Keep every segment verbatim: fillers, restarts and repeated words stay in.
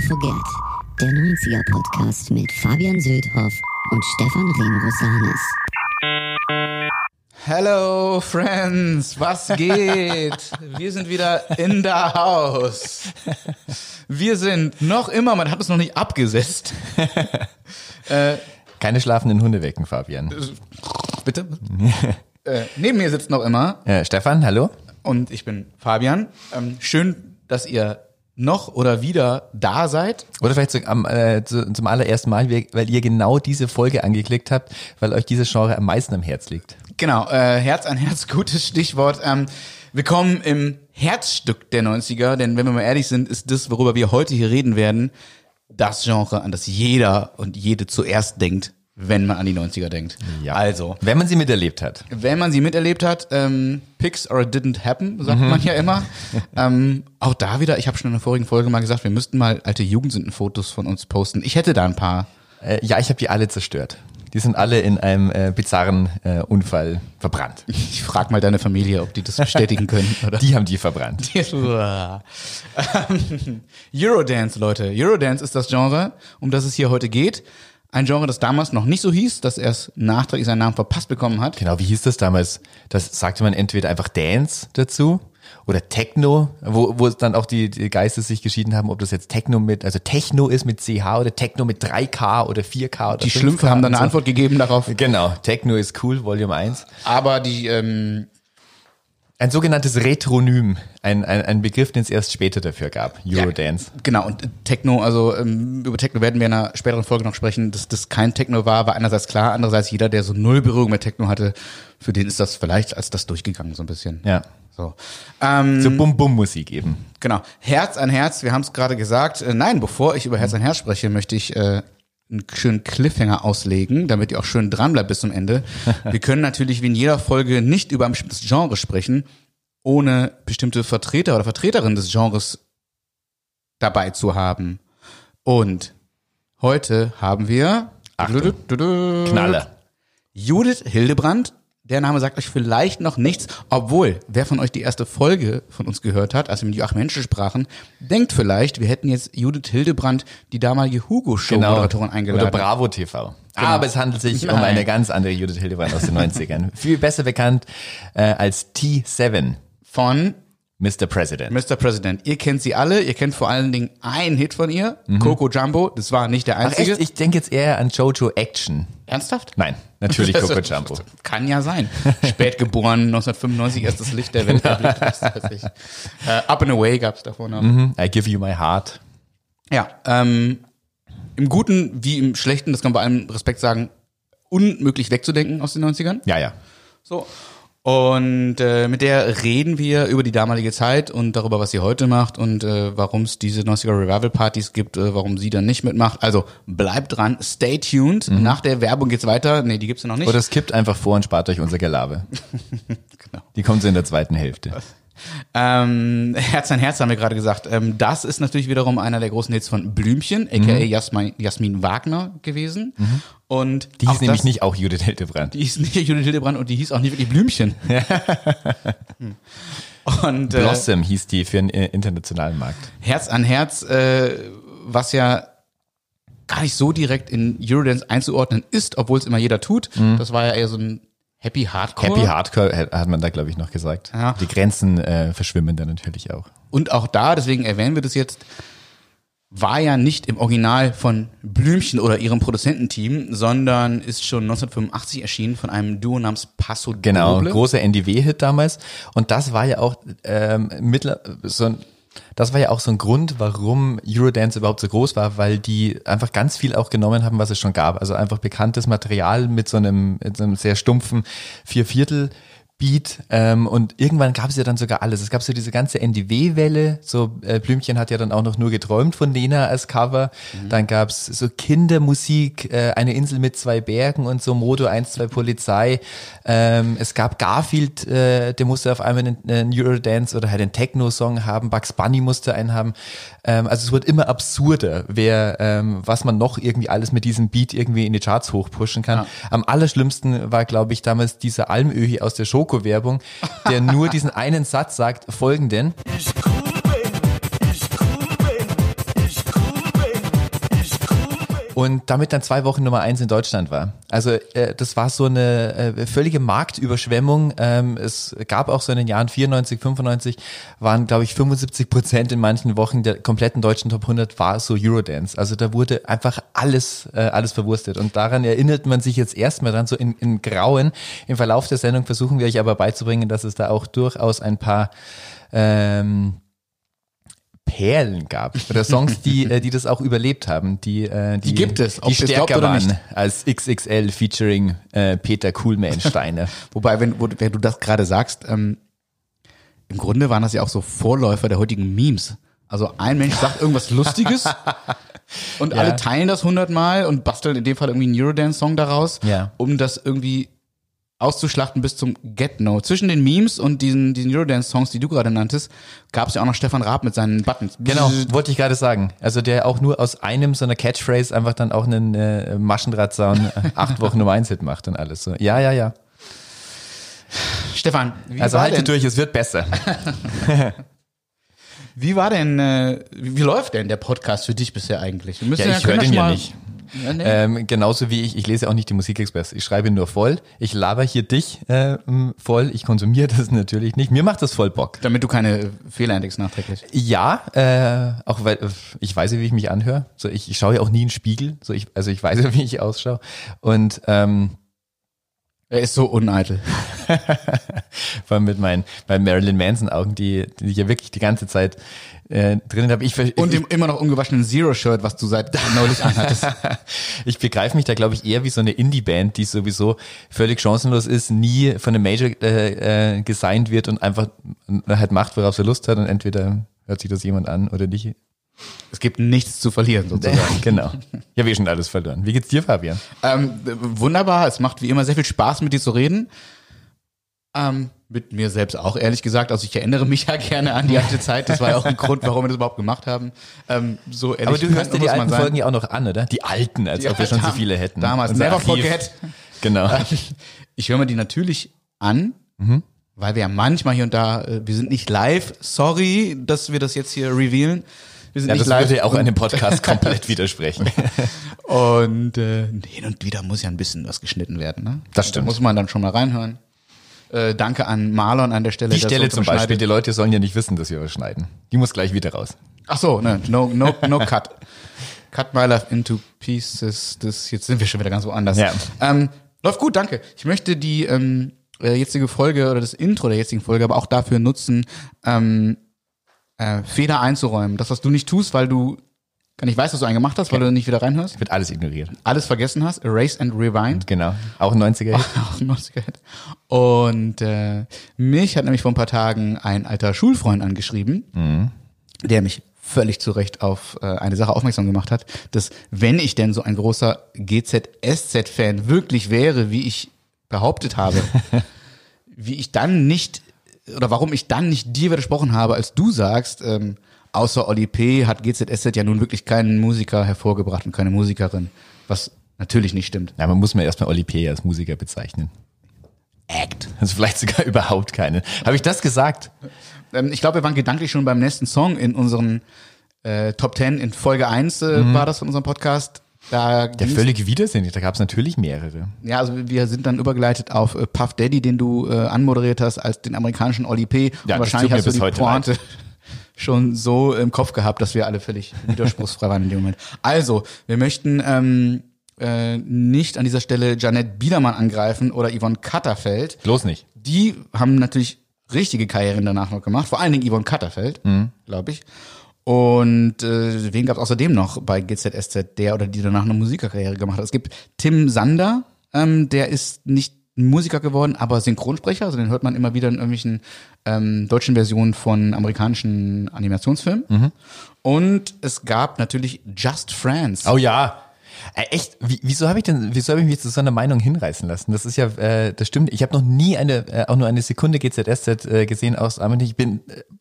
Forget, der neunziger-Podcast mit Fabian Söldhoff und Stefan Remrosanis. Hello Friends, was geht? Wir sind wieder in der Haus. Wir sind noch immer, man hat es noch nicht abgesetzt. äh, Keine schlafenden Hunde wecken, Fabian. Bitte? äh, neben mir sitzt noch immer äh, Stefan, hallo. Und ich bin Fabian. Ähm, schön, dass ihr noch oder wieder da seid. Oder vielleicht zum, äh, zum allerersten Mal, weil ihr genau diese Folge angeklickt habt, weil euch dieses Genre am meisten am Herz liegt. Genau, äh, Herz an Herz, gutes Stichwort. Ähm, wir kommen im Herzstück der neunziger, denn wenn wir mal ehrlich sind, ist das, worüber wir heute hier reden werden, das Genre, an das jeder und jede zuerst denkt, wenn man an die neunziger denkt. Ja. Also, wenn man sie miterlebt hat. Wenn man sie miterlebt hat, ähm, Pics or it didn't happen, sagt mhm. man ja immer. ähm, auch da wieder, ich habe schon in der vorigen Folge mal gesagt, wir müssten mal alte Jugendsündenfotos von uns posten. Ich hätte da ein paar. Äh, ja, ich habe die alle zerstört. Die sind alle in einem äh, bizarren äh, Unfall verbrannt. Ich frage mal deine Familie, ob die das bestätigen können. Oder? Die haben die verbrannt. Eurodance, Leute. Eurodance ist das Genre, um das es hier heute geht. Ein Genre, das damals noch nicht so hieß, dass er es nachträglich seinen Namen verpasst bekommen hat. Genau, wie hieß das damals? Das sagte man entweder einfach Dance dazu oder Techno, wo, wo dann auch die, die Geister sich geschieden haben, ob das jetzt Techno mit, also Techno ist mit C H oder Techno mit drei K oder vier K oder die Schlümpfe haben dann eine so. Antwort gegeben darauf. Genau, Techno ist cool, Volume eins. Aber die, ähm, ein sogenanntes Retronym, ein, ein, ein Begriff, den es erst später dafür gab, Eurodance. Ja, genau, und Techno, also ähm, über Techno werden wir in einer späteren Folge noch sprechen, dass das kein Techno war, war einerseits klar, andererseits jeder, der so null Berührung mit Techno hatte, für den ist das vielleicht als das durchgegangen so ein bisschen. Ja. So, ähm, so Bum-Bum-Musik eben. Genau, Herz an Herz, wir haben es gerade gesagt. Äh, nein, bevor ich über Herz an Herz spreche, möchte ich äh, einen schönen Cliffhanger auslegen, damit ihr auch schön dran bleibt bis zum Ende. Wir können natürlich wie in jeder Folge nicht über ein bestimmtes Genre sprechen, ohne bestimmte Vertreter oder Vertreterin des Genres dabei zu haben. Und heute haben wir Achtung. Knaller. Judith Hildebrandt. Der Name sagt euch vielleicht noch nichts, obwohl, wer von euch die erste Folge von uns gehört hat, als wir mit Joachim Henschel sprachen, denkt vielleicht, wir hätten jetzt Judith Hildebrandt, die damalige Hugo-Show-Moderatorin, genau. eingeladen. Oder Bravo T V. Genau. Aber es handelt sich Nein. um eine ganz andere Judith Hildebrandt aus den neunzigern. Viel besser bekannt äh, als T sieben. Von Mister President. Mister President. Ihr kennt sie alle. Ihr kennt vor allen Dingen einen Hit von ihr, mhm. Coco Jumbo. Das war nicht der einzige. Ach echt? Ich denke jetzt eher an Jojo Action. Ernsthaft? Nein, natürlich Coco Jumbo. Kann ja sein. Spät geboren, neunzehnhundertfünfundneunzig erst das Licht der Welt erblickt. äh, Up and Away gab's davor noch. Mhm. I Give You My Heart. Ja, ähm, im Guten wie im Schlechten, das kann man bei allem Respekt sagen, unmöglich wegzudenken aus den neunzigern. Ja, ja. So. Und äh, mit der reden wir über die damalige Zeit und darüber, was sie heute macht und äh, warum es diese neunziger Revival-Partys gibt, äh, warum sie dann nicht mitmacht. Also bleibt dran, stay tuned. Mhm. Nach der Werbung geht's weiter. Nee, die gibt's ja noch nicht. Oder skippt einfach vor und spart euch unser Gelaber. Genau. Die kommt so in der zweiten Hälfte. Ähm, Herz an Herz haben wir gerade gesagt. Ähm, das ist natürlich wiederum einer der großen Hits von Blümchen, aka mhm. Jasmin, Jasmin Wagner gewesen. Mhm. Und die hieß nämlich das, nicht auch Judith Hildebrandt. Die hieß nicht Judith Hildebrandt und die hieß auch nicht wirklich Blümchen. und, äh, Blossom hieß die für den internationalen Markt. Herz an Herz, äh, was ja gar nicht so direkt in Eurodance einzuordnen ist, obwohl es immer jeder tut. Mhm. Das war ja eher so ein Happy Hardcore. Happy Hardcore hat man da, glaube ich, noch gesagt. Ja. Die Grenzen äh, verschwimmen da natürlich auch. Und auch da, deswegen erwähnen wir das jetzt, war ja nicht im Original von Blümchen oder ihrem Produzententeam, sondern ist schon neunzehnhundertfünfundachtzig erschienen von einem Duo namens Paso Doble. Genau, großer N D W-Hit damals. Und das war ja auch ähm, mittler so ein Das war ja auch so ein Grund, warum Eurodance überhaupt so groß war, weil die einfach ganz viel auch genommen haben, was es schon gab. Also einfach bekanntes Material mit so einem, mit so einem sehr stumpfen Vierviertel Beat, ähm, und irgendwann gab es ja dann sogar alles. Es gab so diese ganze N D W-Welle, so äh, Blümchen hat ja dann auch noch nur geträumt von Nena als Cover. Mhm. Dann gab's so Kindermusik, äh, eine Insel mit zwei Bergen und so Modo eins zwei Polizei. Ähm, es gab Garfield, äh, der musste auf einmal einen, einen Eurodance oder halt einen Techno-Song haben. Bugs Bunny musste einen haben. Ähm, also es wird immer absurder, wer, ähm, was man noch irgendwie alles mit diesem Beat irgendwie in die Charts hochpushen kann. Ja. Am allerschlimmsten war, glaube ich, damals dieser Almöhi aus der Schoko-Werbung, der nur diesen einen Satz sagt, folgenden. Ich cool bin, ich cool bin, ich cool bin, und damit dann zwei Wochen Nummer eins in Deutschland war. Also äh, das war so eine äh, völlige Marktüberschwemmung. Ähm, es gab auch so in den Jahren vierundneunzig, fünfundneunzig waren, glaube ich, fünfundsiebzig Prozent in manchen Wochen der kompletten deutschen Top hundert war so Eurodance. Also da wurde einfach alles äh, alles verwurstet und daran erinnert man sich jetzt erstmal dran, so in, in Grauen. Im Verlauf der Sendung versuchen wir euch aber beizubringen, dass es da auch durchaus ein paar ähm, Perlen gab oder Songs, die äh, die das auch überlebt haben, die äh, die, Die gibt es, ob die ihr es stärker glaubt oder waren nicht. als X X L featuring äh, Peter Kuhlmann-Steiner. Wobei, wenn, wo, wenn du das gerade sagst, ähm, im Grunde waren das ja auch so Vorläufer der heutigen Memes. Also ein Mensch sagt irgendwas Lustiges und Ja. alle teilen das hundertmal und basteln in dem Fall irgendwie einen Eurodance-Song daraus, Ja. um das irgendwie auszuschlachten bis zum Get-No. Zwischen den Memes und diesen, diesen Eurodance-Songs, die du gerade nanntest, gab es ja auch noch Stefan Raab mit seinen Buttons. Genau, wollte ich gerade sagen. Also der auch nur aus einem so einer Catchphrase einfach dann auch einen äh, Maschendrahtzaun äh, acht Wochen Nummer eins Hit macht und alles so. Ja, ja, ja. Stefan, wie Also war halte denn, durch, es wird besser. wie war denn, äh, wie, wie läuft denn der Podcast für dich bisher eigentlich? Wir müssen Ja, ich können höre den schon ja mal- nicht. Ja, nee. Ähm, genauso wie ich, ich lese auch nicht die Musikexpress. Ich schreibe nur voll. Ich laber hier dich äh, m, voll. Ich konsumiere das natürlich nicht. Mir macht das voll Bock. Damit du keine Fehler entdeckst nachträglich. Ja, äh, auch weil äh, ich weiß ja, wie ich mich anhöre. So, ich, ich schaue ja auch nie in den Spiegel. So, ich, also ich weiß ja, wie ich ausschaue. Und ähm, Er ist so uneitel. vor allem mit meinen, meinen Marilyn Manson Augen, die, die ich ja wirklich die ganze Zeit äh, drinnen habe. Ich, ver- Und ich, dem immer noch ungewaschenen Zero-Shirt, was du seit neulich anhattest. ich begreife mich da, glaube ich, eher wie so eine Indie-Band, die sowieso völlig chancenlos ist, nie von einem Major äh, äh, gesigned wird und einfach halt macht, worauf sie Lust hat und entweder hört sich das jemand an oder nicht. Es gibt nichts zu verlieren, sozusagen. Genau. Ich habe eh schon alles verloren. Wie geht's dir, Fabian? ähm, wunderbar, es macht wie immer sehr viel Spaß, mit dir zu reden. Ähm, mit mir selbst auch, ehrlich gesagt. Also ich erinnere mich ja gerne an die alte Zeit. Das war ja auch ein Grund, warum wir das überhaupt gemacht haben. Ähm, so ehrlich Aber du hörst dir muss die man alten sein. Folgen ja auch noch an, oder? Die alten, als Die ob wir schon so alten- viele hätten. damals. Unser Never Archiv. forget. Genau. Ich höre mir die natürlich an, weil wir ja manchmal hier und da, äh, wir sind nicht live. Sorry, dass wir das jetzt hier revealen. Wir sind Ja, nicht das live. würde ja auch und, einem Podcast komplett widersprechen. Und äh, hin und wieder muss ja ein bisschen was geschnitten werden. Ne? Das stimmt. Da muss man dann schon mal reinhören. Äh, danke an Marlon an der Stelle. Die der Stelle so zum Beispiel, schneidet. die Leute sollen ja nicht wissen, dass wir was schneiden. Die muss gleich wieder raus. Ach so, ne, no, no, no cut. Cut my life into pieces. Das, jetzt sind wir schon wieder ganz woanders. Ja. Ähm, läuft gut, danke. Ich möchte die ähm, äh, jetzige Folge oder das Intro der jetzigen Folge aber auch dafür nutzen, ähm, äh, Fehler einzuräumen. Das, was du nicht tust, weil du gar nicht weißt, dass du einen gemacht hast, weil du nicht wieder reinhörst, Wird alles ignoriert. alles vergessen hast, erase and rewind. Genau. Auch ein neunziger-Hit. Auch ein neunziger-Hit. Und äh, mich hat nämlich vor ein paar Tagen ein alter Schulfreund angeschrieben, Mhm. der mich völlig zu Recht auf äh, eine Sache aufmerksam gemacht hat, dass wenn ich denn so ein großer G Z S Z-Fan wirklich wäre, wie ich behauptet habe, wie ich dann nicht, oder warum ich dann nicht dir widersprochen habe, als du sagst, ähm, außer Oli P. hat G Z S Z ja nun wirklich keinen Musiker hervorgebracht und keine Musikerin, was natürlich nicht stimmt. Ja, man muss mir erstmal Oli P. als Musiker bezeichnen. Act. Also vielleicht sogar überhaupt keinen. Habe ich das gesagt? Ähm, ich glaube, wir waren gedanklich schon beim nächsten Song in unseren äh, Top Ten. In Folge eins äh, war das von unserem Podcast. Da Der ging's- völlige Widersinnig, da gab es natürlich mehrere. Ja, also wir sind dann übergeleitet auf äh, Puff Daddy, den du äh, anmoderiert hast, als den amerikanischen Oli P. Ja, Und das wahrscheinlich tut mir hast du bis die heute Pointe schon so im Kopf gehabt, dass wir alle völlig widerspruchsfrei waren in dem Moment. Also, wir möchten ähm, äh, nicht an dieser Stelle Janette Biedermann angreifen oder Yvonne Katterfeld. Bloß nicht. Die haben natürlich richtige Karrieren danach noch gemacht, vor allen Dingen Yvonne Katterfeld, Mhm. glaube ich. Und äh, wen gab es außerdem noch bei G Z S Z, der oder die danach eine Musikerkarriere gemacht hat? Es gibt Tim Sander, ähm, der ist nicht Musiker geworden, aber Synchronsprecher, also den hört man immer wieder in irgendwelchen ähm, deutschen Versionen von amerikanischen Animationsfilmen. Mhm. Und es gab natürlich Just Friends. Oh ja. Äh, echt? Wie, wieso habe ich denn, wieso habe ich mich zu so einer Meinung hinreißen lassen? Das ist ja, äh, das stimmt. Ich habe noch nie eine, äh, auch nur eine Sekunde G Z S Z äh, gesehen aus Armin. Ich bin äh,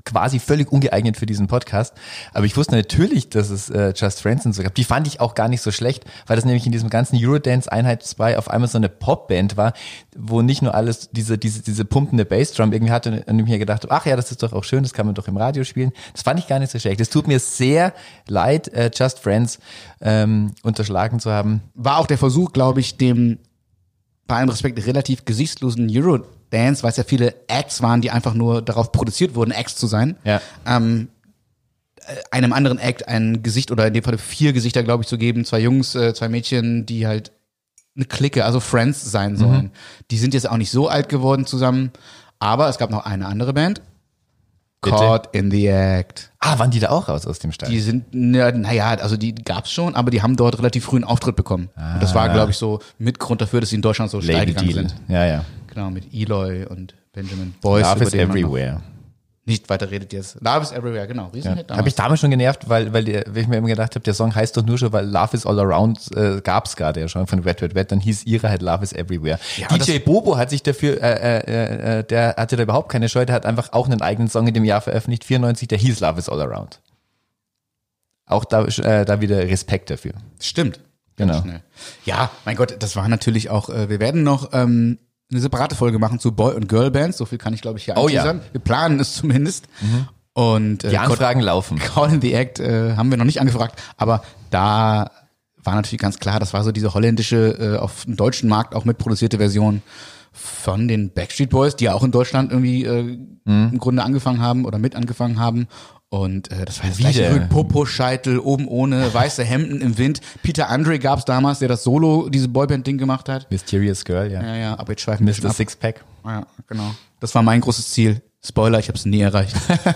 quasi völlig ungeeignet für diesen Podcast. Aber ich wusste natürlich, dass es äh, Just Friends und so gab. Die fand ich auch gar nicht so schlecht, weil das nämlich in diesem ganzen Eurodance-Einheit zwei auf einmal so eine Popband war, wo nicht nur alles diese diese diese pumpende Bassdrum irgendwie hatte und ich mir gedacht habe, ach ja, das ist doch auch schön, das kann man doch im Radio spielen. Das fand ich gar nicht so schlecht. Es tut mir sehr leid, äh, Just Friends ähm, unterschlagen zu haben. War auch der Versuch, glaube ich, dem bei allem Respekt relativ gesichtslosen Eurodance, weil es ja viele Acts waren, die einfach nur darauf produziert wurden, Acts zu sein, Ja. ähm, einem anderen Act ein Gesicht oder in dem Fall vier Gesichter, glaube ich, zu geben. Zwei Jungs, äh, zwei Mädchen, die halt eine Clique, also Friends sein sollen. Mhm. Die sind jetzt auch nicht so alt geworden zusammen, aber es gab noch eine andere Band. Bitte? Caught in the Act. Ah, waren die da auch raus aus dem Stall? Die sind, naja, also die gab's schon, aber die haben dort relativ früh einen Auftritt bekommen. Ah. Und das war, glaube ich, so mit Grund dafür, dass sie in Deutschland so steil gegangen sind. Ja, ja. Genau, mit Eloy und Benjamin Boyce. Love is Everywhere. Nicht weiter redet jetzt. Love is Everywhere, genau. Riesenhit Ja. Habe ich damals schon genervt, weil, weil, der, weil ich mir immer gedacht habe, der Song heißt doch nur schon, weil Love is All Around äh, gab's gerade ja schon von Wet Wet Wet, dann hieß ihre halt Love is Everywhere. Ja, D J Bobo hat sich dafür, äh, äh, äh, der hatte da überhaupt keine Scheu, der hat einfach auch einen eigenen Song in dem Jahr veröffentlicht, vierundneunzig, der hieß Love is All Around. Auch da, äh, da wieder Respekt dafür. Stimmt. Genau. Schnell. Ja, mein Gott, das war natürlich auch, äh, wir werden noch ähm, eine separate Folge machen zu Boy- und Girl-Bands, so viel kann ich glaube ich hier oh, anteasern. Ja. Wir planen es zumindest. Mhm. Und äh, die Anfragen Call, laufen. Call in the Act äh, haben wir noch nicht angefragt, aber da war natürlich ganz klar, das war so diese holländische, äh, auf dem deutschen Markt auch mitproduzierte Version von den Backstreet Boys, die ja auch in Deutschland irgendwie äh, mhm. im Grunde angefangen haben oder mit angefangen haben. Und äh, das war das gleiche Rück, Popo, Scheitel, oben ohne, weiße Hemden im Wind. Peter Andre gab's damals, der das Solo, diese Boyband-Ding gemacht hat. Mysterious Girl, ja. Ja, ja, aber jetzt schweifen wir Mister Sixpack. Ja, genau. Das war mein großes Ziel. Spoiler, ich habe es nie erreicht.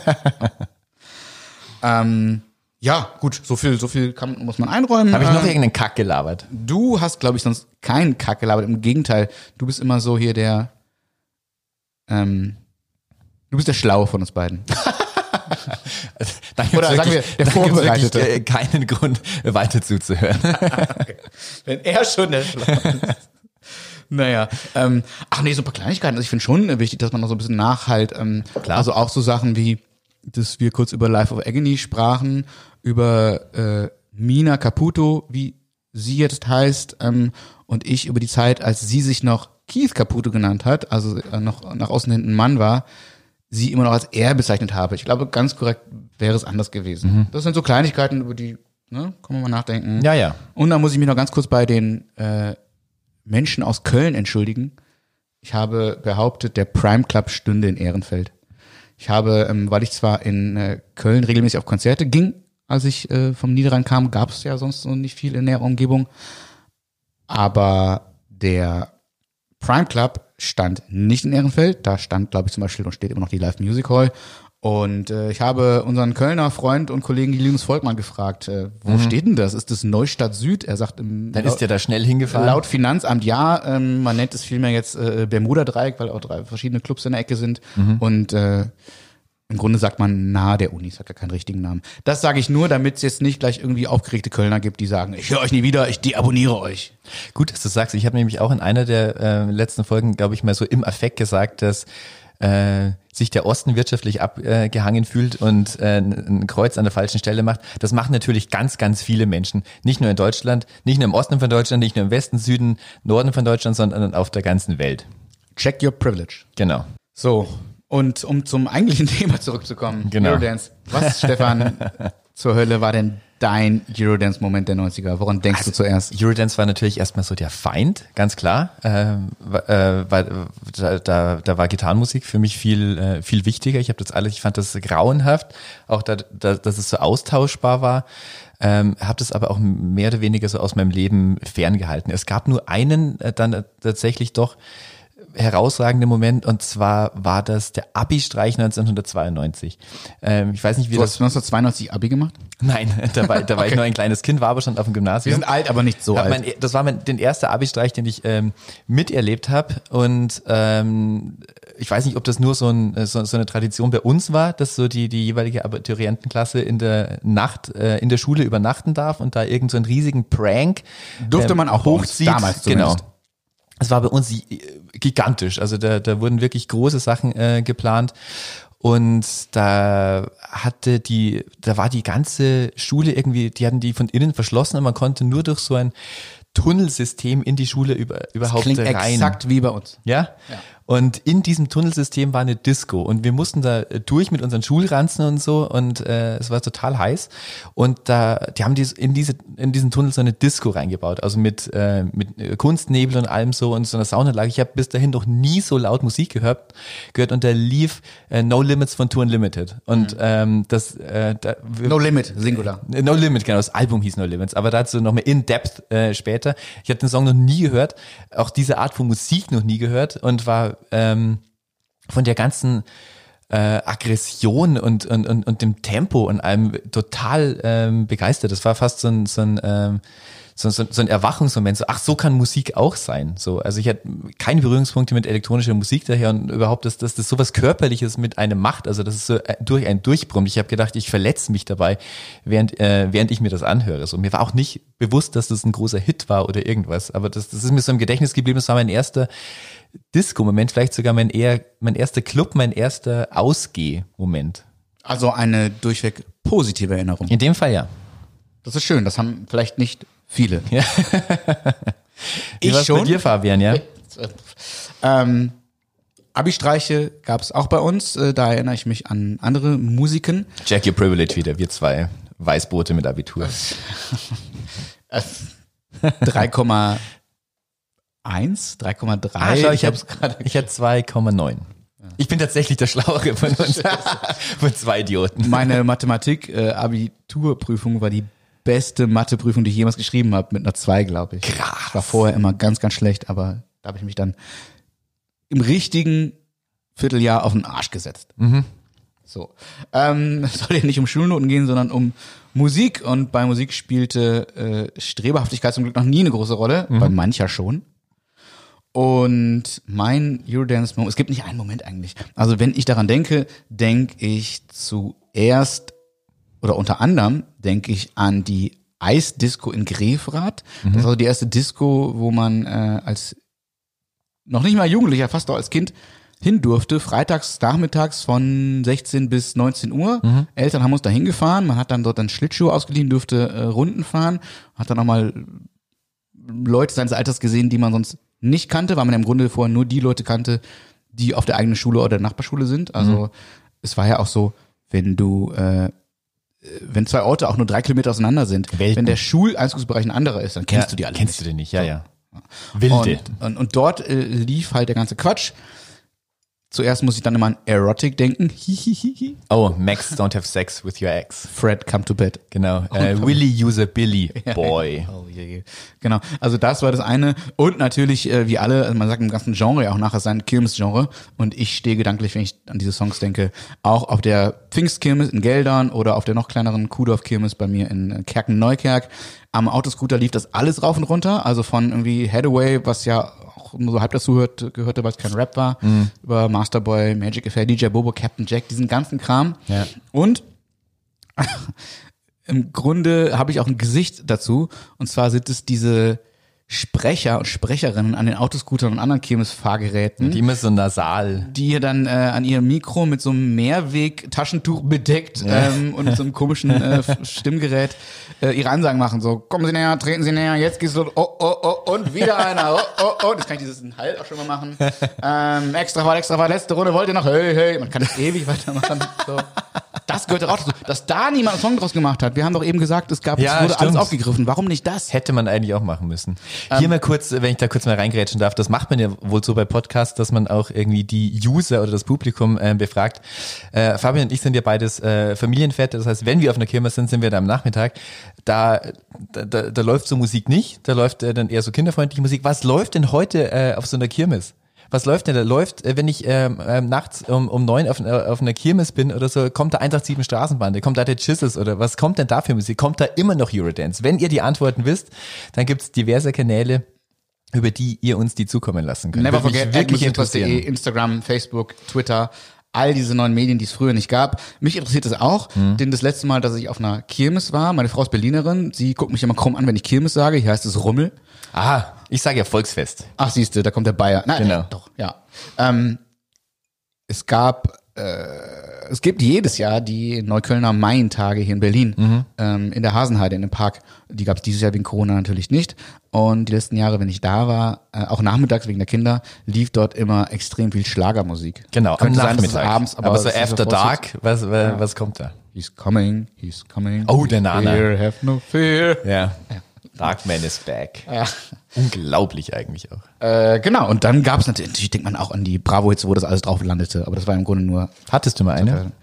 ähm, ja, gut, so viel, so viel kann, muss man einräumen. Habe ich noch ähm, irgendeinen Kack gelabert? Du hast, glaube ich, sonst keinen Kack gelabert. Im Gegenteil, du bist immer so hier der, ähm, du bist der Schlaue von uns beiden. Oder sagen wir, der Vorbereitete. Wirklich keinen Grund, weiter zuzuhören. Okay. Wenn er schon der Schlaue ist. Naja, ähm, ach nee, so ein paar Kleinigkeiten. Also ich finde schon wichtig, dass man noch so ein bisschen nachhalt. Ähm, Klar. Also auch so Sachen wie, dass wir kurz über Life of Agony sprachen, über äh, Mina Caputo, wie sie jetzt heißt, ähm, und ich über die Zeit, als sie sich noch Keith Caputo genannt hat, also äh, noch nach außen hin ein Mann war, sie immer noch als er bezeichnet habe. Ich glaube, ganz korrekt wäre es anders gewesen. Mhm. Das sind so Kleinigkeiten, über die, ne, kann man mal nachdenken. Ja, ja. Und dann muss ich mich noch ganz kurz bei den äh, Menschen aus Köln entschuldigen. Ich habe behauptet, der Prime Club stünde in Ehrenfeld. Ich habe, ähm, weil ich zwar in äh, Köln regelmäßig auf Konzerte ging, als ich äh, vom Niederrhein kam, gab es ja sonst noch nicht viel in der Umgebung. Aber der Prime Club stand nicht in Ehrenfeld. Da stand, glaube ich, zum Beispiel und steht immer noch die Live Music Hall. Und äh, ich habe unseren Kölner Freund und Kollegen Linus Volkmann gefragt, äh, wo mhm. steht denn das? Ist das Neustadt Süd? Er sagt, im, dann ist der da schnell hingefahren. Laut Finanzamt ja, ähm, man nennt es vielmehr jetzt äh, Bermuda-Dreieck, weil auch drei verschiedene Clubs in der Ecke sind. Mhm. Und äh, im Grunde sagt man nahe der Uni, es hat gar keinen richtigen Namen. Das sage ich nur, damit es jetzt nicht gleich irgendwie aufgeregte Kölner gibt, die sagen, ich höre euch nie wieder, ich deabonniere euch. Gut, dass du sagst. Ich habe nämlich auch in einer der äh, letzten Folgen, glaube ich, mal so im Affekt gesagt, dass äh, sich der Osten wirtschaftlich abgehangen äh, fühlt und äh, ein Kreuz an der falschen Stelle macht. Das machen natürlich ganz, ganz viele Menschen. Nicht nur in Deutschland, nicht nur im Osten von Deutschland, nicht nur im Westen, Süden, Norden von Deutschland, sondern auf der ganzen Welt. Check your privilege. Genau. So, und um zum eigentlichen Thema zurückzukommen, genau. Eurodance. Was, Stefan, zur Hölle war denn dein Eurodance-Moment der neunziger? Woran denkst also, du zuerst? Eurodance war natürlich erstmal so der Feind, ganz klar. Ähm, äh, war, da, da, da war Gitarrenmusik für mich viel äh, viel wichtiger. Ich habe das alles, ich fand das grauenhaft, auch da, da, dass es so austauschbar war. Ähm, habe das aber auch mehr oder weniger so aus meinem Leben ferngehalten. Es gab nur einen äh, dann äh, tatsächlich doch herausragende Moment, und zwar war das der Abi-Streich neunzehnhundertzweiundneunzig. Ähm, ich weiß nicht, wie du das... hast neunzehnhundertzweiundneunzig Abi gemacht? Nein, da war, da war okay. ich noch ein kleines Kind, war aber schon auf dem Gymnasium. Wir sind alt, aber nicht so ja, alt. Mein, das war mein, den erste Abi-Streich, den ich ähm, miterlebt habe, und ähm, ich weiß nicht, ob das nur so, ein, so, so eine Tradition bei uns war, dass so die, die jeweilige Abiturientenklasse in der Nacht, äh, in der Schule übernachten darf und da irgend so einen riesigen Prank durfte ähm, man auch hochzieht. Damals zumindest. Genau. Es war bei uns gigantisch, also da, da wurden wirklich große Sachen äh, geplant, Und da hatte die, da war die ganze Schule irgendwie, die hatten die von innen verschlossen und man konnte nur durch so ein Tunnelsystem in die Schule über, überhaupt Klingt rein. exakt wie bei uns. Ja? Ja. Und in diesem Tunnelsystem war eine Disco und wir mussten da durch mit unseren Schulranzen und so und äh, es war total heiß und da die haben dies, in diese in diesen Tunnel so eine Disco reingebaut, also mit äh, mit Kunstnebel und allem so und so einer Soundanlage. Ich habe bis dahin noch nie so laut Musik gehört gehört und da lief äh, No Limits von Tour Unlimited und mhm. ähm, das äh, da, No Limit, Singular. No Limit, genau, das Album hieß No Limits, aber dazu noch mehr in Depth äh, später. Ich habe den Song noch nie gehört, auch diese Art von Musik noch nie gehört und war ähm, von der ganzen äh, Aggression und, und, und, und dem Tempo und allem total ähm, begeistert. Das war fast so ein, so ein ähm, So, so, so ein Erwachungsmoment, so, ach, so kann Musik auch sein. So, also ich hatte keine Berührungspunkte mit elektronischer Musik daher und überhaupt, dass, dass das sowas Körperliches mit einem macht, also das ist so durch einen durchbrummt. Ich habe gedacht, ich verletze mich dabei, während äh, während ich mir das anhöre. So, mir war auch nicht bewusst, dass das ein großer Hit war oder irgendwas, aber das, das ist mir so im Gedächtnis geblieben. Das war mein erster Disco-Moment, vielleicht sogar mein eher mein erster Club, mein erster Ausgeh-Moment. Also eine durchweg positive Erinnerung. In dem Fall ja. Das ist schön, das haben vielleicht nicht viele. Ja. Wie Ich war's schon. bei dir, Fabian, ja? Ähm, Abi-Streiche gab es auch bei uns, äh, da erinnere ich mich an andere Musiken. Check your privilege wieder, wir zwei Weißboote mit Abitur. drei Komma eins, drei Komma drei. Ah, schau, ich, hab's hab, gerade. ich hatte zwei Komma neun. Ich bin tatsächlich der Schlauere von uns, von zwei Idioten. Meine Mathematik-Abiturprüfung war die beste Matheprüfung, die ich jemals geschrieben habe, mit einer zwei, glaube ich. Krass. Ich war vorher immer ganz, ganz schlecht, aber da habe ich mich dann im richtigen Vierteljahr auf den Arsch gesetzt. Mhm. So. Ähm, es soll ja nicht um Schulnoten gehen, sondern um Musik. Und bei Musik spielte äh, Strebehaftigkeit zum Glück noch nie eine große Rolle, mhm. bei mancher schon. Und mein Eurodance-Moment, es gibt nicht einen Moment eigentlich. Also wenn ich daran denke, denke ich zuerst oder unter anderem denke ich an die Eisdisco in Grefrath. Mhm. Das war die erste Disco, wo man äh, als noch nicht mal Jugendlicher, fast auch als Kind hin durfte. Freitags, nachmittags von sechzehn bis neunzehn Uhr. Mhm. Eltern haben uns da hingefahren. Man hat dann dort einen Schlittschuh ausgeliehen, durfte äh, Runden fahren. Hat dann auch mal Leute seines Alters gesehen, die man sonst nicht kannte, weil man im Grunde vorher nur die Leute kannte, die auf der eigenen Schule oder der Nachbarschule sind. Also mhm. es war ja auch so, wenn du äh, wenn zwei Orte auch nur drei Kilometer auseinander sind, Welten. Wenn der Schuleinzugsbereich ein anderer ist, dann kennst ja, du die alle kennst nicht. du den nicht, ja, so. ja. Wilde. Und, und, und dort äh, lief halt der ganze Quatsch. Zuerst muss ich dann immer an Erotic denken. Hihihihi. Oh, Max don't have sex with your ex. Fred, come to bed. Genau. Äh, Willy User Billy, boy. Oh, je, je. Genau. Also das war das eine. Und natürlich, äh, wie alle, also man sagt im ganzen Genre ja auch nachher sein Kirmes-Genre. Und ich stehe gedanklich, wenn ich an diese Songs denke, auch auf der Pfingstkirmes in Geldern oder auf der noch kleineren Kuhdorf-Kirmes bei mir in Kerken-Neukerk. Am Autoscooter lief das alles rauf und runter. Also von irgendwie Hathaway, was ja auch nur so halb dazu hört, gehörte, weil es kein Rap war, mhm. über Masterboy, Magic Affair, D J Bobo, Captain Jack, diesen ganzen Kram. Ja. Und im Grunde habe ich auch ein Gesicht dazu. Und zwar sind es diese Sprecher und Sprecherinnen an den Autoscootern und anderen Kirmes-Fahrgeräten. Die immer so nasal. Die hier dann äh, an ihrem Mikro mit so einem Mehrweg-Taschentuch bedeckt ja. ähm, und mit so einem komischen äh, Stimmgerät äh, ihre Ansagen machen. So, kommen Sie näher, treten Sie näher, jetzt geht's los. Oh, oh, oh, und wieder einer. Oh, oh, oh. Das kann ich dieses Halt auch schon mal machen. Ähm, extra Fahrt, extra Fahrt, letzte Runde, wollt ihr noch? Hey, hey. Man kann das ewig weitermachen. So. Das gehört auch dazu. Dass da niemand einen Song draus gemacht hat. Wir haben doch eben gesagt, es gab, ja, es wurde stimmt. alles aufgegriffen. Warum nicht das? Hätte man eigentlich auch machen müssen. Hier ähm, mal kurz, wenn ich da kurz mal reingrätschen darf, das macht man ja wohl so bei Podcasts, dass man auch irgendwie die User oder das Publikum äh, befragt. Äh, Fabian und ich sind ja beides äh, Familienväter, das heißt, wenn wir auf einer Kirmes sind, sind wir da am Nachmittag. Da, da, da, da läuft so Musik nicht, da läuft äh, dann eher so kinderfreundliche Musik. Was läuft denn heute äh, auf so einer Kirmes? Was läuft denn da? Läuft, wenn ich ähm, ähm, nachts um, um neun auf, auf einer Kirmes bin oder so, kommt da eins acht sieben Straßenbande, kommt da der Chisels oder was kommt denn da für Musik? Kommt da immer noch Eurodance? Wenn ihr die Antworten wisst, dann gibt's diverse Kanäle, über die ihr uns die zukommen lassen könnt. Never forget, wirklich interessieren. Instagram, Facebook, Twitter, all diese neuen Medien, die es früher nicht gab. Mich interessiert es auch, hm. denn das letzte Mal, dass ich auf einer Kirmes war, meine Frau ist Berlinerin, sie guckt mich immer kaum an, wenn ich Kirmes sage, hier heißt es Rummel. Ah, ich sage ja Volksfest. Ach, siehste, da kommt der Bayer. Nein, genau. Äh, doch, ja. Ähm, es gab äh, es gibt jedes Jahr die Neuköllner Main-Tage hier in Berlin, mhm. ähm, in der Hasenheide, in dem Park. Die gab es dieses Jahr wegen Corona natürlich nicht. Und die letzten Jahre, wenn ich da war, äh, auch nachmittags wegen der Kinder, lief dort immer extrem viel Schlagermusik. Genau, Könnte am sein, dass es Nachmittag. abends, aber, aber so es ist After so Dark, was, Ja. was kommt da? He's coming, he's coming. Oh, der Nana. Fear, have no fear. Ja. Darkman is back. Ja. Unglaublich eigentlich auch. Äh, genau, und dann gab es natürlich, natürlich denkt man auch an die Bravo-Hits, wo das alles drauf landete, aber das war im Grunde nur, Hattest du mal eine?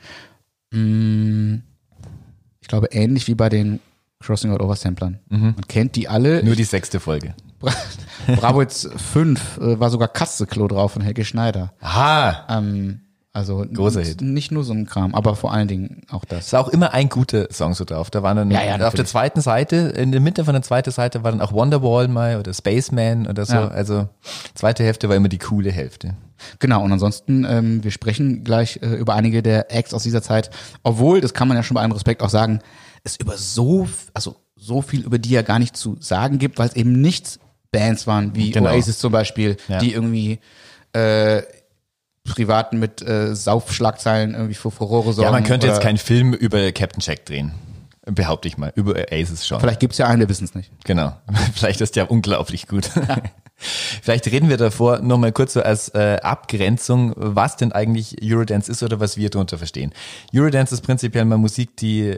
mh, ich glaube, ähnlich wie bei den Crossing Out Over Samplern. Mhm. Man kennt die alle. Nur die sechste Folge. Bravo Hits fünf äh, war sogar Katzeklo drauf von Helge Schneider. Aha. Ähm, also Großer Hit. Nicht nur so ein Kram, aber vor allen Dingen auch das. Es war auch immer ein guter Song so drauf. Da waren dann Ja, ja, auf der natürlich. zweiten Seite, in der Mitte von der zweiten Seite war dann auch Wonderwall mal oder Spaceman oder so. Ja. Also zweite Hälfte war immer die coole Hälfte. Genau, und ansonsten, ähm, wir sprechen gleich äh, über einige der Acts aus dieser Zeit, obwohl, das kann man ja schon bei allem Respekt auch sagen, es über so, also so viel über die ja gar nicht zu sagen gibt, weil es eben nicht Bands waren wie Genau. Oasis zum Beispiel, Ja. die irgendwie äh, Privaten mit äh, Saufschlagzeilen irgendwie für Furore sorgen. Ja, man könnte oder jetzt keinen Film über Captain Jack drehen. Behaupte ich mal. Über Aces schon. Vielleicht gibt's ja einen, wir wissen es nicht. Genau. Vielleicht ist der unglaublich gut. Vielleicht reden wir davor noch mal kurz so als äh, Abgrenzung, was denn eigentlich Eurodance ist oder was wir darunter verstehen. Eurodance ist prinzipiell mal Musik, die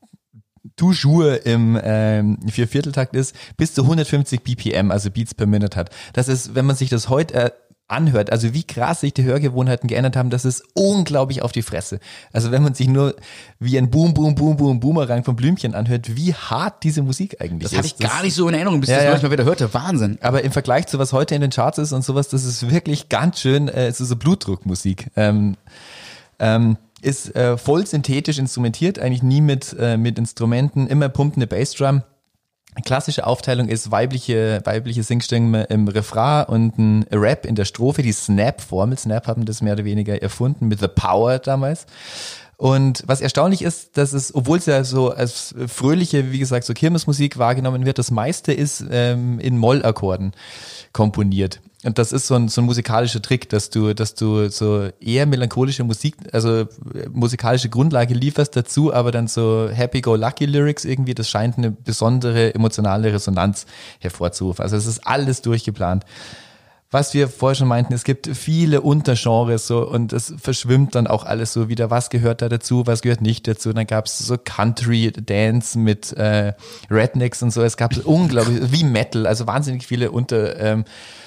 toujours im ähm, Viervierteltakt ist, bis zu hundertfünfzig B P M, also Beats per Minute hat. Das ist, wenn man sich das heute äh, anhört, also wie krass sich die Hörgewohnheiten geändert haben, das ist unglaublich auf die Fresse. Also wenn man sich nur wie ein Boom, Boom, Boom, Boom, Boomerang von Blümchen anhört, wie hart diese Musik eigentlich Das ist. hatte ich gar nicht so in Erinnerung, bis Ja, ich das ja. neulich mal wieder hörte. Wahnsinn. Aber im Vergleich zu was heute in den Charts ist und sowas, das ist wirklich ganz schön, äh, es ist so Blutdruckmusik. Ähm, ähm, ist äh, voll synthetisch instrumentiert, eigentlich nie mit, äh, mit Instrumenten, immer pumpende Bassdrum. Klassische Aufteilung ist weibliche, weibliche Singstimme im Refrain und ein Rap in der Strophe, die Snap-Formel. Snap haben das mehr oder weniger erfunden mit The Power damals. Und was erstaunlich ist, dass es, obwohl es ja so als fröhliche, wie gesagt, so Kirmesmusik wahrgenommen wird, das meiste ist ähm, in Mollakkorden komponiert. Und das ist so ein, so ein musikalischer Trick, dass du, dass du so eher melancholische Musik, also äh, musikalische Grundlage lieferst dazu, aber dann so Happy-Go-Lucky-Lyrics irgendwie, das scheint eine besondere emotionale Resonanz hervorzurufen. Also es ist alles durchgeplant. Was wir vorher schon meinten, es gibt viele Untergenres so und es verschwimmt dann auch alles so wieder, was gehört da dazu, was gehört nicht dazu. Dann gab es so Country-Dance mit äh, Rednecks und so. Es gab unglaublich, wie Metal, also wahnsinnig viele Unter... Ähm,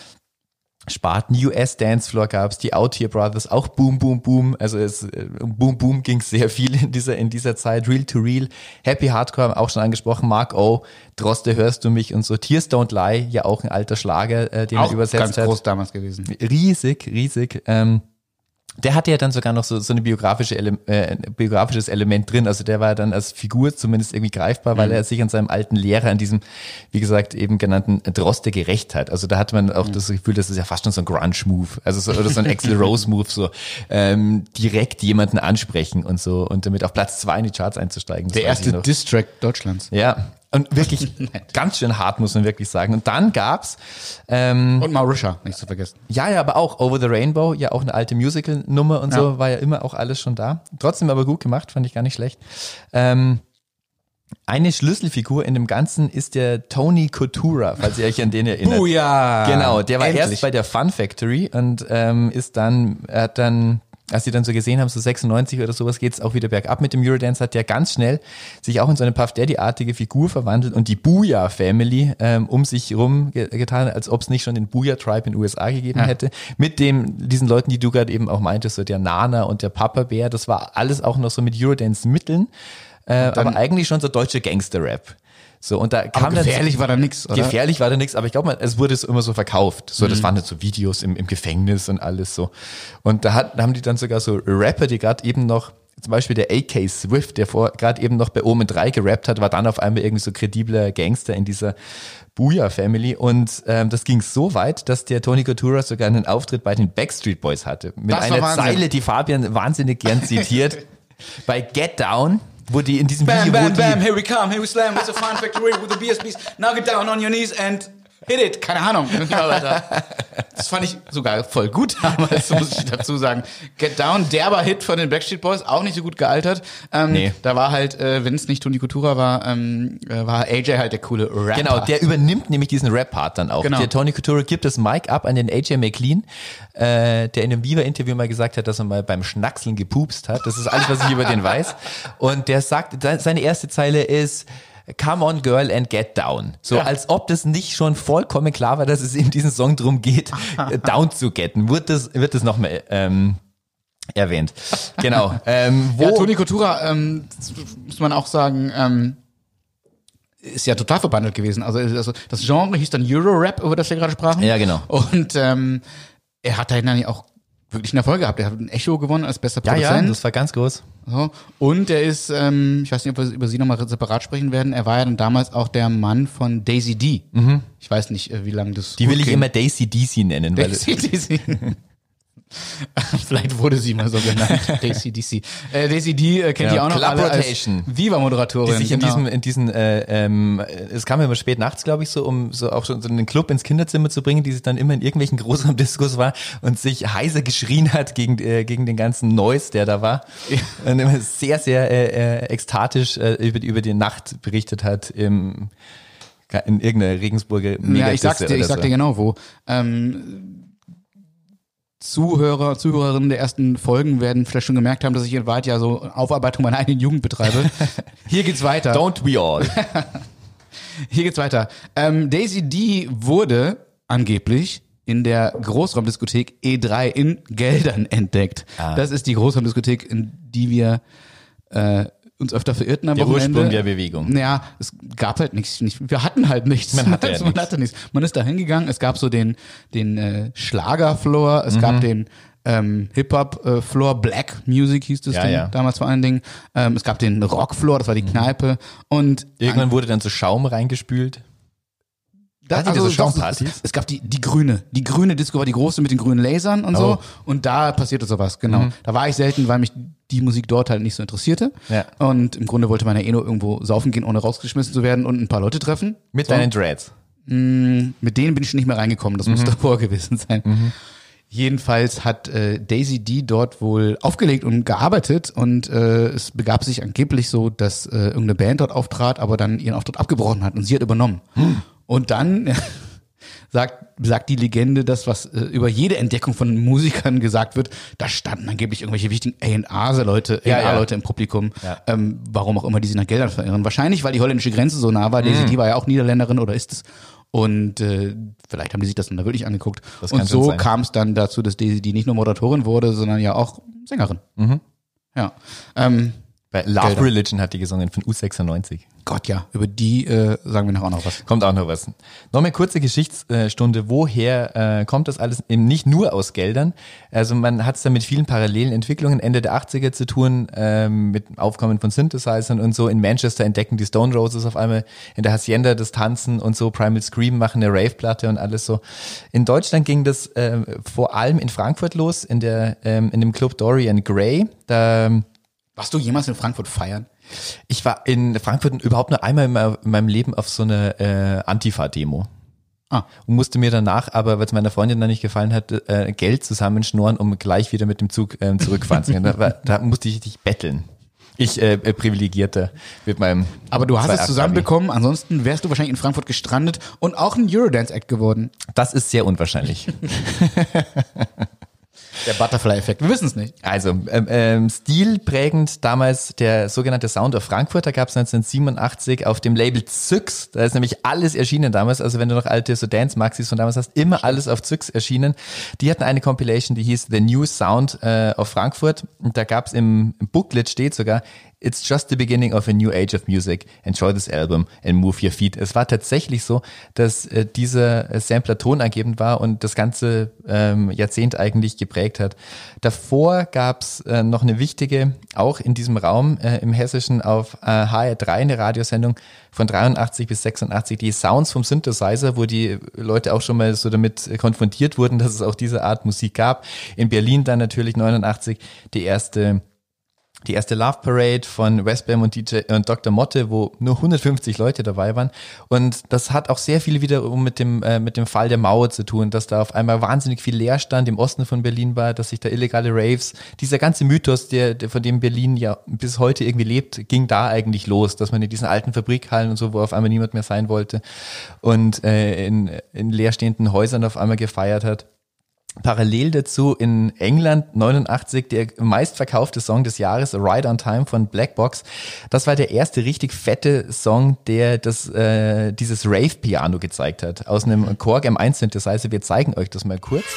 Sparten, U S Dancefloor gab's, die Out Here Brothers, auch Boom Boom Boom, also es um Boom Boom ging sehr viel in dieser in dieser Zeit, Real to Real, Happy Hardcore haben auch schon angesprochen, Mark O, Droste hörst du mich und so, Tears Don't Lie, ja auch ein alter Schlager, äh, den Auch er übersetzt ganz hat. groß damals gewesen. Riesig, riesig. Ähm, der hatte ja dann sogar noch so, so eine biografische Ele äh, biografisches Element drin. Also der war dann als Figur zumindest irgendwie greifbar, weil Mhm. er sich an seinem alten Lehrer, an diesem, wie gesagt, eben genannten Droste gerecht hat. Also da hat man auch mhm. das Gefühl, das ist ja fast schon so ein Grunge-Move. Also so, oder so ein Axl Rose-Move, so ähm, direkt jemanden ansprechen und so und damit auf Platz zwei in die Charts einzusteigen. Das Der weiß ich erste noch. Diss-Track Deutschlands. Ja. Und wirklich ganz schön hart, muss man wirklich sagen. Und dann gab's ähm, Und Marisha, nicht zu vergessen. ja, ja, aber auch Over the Rainbow, ja auch eine alte Musical-Nummer und Ja. so, war ja immer auch alles schon da. Trotzdem aber gut gemacht, fand ich gar nicht schlecht. Ähm, eine Schlüsselfigur in dem Ganzen ist der Tony Coutura, falls ihr euch an den erinnert. Oh ja. Genau, der war Endlich. erst bei der Fun Factory und ähm, ist dann, er hat dann, als sie dann so gesehen haben, so sechsundneunzig oder sowas, geht's auch wieder bergab mit dem Eurodance, hat der ganz schnell sich auch in so eine Puff Daddy-artige Figur verwandelt und die Booyah Family ähm, um sich rum ge getan, als ob es nicht schon den Booyah Tribe in den U S A gegeben Ja. hätte. Mit dem, diesen Leuten, die du gerade eben auch meintest, so der Nana und der Papa Bär, das war alles auch noch so mit Eurodance-Mitteln, äh, dann- aber eigentlich schon so deutsche Gangster-Rap. So, und da kam Aber dann gefährlich war da nix, oder? Gefährlich war da nichts, aber ich glaube, es wurde so immer so verkauft. So, das waren jetzt so Videos im, im Gefängnis und alles so. Und da, hat, da haben die dann sogar so Rapper, die gerade eben noch, zum Beispiel der A K Swift, der vor gerade eben noch bei Omen drei gerappt hat, war dann auf einmal irgendwie so kredibler Gangster in dieser Booyah Family. Und ähm, das ging so weit, dass der Tony Coutura sogar einen Auftritt bei den Backstreet Boys hatte. Mit Das war einer Wahnsinn. Zeile, die Fabian wahnsinnig gern zitiert. Bei Get Down, wo die in diesem Bam, Video, wo bam, die, bam, here we come, here we slam, with the Fun Factory, with the B S Bs. Now get down on your knees and hit it. Keine Ahnung. Das fand ich sogar voll gut damals, muss ich dazu sagen. Get Down, derber Hit von den Backstreet Boys, auch nicht so gut gealtert. Ähm, Nee. Da war halt, äh, wenn es nicht Tony Coutura war, ähm, äh, war A J halt der coole Rapper. Genau, der übernimmt nämlich diesen Rap-Part dann auch. Genau. Der Tony Couture gibt das Mic ab an den A J McLean, äh, der in einem Viva-Interview mal gesagt hat, dass er mal beim Schnackseln gepupst hat. Das ist alles, was ich über den weiß. Und der sagt, seine erste Zeile ist: Come on, girl, and get down. So, Ja. als ob das nicht schon vollkommen klar war, dass es in diesem Song drum geht, down zu getten. Wird das, wird das noch mal ähm, erwähnt. Genau. Ähm, wo Ja, Tony Coutura, ähm, das muss man auch sagen, ähm, ist ja total verbandelt gewesen. Also, also das Genre hieß dann Euro-Rap, über das wir gerade sprachen. Ja, genau. Und ähm, er hat da dann auch wirklich einen Erfolg gehabt. Er hat ein Echo gewonnen als bester ja, Produzent. ja, das war ganz groß. So. Und er ist, ähm, ich weiß nicht, ob wir über sie nochmal separat sprechen werden, er war ja dann damals auch der Mann von Daisy D. Mhm. Ich weiß nicht, äh, wie lange das Die gut will ich ging. immer Daisy Deasy nennen. Daisy D C. Vielleicht wurde sie mal so genannt, Daisy D C. Äh, Daisy D äh, kennt Ja, ihr auch noch Club alle als Rotation. Viva-Moderatorin. Die sich in genau. diesem, in diesen, äh, ähm, es kam immer spät nachts, glaube ich, so, um so auch schon so einen Club ins Kinderzimmer zu bringen, die sich dann immer in irgendwelchen Großraumdiskos war und sich heiser geschrien hat gegen, äh, gegen den ganzen Noise, der da war. Ja. Und immer sehr, sehr äh, äh, ekstatisch äh, über, über die Nacht berichtet hat im, in irgendeiner Regensburger Ja, ich sag's Megadisse dir, ich oder sag so. dir genau wo. Ähm, Zuhörer, Zuhörerinnen der ersten Folgen werden vielleicht schon gemerkt haben, dass ich in Wahrheit ja so Aufarbeitung meiner eigenen Jugend betreibe. Hier geht's weiter. Don't we all. Hier geht's weiter. Ähm, Daisy D wurde angeblich in der Großraumdiskothek E drei in Geldern entdeckt. Ah. Das ist die Großraumdiskothek, in die wir äh, uns öfter verirrten am Der Wochenende. Ursprung der Bewegung. Ja, es gab halt nichts. Nicht, wir hatten halt nichts. Man hatte ja Also, nichts. man hatte nichts. Man ist da hingegangen. Es gab so den den äh, Schlagerfloor. Es gab den ähm, Hip-Hop-Floor. Black Music hieß das Ja, Ding, ja. damals vor allen Dingen. Ähm, es gab den Rockfloor. Das war die Kneipe. Und Irgendwann wurde dann so Schaum reingespült. Da, Hattet ihr so doch, Schaumpartys? Es, es gab die, die grüne. Die grüne Disco war die große mit den grünen Lasern und so. Oh. Und da passierte sowas, genau. Da war ich selten, weil mich die Musik dort halt nicht so interessierte. Ja. Und im Grunde wollte man ja eh nur irgendwo saufen gehen, ohne rausgeschmissen zu werden und ein paar Leute treffen. Mit so. deinen Dreads. Mit denen bin ich nicht mehr reingekommen. Das muss davor gewesen sein. Jedenfalls hat äh, Daisy D dort wohl aufgelegt und gearbeitet und äh, es begab sich angeblich so, dass äh, irgendeine Band dort auftrat, aber dann ihren Auftritt abgebrochen hat und sie hat übernommen. Und dann sagt, sagt die Legende das, was äh, über jede Entdeckung von Musikern gesagt wird, da standen angeblich irgendwelche wichtigen A und R-Leute Ja, ja. Leute im Publikum, Ja. ähm, warum auch immer die sich nach Geldern verirren. Wahrscheinlich, weil die holländische Grenze so nah war. Daisy Mhm. D war ja auch Niederländerin oder ist es. Und äh, vielleicht haben die sich das dann da wirklich angeguckt. Das kann und schon so sein. kam es dann dazu, dass Daisy D nicht nur Moderatorin wurde, sondern ja auch Sängerin. Mhm. Ja. Ähm, Bei Love Gelder. Religion hat die gesungen von U sechsundneunzig. Gott, ja, über die äh, sagen wir nachher auch noch was. Kommt auch noch was. Noch eine kurze Geschichtsstunde. Woher äh, kommt das alles? Eben nicht nur aus Geldern. Also man hat es da mit vielen parallelen Entwicklungen Ende der achtziger zu tun, ähm, mit Aufkommen von Synthesizern und so. In Manchester entdecken die Stone Roses auf einmal in der Hacienda das Tanzen und so. Primal Scream machen eine Rave-Platte und alles so. In Deutschland ging das äh, vor allem in Frankfurt los, in der ähm, in dem Club Dorian Gray. Da Warst du jemals in Frankfurt feiern? Ich war in Frankfurt überhaupt nur einmal in me- in meinem Leben auf so eine äh, Antifa-Demo. Ah. Und musste mir danach, aber weil es meiner Freundin dann nicht gefallen hat, äh, Geld zusammenschnorren, um gleich wieder mit dem Zug ähm, zurückfahren zu können. Da, war, da musste ich richtig betteln. Ich äh, äh, privilegierter mit meinem Aber du hast zwei es Acht zusammenbekommen, ansonsten wärst du wahrscheinlich in Frankfurt gestrandet und auch ein Eurodance-Act geworden. Abi. Das ist sehr unwahrscheinlich. Der Butterfly-Effekt, wir wissen es nicht. Also, ähm, ähm, stilprägend damals der sogenannte Sound of Frankfurt, da gab es neunzehnhundertsiebenundachtzig auf dem Label Zyx, da ist nämlich alles erschienen damals, also wenn du noch alte so Dance-Maxis von damals hast, immer alles auf Zyx erschienen. Die hatten eine Compilation, die hieß The New Sound äh, of Frankfurt und da gab es im, im Booklet steht sogar, It's just the beginning of a new age of music. Enjoy this album and move your feet. Es war tatsächlich so, dass äh, dieser äh, Sampler tonangebend war und das ganze ähm, Jahrzehnt eigentlich geprägt hat. Davor gab's äh, noch eine wichtige, auch in diesem Raum äh, im Hessischen auf äh, H R drei, eine Radiosendung von dreiundachtzig bis sechsundachtzig, die Sounds vom Synthesizer, wo die Leute auch schon mal so damit konfrontiert wurden, dass es auch diese Art Musik gab. In Berlin dann natürlich neunundachtzig die erste die erste Love Parade von Westbam und D J und Doktor Motte, wo nur hundertfünfzig Leute dabei waren. Und das hat auch sehr viel wiederum mit dem äh, mit dem Fall der Mauer zu tun, dass da auf einmal wahnsinnig viel Leerstand im Osten von Berlin war, dass sich da illegale Raves, dieser ganze Mythos, der, der von dem Berlin ja bis heute irgendwie lebt, ging da eigentlich los, dass man in diesen alten Fabrikhallen und so, wo auf einmal niemand mehr sein wollte und äh, in, in leerstehenden Häusern auf einmal gefeiert hat. Parallel dazu in England neunundachtzig der meistverkaufte Song des Jahres, Ride on Time von Black Box. Das war der erste richtig fette Song, der das äh, dieses Rave-Piano gezeigt hat. Aus einem Korg M eins Synthesizer. Wir zeigen euch das mal kurz.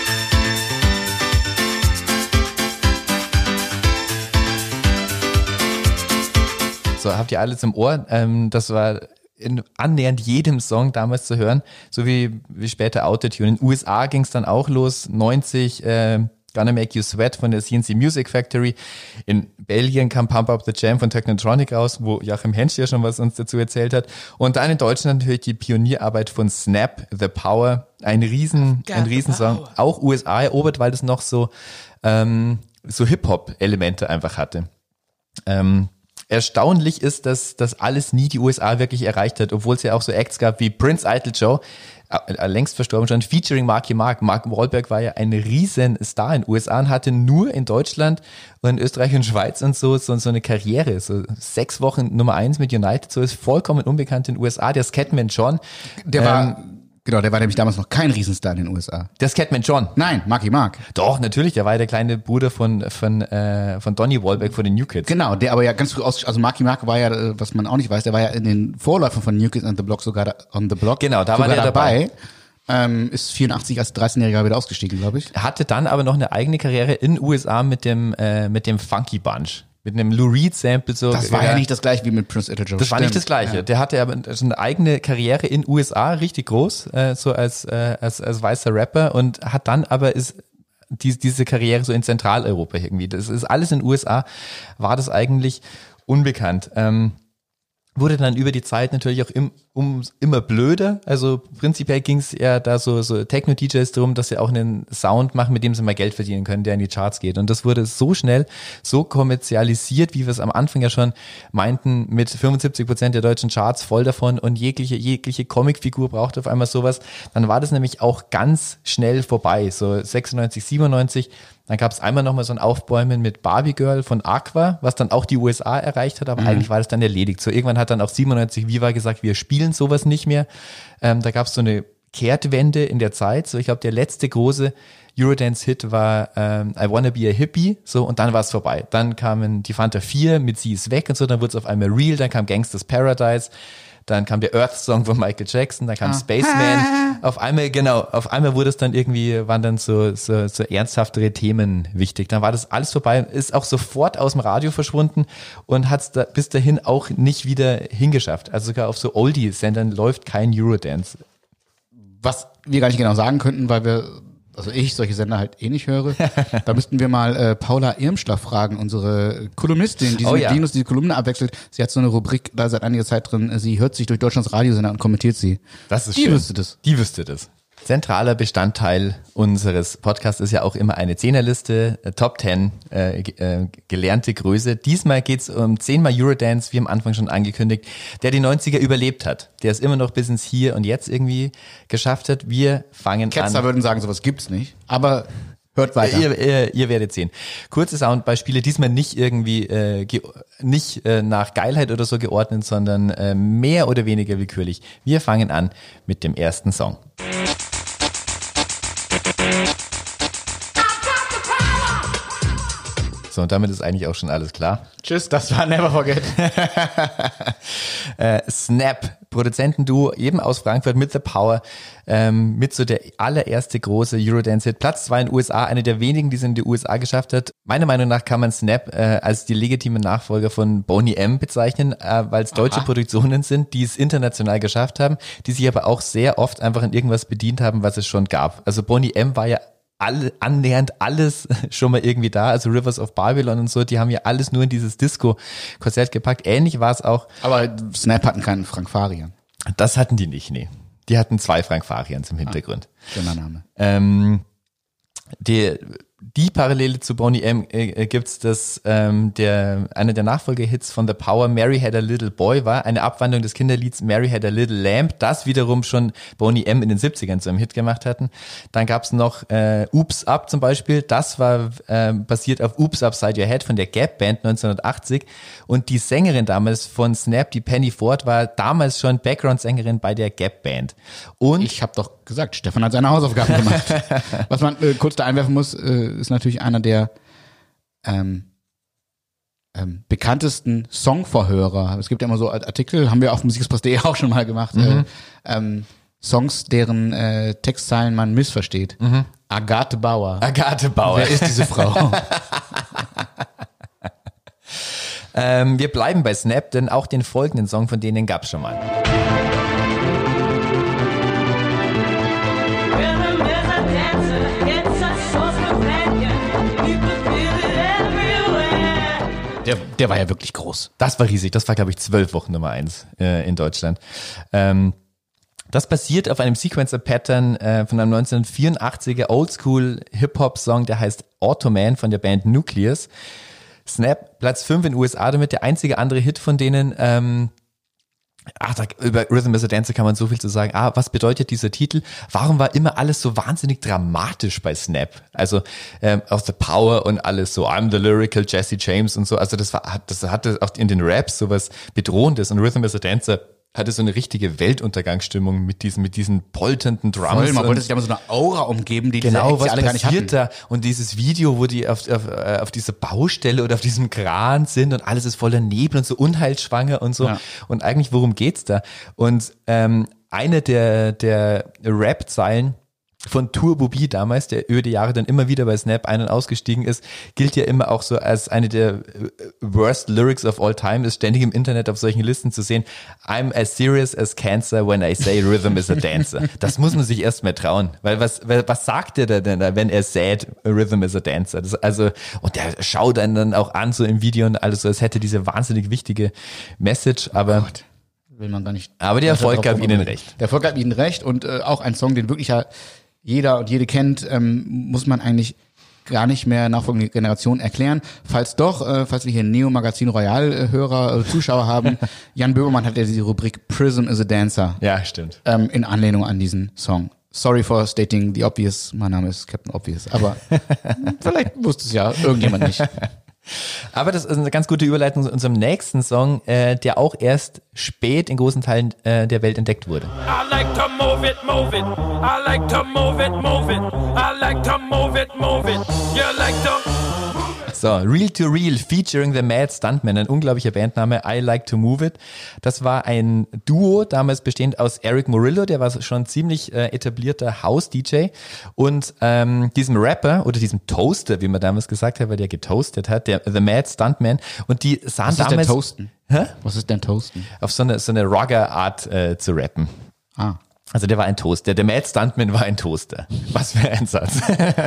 So, habt ihr alles im Ohr? Ähm, das war in annähernd jedem Song damals zu hören, so wie, wie später Autotune. In den U S A ging es dann auch los, neunzig, äh, Gonna Make You Sweat von der C N C Music Factory. In Belgien kam Pump Up the Jam von Technotronic raus, wo Joachim Hensch ja schon was uns dazu erzählt hat. Und dann in Deutschland natürlich die Pionierarbeit von Snap, The Power, ein riesen, ein Riesensong. Auch U S A erobert, weil das noch so, ähm, so Hip-Hop-Elemente einfach hatte. Ähm, Erstaunlich ist, dass das alles nie die U S A wirklich erreicht hat, obwohl es ja auch so Acts gab wie Prince Idol Joe, äh, längst verstorben schon, featuring Marky Mark. Mark Wahlberg war ja ein riesen Star in den U S A und hatte nur in Deutschland und in Österreich und Schweiz und so, so, so eine Karriere. So sechs Wochen Nummer eins mit United, so ist vollkommen unbekannt in den U S A. Der Scatman John. Der ähm, war... Genau, der war nämlich damals noch kein Riesenstar in den U S A. Der Scatman John. Nein, Marky Mark. Doch, natürlich, der war ja der kleine Bruder von von äh, von Donny Wahlberg von den New Kids. Genau, der aber ja ganz früh aus, also Marky Mark war ja, was man auch nicht weiß, der war ja in den Vorläufern von New Kids on the Block sogar da, on the Block. Genau, da sogar war der dabei. dabei. Ähm, ist vierundachtzig als dreizehnjähriger wieder ausgestiegen, glaube ich. Hatte dann aber noch eine eigene Karriere in den U S A mit dem äh, mit dem Funky Bunch. Mit einem Lou Reed Sample so. Das war ja, ja nicht das gleiche wie mit Prince Idol Joe. Das war Stimmt. nicht das gleiche. Ja. Der hatte aber eine eigene Karriere in U S A, richtig groß, äh, so als, äh, als als weißer Rapper und hat dann aber ist die, diese Karriere so in Zentraleuropa irgendwie. Das ist alles in den U S A, war das eigentlich unbekannt. Ähm, wurde dann über die Zeit natürlich auch im, um, immer blöder. Also prinzipiell ging es ja da so, so Techno-D Js darum, dass sie auch einen Sound machen, mit dem sie mal Geld verdienen können, der in die Charts geht. Und das wurde so schnell, so kommerzialisiert, wie wir es am Anfang ja schon meinten, mit fünfundsiebzig Prozent der deutschen Charts voll davon und jegliche, jegliche Comicfigur braucht auf einmal sowas. Dann war das nämlich auch ganz schnell vorbei. So sechsundneunzig, siebenundneunzig. Dann gab es einmal nochmal so ein Aufbäumen mit Barbie Girl von Aqua, was dann auch die U S A erreicht hat, aber mhm. eigentlich war das dann erledigt. So irgendwann hat dann auch siebenundneunzig Viva gesagt, wir spielen sowas nicht mehr. Ähm, da gab es so eine Kehrtwende in der Zeit. So ich glaube, der letzte große Eurodance-Hit war ähm, I Wanna Be a Hippie, so und dann war es vorbei. Dann kamen die Fanta vier mit Sie ist weg und so, dann wurde es auf einmal real, dann kam Gangsta's Paradise. Dann kam der Earth-Song von Michael Jackson, dann kam ah. Spaceman. Auf einmal, genau, auf einmal wurde es dann irgendwie, waren dann so, so, so ernsthaftere Themen wichtig. Dann war das alles vorbei, ist auch sofort aus dem Radio verschwunden und hat es da bis dahin auch nicht wieder hingeschafft. Also sogar auf so Oldie-Sendern läuft kein Eurodance. Was wir gar nicht genau sagen könnten, weil wir, also ich solche Sender halt eh nicht höre. Da müssten wir mal äh, Paula Irmschler fragen, unsere Kolumnistin, die oh, mit ja. Linus diese Kolumne abwechselt. Sie hat so eine Rubrik da seit einiger Zeit drin. Sie hört sich durch Deutschlands Radiosender und kommentiert sie. Das ist die schön. wüsste das. Die wüsste das. Zentraler Bestandteil unseres Podcasts ist ja auch immer eine Zehnerliste, äh, Top Ten, äh, äh, gelernte Größe. Diesmal geht's um zehnmal Eurodance, wie am Anfang schon angekündigt, der die neunziger überlebt hat, der es immer noch bis ins Hier und Jetzt irgendwie geschafft hat. Wir fangen Ketzer an. Ketzer würden sagen, sowas gibt's nicht, aber hört weiter. Ihr, ihr, ihr werdet sehen. Kurze Soundbeispiele, diesmal nicht irgendwie äh, ge- nicht äh, nach Geilheit oder so geordnet, sondern äh, mehr oder weniger willkürlich. Wir fangen an mit dem ersten Song. So, und damit ist eigentlich auch schon alles klar. Tschüss, das war Never Forget. äh, Snap, Produzentenduo, eben aus Frankfurt mit The Power, ähm, mit so der allererste große Eurodance-Hit. Platz zwei in den U S A, eine der wenigen, die es in die U S A geschafft hat. Meiner Meinung nach kann man Snap äh, als die legitime Nachfolger von Boney M bezeichnen, äh, weil es deutsche Aha. Produktionen sind, die es international geschafft haben, die sich aber auch sehr oft einfach an irgendwas bedient haben, was es schon gab. Also Boney M war ja alle, annähernd alles schon mal irgendwie da, also Rivers of Babylon und so, die haben ja alles nur in dieses Disco-Korsett gepackt. Ähnlich war es auch. Aber Snap hatten keinen Frank Farian. Das hatten die nicht, nee. Die hatten zwei Frank Farians im Hintergrund. Ah, schöner Name. Ähm, die, die Parallele zu Boney M äh, gibt's, dass ähm, der einer der Nachfolgehits von The Power, Mary Had a Little Boy, war eine Abwandlung des Kinderlieds Mary Had a Little Lamb, das wiederum schon Boney M in den siebzigern zu einem Hit gemacht hatten. Dann gab's noch äh, Oops Up zum Beispiel, das war äh, basiert auf Oops Upside Your Head von der Gap Band neunzehnhundertachtzig und die Sängerin damals von Snap, die Penny Ford, war damals schon Background-Sängerin bei der Gap Band. Und Ich habe doch gesagt, Stefan hat seine Hausaufgaben gemacht. Was man äh, kurz da einwerfen muss, äh, ist natürlich einer der ähm, ähm, bekanntesten Songverhörer. Es gibt ja immer so Artikel, haben wir auf musikexpress punkt de auch schon mal gemacht, mhm. äh, ähm, Songs, deren äh, Textzeilen man missversteht. Mhm. Agathe Bauer. Agathe Bauer. Wer ist diese Frau? ähm, wir bleiben bei Snap, denn auch den folgenden Song von denen gab's schon mal. Der, der war ja wirklich groß. Das war riesig. Das war, glaube ich, zwölf Wochen Nummer eins äh, in Deutschland. Ähm, das basiert auf einem Sequencer-Pattern äh, von einem neunzehnhundertvierundachtziger Oldschool-Hip-Hop-Song, der heißt Automan von der Band Nucleus. Snap, Platz fünf in den U S A damit, der einzige andere Hit von denen. Ähm, Ach, da, über Rhythm is a Dancer kann man so viel zu sagen. Ah, was bedeutet dieser Titel? Warum war immer alles so wahnsinnig dramatisch bei Snap? Also ähm, aus The Power und alles so, I'm the lyrical Jesse James und so. Also das war, das hatte auch in den Raps sowas Bedrohendes und Rhythm is a Dancer hatte so eine richtige Weltuntergangsstimmung mit diesen, mit diesen polternden Drums. Voll, man wollte sich aber so eine Aura umgeben, die genau, diese was alle gar nicht hatten. passiert da? Und dieses Video, wo die auf, auf, auf dieser Baustelle oder auf diesem Kran sind und alles ist voller Nebel und so unheilschwanger und so. Ja. Und eigentlich, worum geht's da? Und ähm, eine der, der Rap-Zeilen von Turbo B damals, der über die Jahre dann immer wieder bei Snap ein- und ausgestiegen ist, gilt ja immer auch so als eine der worst lyrics of all time, ist ständig im Internet auf solchen Listen zu sehen. I'm as serious as cancer when I say rhythm is a dancer. Das muss man sich erst mal trauen, weil was, was sagt der denn da, wenn er sagt, rhythm is a dancer? Das, also, und der schaut einen dann auch an, so im Video und alles so, als hätte diese wahnsinnig wichtige Message, aber Oh Gott, will man gar nicht. Aber der Erfolg gab ihnen recht. Der Erfolg gab ihnen recht und äh, auch ein Song, den wirklich ja jeder und jede kennt, ähm, muss man eigentlich gar nicht mehr nachfolgende Generation erklären. Falls doch, äh, falls wir hier Neo Magazin Royal äh, Hörer, äh, Zuschauer haben, Jan Böhmermann hat ja diese Rubrik Prism is a Dancer. Ja, stimmt. Ähm, in Anlehnung an diesen Song. Sorry for stating the obvious. Mein Name ist Captain Obvious. Aber vielleicht wusste es ja irgendjemand nicht. Aber das ist eine ganz gute Überleitung zu unserem nächsten Song, äh, der auch erst spät in großen Teilen äh, der Welt entdeckt wurde. I like to move it, move it. I like to move it, move it. I like to move it, move it. You like to... So, Real to Real featuring The Mad Stuntman, ein unglaublicher Bandname, I Like to Move It. Das war ein Duo, damals bestehend aus Eric Morillo, der war schon ziemlich äh, etablierter House-D J und ähm, diesem Rapper oder diesem Toaster, wie man damals gesagt hat, weil der getoastet hat, der The Mad Stuntman. Und die sahen Was ist damals... denn Toasten? Hä? Was ist denn Toasten? Auf so eine, so eine Rocker-Art äh, zu rappen. Ah. Also der war ein Toaster. Der Mad Stuntman war ein Toaster. Was für ein Satz.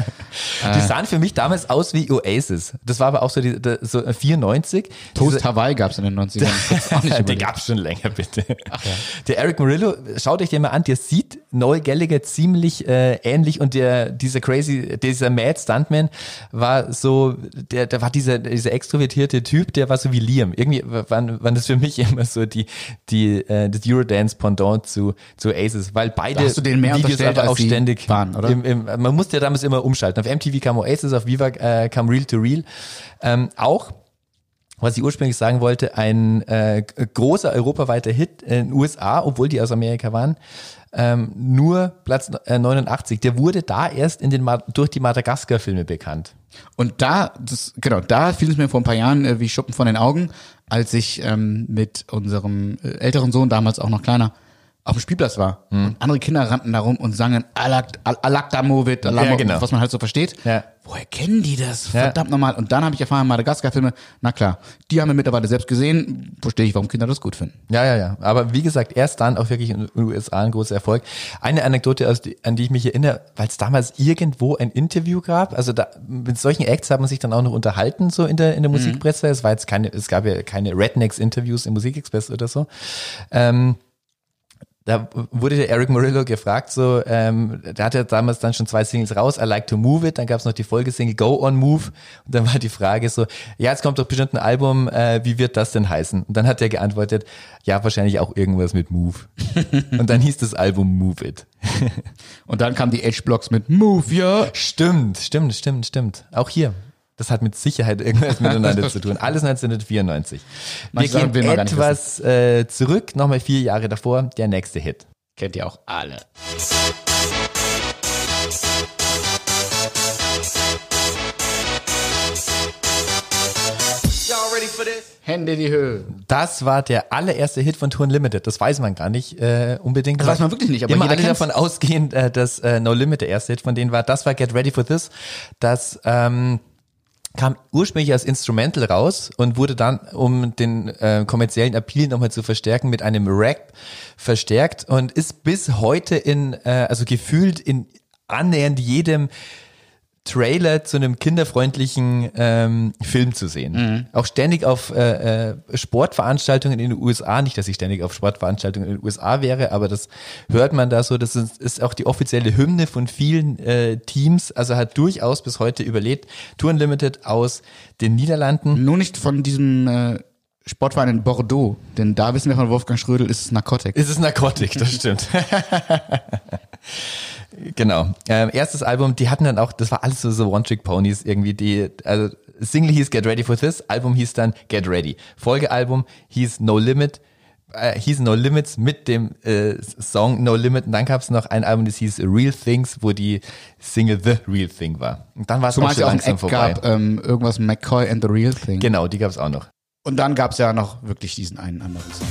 Die sahen für mich damals aus wie Oasis. Das war aber auch so, die, die, so vierundneunzig. Toast Diese, Hawaii gab's in den neunzigern. Auch nicht der überlegt. gab's schon länger, bitte. Ach ja. Der Eric Morillo, schaut euch den mal an, der sieht Noel Gallagher ziemlich äh, ähnlich und der dieser crazy, dieser Mad Stuntman war so, der, der war dieser, dieser extrovertierte Typ, der war so wie Liam. Irgendwie waren, waren das für mich immer so die, die äh, das Eurodance-Pendant zu, zu Oasis. Weil beide Da hast du denen mehr Videos unterstellt, aber als auch sie ständig waren, oder? Im, im, man musste ja damals immer umschalten. Auf M T V kam Oasis, auf Viva äh, kam Real to Real. Ähm, auch, was ich ursprünglich sagen wollte, ein äh, großer europaweiter Hit in den U S A, obwohl die aus Amerika waren, ähm, nur Platz äh, neunundachtzig. Der wurde da erst in den Ma- durch die Madagaskar-Filme bekannt. Und da, das, genau, da fiel es mir vor ein paar Jahren äh, wie Schuppen von den Augen, als ich ähm, mit unserem äh, älteren Sohn, damals auch noch kleiner, auf dem Spielplatz war. Mhm. Und andere Kinder rannten da rum und sangen Alakta Movit, Ja, genau. was man halt so versteht. Ja. Woher kennen die das? Ja. Verdammt nochmal. Und dann habe ich erfahren, Madagaskar-Filme, na klar, die haben wir mittlerweile selbst gesehen. Verstehe ich, warum Kinder das gut finden. Ja, ja, ja. Aber wie gesagt, erst dann auch wirklich in den U S A ein großer Erfolg. Eine Anekdote, aus die, an die ich mich erinnere, weil es damals irgendwo ein Interview gab. Also da, mit solchen Acts hat man sich dann auch noch unterhalten, so in der, in der Mhm. Musikpresse. Es war jetzt keine, es gab ja keine Rednecks-Interviews im Musikexpress oder so. Ähm, da wurde der Eric Morillo gefragt, so, ähm, der hatte damals dann schon zwei Singles raus, I Like to Move It, dann gab es noch die Folgesingle Go On Move und dann war die Frage so, ja, jetzt kommt doch bestimmt ein Album, äh, wie wird das denn heißen? Und dann hat er geantwortet, ja, wahrscheinlich auch irgendwas mit Move. Und dann hieß das Album Move It. Und dann kamen die H-Blocks mit Move, ja. Stimmt, stimmt, stimmt, stimmt. Auch hier. Das hat mit Sicherheit irgendwas miteinander zu tun. Alles neunzehnhundertvierundneunzig. Wir Sachen will gehen man gar nicht etwas äh, zurück, nochmal vier Jahre davor, der nächste Hit. Kennt ihr auch alle. Hände in die Höhe. Das war der allererste Hit von Tour Unlimited. Das weiß man gar nicht äh, unbedingt. Das weiß man wirklich nicht, aber immer jeder alle kennt's. davon ausgehen, äh, dass äh, No Limit der erste Hit von denen war. Das war Get Ready for This. Das ähm, kam ursprünglich als Instrumental raus und wurde dann, um den äh, kommerziellen Appeal nochmal zu verstärken, mit einem Rap verstärkt und ist bis heute in, äh, also gefühlt in annähernd jedem Trailer zu einem kinderfreundlichen ähm, Film zu sehen. Mhm. Auch ständig auf äh, äh, Sportveranstaltungen in den U S A, nicht, dass ich ständig auf Sportveranstaltungen in den U S A wäre, aber das hört man da so, das ist, ist auch die offizielle Hymne von vielen äh, Teams, also hat durchaus bis heute überlebt. Tour Unlimited aus den Niederlanden. Nur nicht von diesem äh, Sportverein in Bordeaux, denn da wissen wir von Wolfgang Schrödel, ist es Narkotik. Ist es Narkotik, das stimmt. Genau. Ähm, erstes Album, die hatten dann auch, das war alles so, so One-Trick-Ponys irgendwie, die, also Single hieß Get Ready for This, Album hieß dann Get Ready. Folgealbum hieß No Limit, äh, hieß No Limits mit dem äh, Song No Limit und dann gab es noch ein Album, das hieß Real Things, wo die Single The Real Thing war. Und dann war es auch schon auch ein langsam Eck vorbei. gab, ähm, irgendwas McCoy and the Real Thing. Genau, die gab es auch noch. Und dann gab es ja noch wirklich diesen einen anderen Song.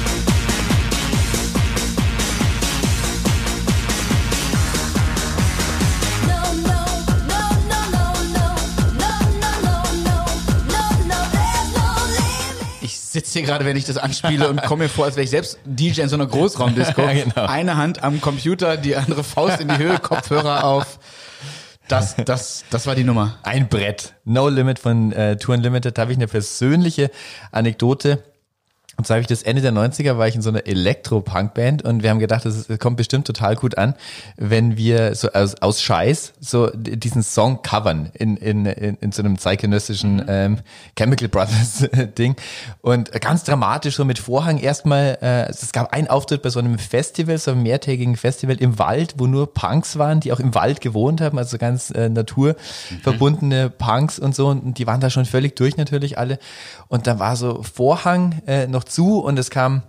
Ich sitze hier gerade, wenn ich das anspiele und komme mir vor, als wäre ich selbst D J in so einer Großraumdisco. Ja, genau. Eine Hand am Computer, die andere Faust in die Höhe, Kopfhörer auf. Das, das, das war die Nummer. Ein Brett. No Limit von äh, Tour Unlimited. Da habe ich eine persönliche Anekdote. Und zwar habe ich das Ende der neunziger, war ich in so einer Elektro-Punk-Band und wir haben gedacht, das, ist, das kommt bestimmt total gut an, wenn wir so aus, aus Scheiß so diesen Song covern in, in, in, in so einem zeitgenössischen ähm, Chemical Brothers Ding. Und ganz dramatisch so mit Vorhang erstmal, äh, es gab einen Auftritt bei so einem Festival, so einem mehrtägigen Festival im Wald, wo nur Punks waren, die auch im Wald gewohnt haben, also ganz äh, naturverbundene Punks und so. Und die waren da schon völlig durch natürlich alle. Und dann war so Vorhang äh, noch zu und es kam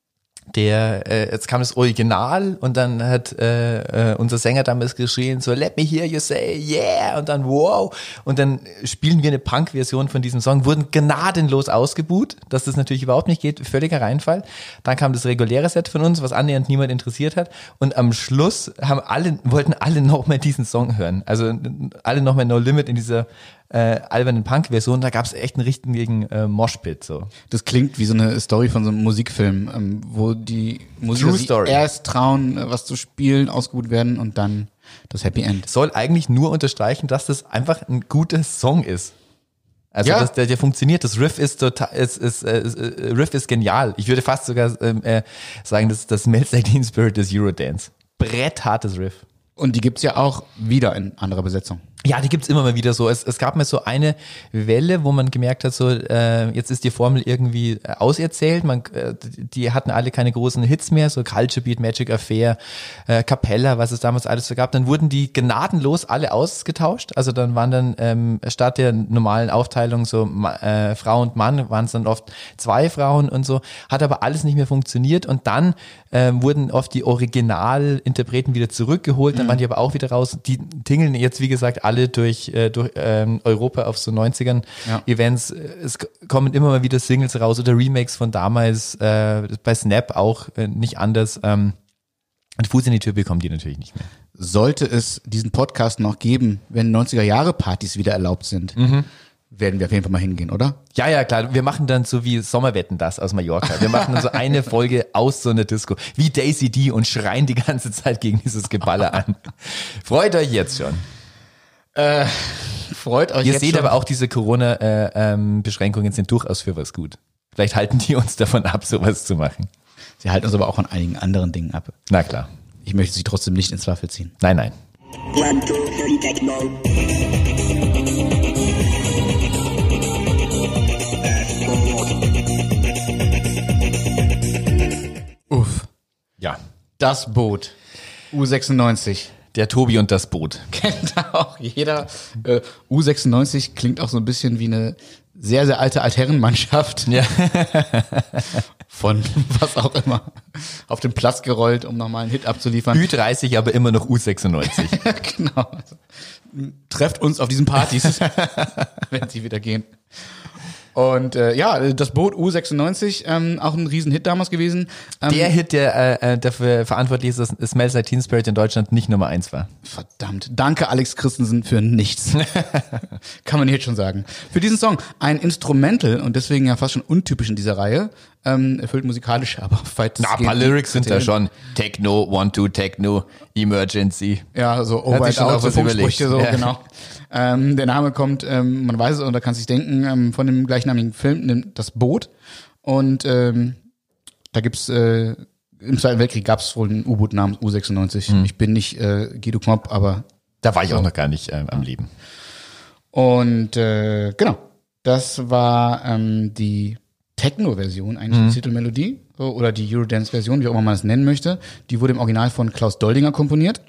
der, äh, jetzt kam das Original und dann hat äh, äh, unser Sänger damals geschrien so, let me hear you say yeah und dann wow und dann spielen wir eine Punk-Version von diesem Song, wurden gnadenlos ausgebuht, dass das natürlich überhaupt nicht geht, völliger Reinfall. Dann kam das reguläre Set von uns, was annähernd niemand interessiert hat und am Schluss haben alle, wollten alle nochmal diesen Song hören, also alle nochmal No Limit in dieser äh, albernen Punk-Version, da gab es echt einen richtigen äh, Moshpit so. Das klingt wie so eine Story von so einem Musikfilm, ähm, wo die Musiker sich erst trauen, äh, was zu spielen, ausgebucht werden und dann das Happy End. Soll eigentlich nur unterstreichen, dass das einfach ein guter Song ist. Also Ja. das, der, der funktioniert, das Riff ist total, ist, ist, äh, ist, äh, Riff ist genial. Ich würde fast sogar ähm, äh, sagen, das ist das Smells Like Teen Spirit des Eurodance. Bretthartes Riff. Und die gibt's ja auch wieder in anderer Besetzung. Ja, die gibt's immer mal wieder so. Es, es gab mal so eine Welle, wo man gemerkt hat, so äh, jetzt ist die Formel irgendwie äh, auserzählt. Man, äh, die hatten alle keine großen Hits mehr, so Culture Beat, Magic Affair, äh, Capella, was es damals alles so gab. Dann wurden die gnadenlos alle ausgetauscht. Also dann waren dann ähm, statt der normalen Aufteilung so äh, Frau und Mann, waren es dann oft zwei Frauen und so. Hat aber alles nicht mehr funktioniert. Und dann äh, wurden oft die Originalinterpreten wieder zurückgeholt. Dann waren die aber auch wieder raus. Die tingeln jetzt, wie gesagt, alle durch, äh, durch ähm, Europa auf so neunzigern Ja. Events. Es kommen immer mal wieder Singles raus oder Remakes von damals, äh, bei Snap auch äh, nicht anders. Ähm, und Fuß in die Tür bekommen die natürlich nicht mehr. Sollte es diesen Podcast noch geben, wenn neunziger-Jahre-Partys wieder erlaubt sind, werden wir auf jeden Fall mal hingehen, oder? Ja, ja, klar. Wir machen dann so wie Sommerwetten das aus Mallorca. Wir machen dann so eine Folge aus so einer Disco. Wie Daisy D und schreien die ganze Zeit gegen dieses Geballer an. Freut euch jetzt schon. Äh, freut euch Ihr jetzt seht schon. aber auch, diese Corona-Beschränkungen sind durchaus für was gut. Vielleicht halten die uns davon ab, sowas zu machen. Sie halten uns aber auch von einigen anderen Dingen ab. Na klar. Ich möchte sie trotzdem nicht ins Zweifel ziehen. Nein, nein. Uff. Ja. Das Boot. U sechsundneunzig. Der Tobi und das Boot. Kennt auch jeder. Äh, U sechsundneunzig klingt auch so ein bisschen wie eine sehr, sehr alte Altherrenmannschaft. Ja. Von was auch immer. Auf den Platz gerollt, um nochmal einen Hit abzuliefern. Ü dreißig, aber immer noch U sechsundneunzig. Genau. Trefft uns auf diesen Partys, wenn sie wieder gehen. Und äh, ja, das Boot U sechsundneunzig, ähm, auch ein Riesenhit damals gewesen. Ähm, Der Hit, der äh, dafür verantwortlich ist, dass Smells Like Teen Spirit in Deutschland nicht Nummer eins war. Verdammt. Danke, Alex Christensen, für nichts. Kann man jetzt schon sagen. Für diesen Song ein Instrumental und deswegen ja fast schon untypisch in dieser Reihe. Ähm, erfüllt musikalisch, aber weit. Na, ein paar Lyrics sind da schon. Techno, One, Two, Techno, Emergency. Ja, so Hört Over sich and schon Out, auch so was Funksprüche, überlegt. so, Ja. genau. Ähm, der Name kommt, ähm, man weiß es oder kann sich denken, ähm, von dem gleichnamigen Film, dem, Das Boot. Und ähm, da gibt's äh, im Zweiten Weltkrieg gab es wohl ein U-Boot namens U sechsundneunzig. Hm. Ich bin nicht äh, Guido Knopp, aber Da war ich auch noch gar nicht ähm, am Leben. und äh, genau, das war ähm, die Techno-Version, eigentlich Mhm. die Titelmelodie so, oder die Eurodance-Version, wie auch immer man es nennen möchte. Die wurde im Original von Klaus Doldinger komponiert.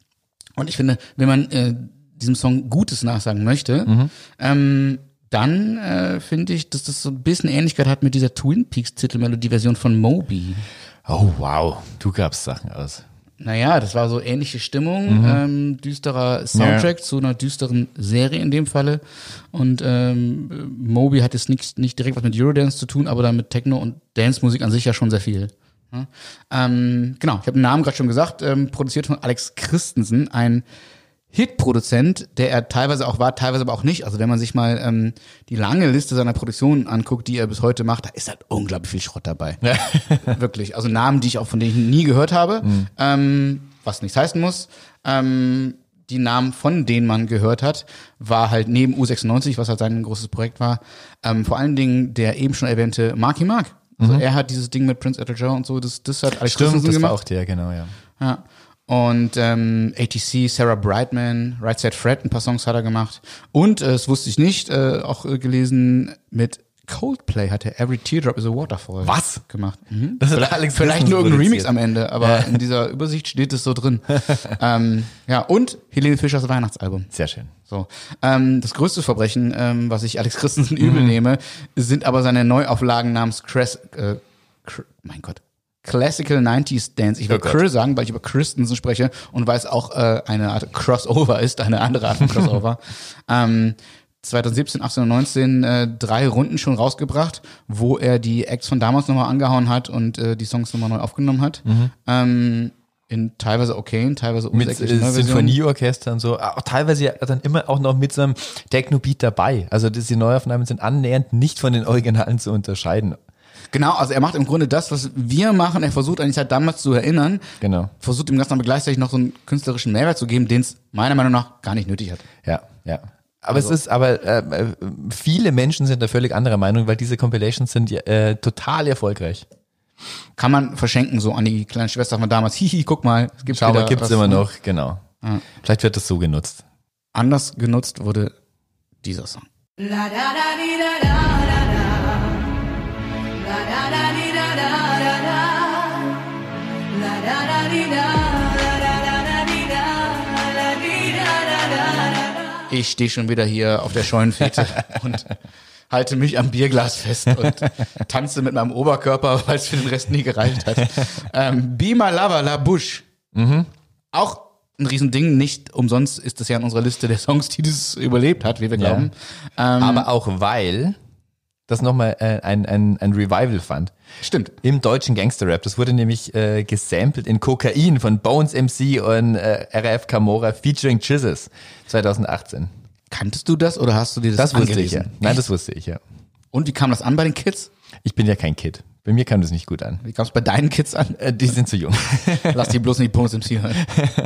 Und ich finde, wenn man äh, diesem Song Gutes nachsagen möchte, Mhm. ähm, dann äh, finde ich, dass das so ein bisschen Ähnlichkeit hat mit dieser Twin Peaks Titelmelodie-Version von Moby. Oh, wow. Du gabst Sachen aus. Naja, das war so ähnliche Stimmung, ähm, düsterer Soundtrack Ja. zu einer düsteren Serie in dem Falle. Und ähm, Moby hat jetzt nicht, nicht direkt was mit Eurodance zu tun, aber dann mit Techno und Dance-Musik an sich ja schon sehr viel. Ja? Ähm, genau, ich habe den Namen gerade schon gesagt, ähm, produziert von Alex Christensen, ein Hitproduzent, der er teilweise auch war, teilweise aber auch nicht. Also wenn man sich mal ähm, die lange Liste seiner Produktionen anguckt, die er bis heute macht, da ist halt unglaublich viel Schrott dabei. Wirklich. Also Namen, die ich auch von denen ich nie gehört habe, Mhm. ähm, was nichts heißen muss. Ähm, die Namen, von denen man gehört hat, war halt neben U sechsundneunzig, was halt sein großes Projekt war, ähm, vor allen Dingen der eben schon erwähnte Marky Mark. Also er hat dieses Ding mit Prince Etta Joe und so, das, das hat Alex Stimmt, Christensen das gemacht. war auch der, genau, ja. Ja. Und ähm, A T C, Sarah Brightman, Right Said Fred, ein paar Songs hat er gemacht. Und, äh, das wusste ich nicht, äh, auch äh, gelesen, mit Coldplay hat er Every Teardrop is a Waterfall Was? gemacht. Mhm. Das hat vielleicht Alex vielleicht Christensen nur irgendein Remix produziert. am Ende, aber in dieser Übersicht steht es so drin. ähm, ja, und Helene Fischers Weihnachtsalbum. Sehr schön. So, ähm, das größte Verbrechen, ähm, was ich Alex Christensen übel nehme, sind aber seine Neuauflagen namens Cres, äh, Cr mein Gott, Classical neunziger Dance. Ich will Oh Gott. Cr sagen, weil ich über Christensen spreche und weil es auch äh, eine Art Crossover ist, eine andere Art von Crossover. ähm, zwanzig siebzehn, achtzehn und neunzehn äh, drei Runden schon rausgebracht, wo er die Acts von damals nochmal angehauen hat und äh, die Songs nochmal neu aufgenommen hat. Ähm, in teilweise okayen, teilweise Mit unsäglichen äh, Neuversionen. Symphonieorchester und so. Auch teilweise ja dann immer auch noch mit so einem Techno-Beat dabei. Also das, die Neuaufnahmen sind annähernd nicht von den Originalen zu unterscheiden. Genau, also er macht im Grunde das, was wir machen. Er versucht eigentlich halt damals zu erinnern. Genau. Versucht dem Ganzen aber gleichzeitig noch so einen künstlerischen Mehrwert zu geben, den es meiner Meinung nach gar nicht nötig hat. Ja, ja. Aber es ist, aber äh, viele Menschen sind da völlig anderer Meinung, weil diese Compilations sind äh, total erfolgreich. Kann man verschenken, so an die kleine Schwester von damals. Hihi, guck mal, es gibt Schau mal, wieder gibt's was, immer ne? noch, genau. Vielleicht wird das so genutzt. Anders genutzt wurde dieser Song. La da da di da da da da. La da da di da da da da. La da da di da da da da di da da di da da da da. Ich stehe schon wieder hier auf der Scheunenfete und halte mich am Bierglas fest und tanze mit meinem Oberkörper, weil es für den Rest nie gereicht hat. Ähm, Be My Lover, La Bouche. Auch ein Riesending, nicht umsonst ist das ja in unserer Liste der Songs, die das überlebt hat, wie wir glauben. Ähm, Aber auch weil das nochmal äh, ein, ein, ein Revival fand. Stimmt. Im deutschen Gangster-Rap. Das wurde nämlich äh, gesampelt in Kokain von Bones M C und äh, R F Camorra featuring Jizzes zwanzig achtzehn. Kanntest du das oder hast du dir das, Das wusste ich ja. angelesen? Nein, das wusste ich ja. Und wie kam das an bei den Kids? Ich bin ja kein Kid. Bei mir kam das nicht gut an. Wie kam es bei deinen Kids an? Äh, die sind zu jung. Lass die bloß nicht Bones M C hören.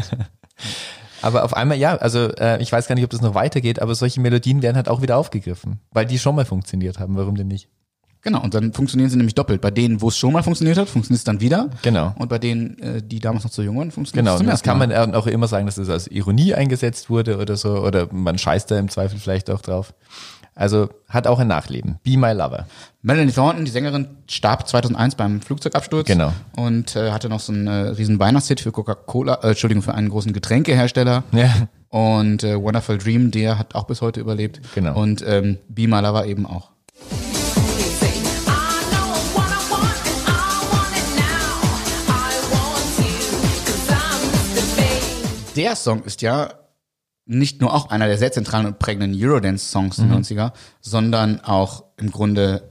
Aber auf einmal, ja, also äh, ich weiß gar nicht, ob das noch weitergeht, aber solche Melodien werden halt auch wieder aufgegriffen, weil die schon mal funktioniert haben. Warum denn nicht? Genau, und dann funktionieren sie nämlich doppelt. Bei denen, wo es schon mal funktioniert hat, funktioniert es dann wieder. Genau. Und bei denen, äh, die damals noch zu jung waren, funktioniert Genau, es zum das ersten kann Mal. man auch immer sagen, dass es als Ironie eingesetzt wurde oder so, oder man scheißt da im Zweifel vielleicht auch drauf. Also hat auch ein Nachleben. Be My Lover. Melanie Thornton, die Sängerin, starb zweitausendeins beim Flugzeugabsturz. Genau. Und äh, hatte noch so einen äh, riesen Weihnachtshit für Coca-Cola, äh, Entschuldigung, für einen großen Getränkehersteller. Ja. Und äh, Wonderful Dream, der hat auch bis heute überlebt. Genau. Und ähm, Be My Lover eben auch. Der Song ist ja nicht nur auch einer der sehr zentralen und prägenden Eurodance-Songs der neunziger, sondern auch im Grunde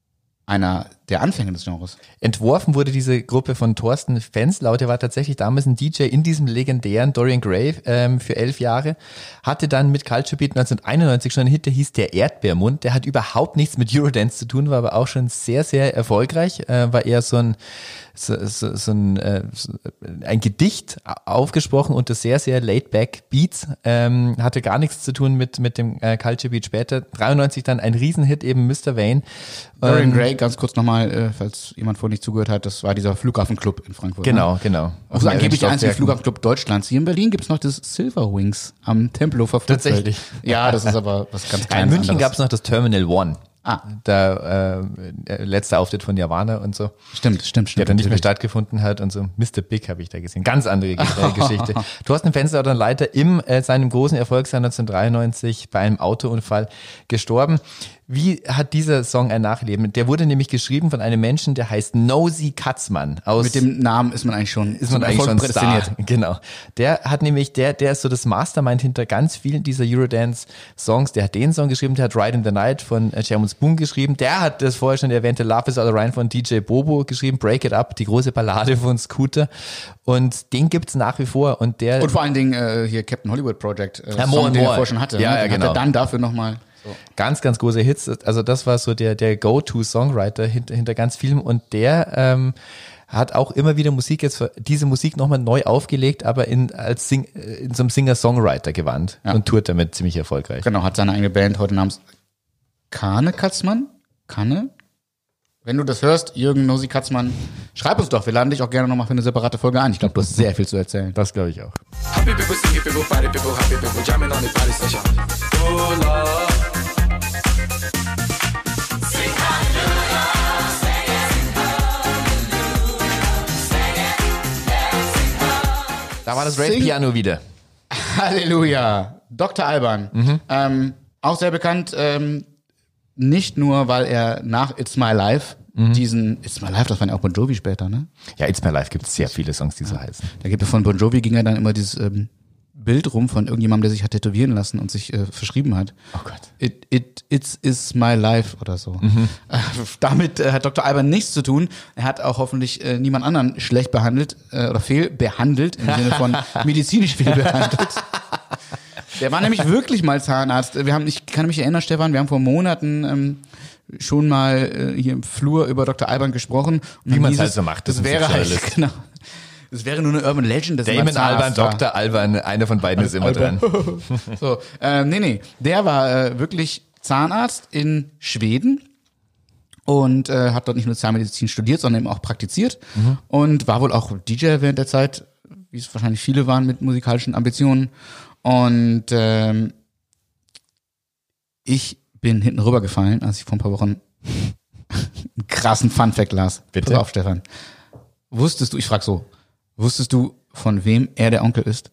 einer der Anfänge des Genres. Entworfen wurde diese Gruppe von Thorsten Fenslaut, der war tatsächlich damals ein D J in diesem legendären Dorian Gray ähm, für elf Jahre, hatte dann mit Culture Beat neunzehnhunderteinundneunzig schon einen Hit, der hieß Der Erdbeermund, der hat überhaupt nichts mit Eurodance zu tun, war aber auch schon sehr, sehr erfolgreich, äh, war eher so ein so, so, so ein, äh, so ein Gedicht aufgesprochen unter sehr, sehr laid-back Beats, ähm, hatte gar nichts zu tun mit mit dem äh, Culture Beat später. dreiundneunzig dann ein Riesenhit, eben Mister Vane. Dorian Ähm, Gray, ganz kurz nochmal, äh, falls jemand vorhin nicht zugehört hat, das war dieser Flughafenclub in Frankfurt. Genau, ne? genau. Das ist angeblich der einzige Stockwerken. Flughafenclub Deutschlands. Hier in Berlin gibt's noch das Silver Wings am Tempelhofer Flugfeld. Tatsächlich. Ja, das ist aber was ganz In Kleines. München anderes. gab es noch das Terminal One. Ah. Da äh, letzter Auftritt von Nirvana und so. Stimmt, stimmt, Der stimmt. dann nicht mehr natürlich. stattgefunden hat und so. Mister Big habe ich da gesehen. Ganz andere Ge- äh, Geschichte. Thorsten Fenster dann leider im äh, seinem großen Erfolgsjahr neunzehnhundertdreiundneunzig bei einem Autounfall gestorben. Wie hat dieser Song ein Nachleben? Der wurde nämlich geschrieben von einem Menschen, der heißt Nosy Katzmann. Aus Mit dem Namen ist man eigentlich schon, ist man eigentlich schon Star. prädestiniert. Genau. Der hat nämlich, der, der ist so das Mastermind hinter ganz vielen dieser Eurodance-Songs. Der hat den Song geschrieben, der hat Ride in the Night von äh, Jam und Spoon geschrieben. Der hat das vorher schon erwähnte Love is All Around von D J Bobo geschrieben, Break It Up, die große Ballade von Scooter. Und den gibt's nach wie vor. Und der Und vor allen Dingen äh, hier Captain Hollywood Project, äh, Ja, Song, More and den er More. vorher schon hatte. Ja, ne? ja, Den genau. Hat er dann dafür nochmal. So. ganz, ganz große Hits. Also das war so der, der Go-To-Songwriter hinter, hinter ganz vielen. Und der ähm, hat auch immer wieder Musik jetzt, für diese Musik nochmal neu aufgelegt, aber in, als Sing, in so einem Singer-Songwriter-Gewand Ja. und tourt damit ziemlich erfolgreich. Genau, hat seine eigene Band heute namens Kane Katzmann. Kane? Wenn du das hörst, Jürgen Nosy Katzmann, schreib uns doch. Wir laden dich auch gerne nochmal für eine separate Folge ein. Ich glaube, du hast sehr viel zu erzählen. Das glaube ich auch. Happy people, singing people, party people, happy people, jamming on the party session. Oh Lord. Da war das Sing- Rave-Piano wieder. Halleluja. Doktor Alban. Mhm. Ähm, auch sehr bekannt, ähm, nicht nur, weil er nach It's My Life Mhm. diesen, It's My Life, das war ja auch Bon Jovi später, ne? Ja, It's My Life gibt es sehr viele Songs, die so heißen. Da gibt es von Bon Jovi ging ja dann immer dieses ähm, Bild rum von irgendjemandem, der sich hat tätowieren lassen und sich äh, verschrieben hat. Oh Gott. It, it, it's is my life oder so. Mhm. Äh, damit äh, hat Doktor Alban nichts zu tun. Er hat auch hoffentlich äh, niemand anderen schlecht behandelt äh, oder fehlbehandelt, im Sinne von medizinisch fehlbehandelt. Der war nämlich wirklich mal Zahnarzt. Wir haben, ich kann mich erinnern, Stefan, wir haben vor Monaten ähm, schon mal äh, hier im Flur über Doktor Alban gesprochen. Und Wie dann man's hieß halt es, so macht, das Das ist ein wäre halt, Sexualist. genau. Das wäre nur eine Urban Legend. Dass er Damon mal Zahnarzt Alban, war. Doktor Alban, einer von beiden ist immer dran. So, äh, nee, nee. Der war äh, wirklich Zahnarzt in Schweden und äh, hat dort nicht nur Zahnmedizin studiert, sondern eben auch praktiziert Mhm. und war wohl auch D J während der Zeit, wie es wahrscheinlich viele waren mit musikalischen Ambitionen. Und ähm, ich bin hinten rübergefallen, als ich vor ein paar Wochen einen krassen Funfact las. Bitte? Pass auf, Stefan. Wusstest du, ich frag so, wusstest du, von wem er der Onkel ist?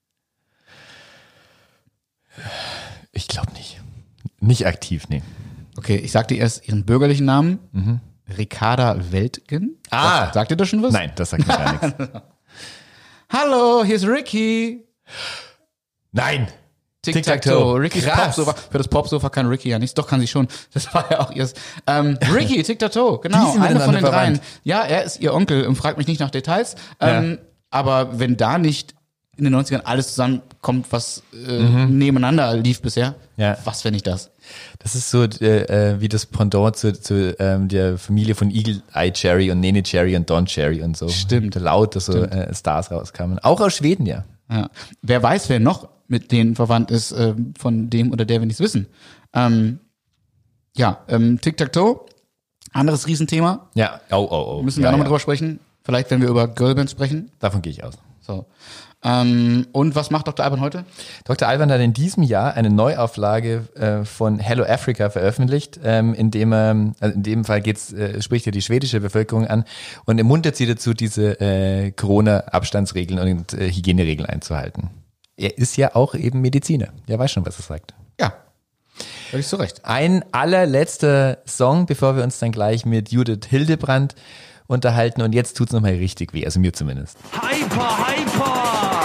Ich glaube nicht. Nicht aktiv, nee. Okay, ich sagte erst ihren bürgerlichen Namen. Ricarda Weltgen. Ah. Sagt, sagt ihr das schon was? Nein, das sagt mir gar nichts. Hallo, hier ist Ricky. Nein! Tic-Tac-Toe. Rickys Krass. Popsofa. Für das Popsofa kann Ricky ja nichts. Doch, kann sie schon. Das war ja auch ihr. Ähm, Ricky, Tic-Tac-Toe, genau. sind Einer von miteinander den dreien. verwandt. Ja, er ist ihr Onkel und fragt mich nicht nach Details. Ähm, aber wenn da nicht in den neunzigern alles zusammenkommt, was äh, nebeneinander lief bisher, Ja. was wenn nicht das? Das ist so äh, äh, wie das Pendant zu, zu ähm, der Familie von Eagle Eye Cherry und Nene Cherry und Don Cherry und so. Stimmt. Laut, dass so äh, Stars rauskamen. Auch aus Schweden, ja. Ja. Wer weiß, wer noch mit denen verwandt ist, ähm, von dem oder der wir nichts wissen. Ähm, ja, ähm, Tic-Tac-Toe Anderes Riesenthema. Ja, oh, oh, oh. Müssen wir ja, auch nochmal ja. drüber sprechen. Vielleicht, wenn wir über Girlbands sprechen. Davon gehe ich aus. So. Ähm, und was macht Doktor Alban heute? Doktor Alban hat in diesem Jahr eine Neuauflage äh, von Hello Africa veröffentlicht, ähm, in dem er, also in dem Fall geht's, äh, spricht er die schwedische Bevölkerung an und ermuntert sie dazu, diese äh, Corona-Abstandsregeln und äh, Hygieneregeln einzuhalten. Er ist ja auch eben Mediziner. Er weiß schon, was er sagt. Ja, völlig zu Recht. Ein allerletzter Song, bevor wir uns dann gleich mit Judith Hildebrandt unterhalten und jetzt tut's nochmal richtig weh, also mir zumindest. Hyper, hyper!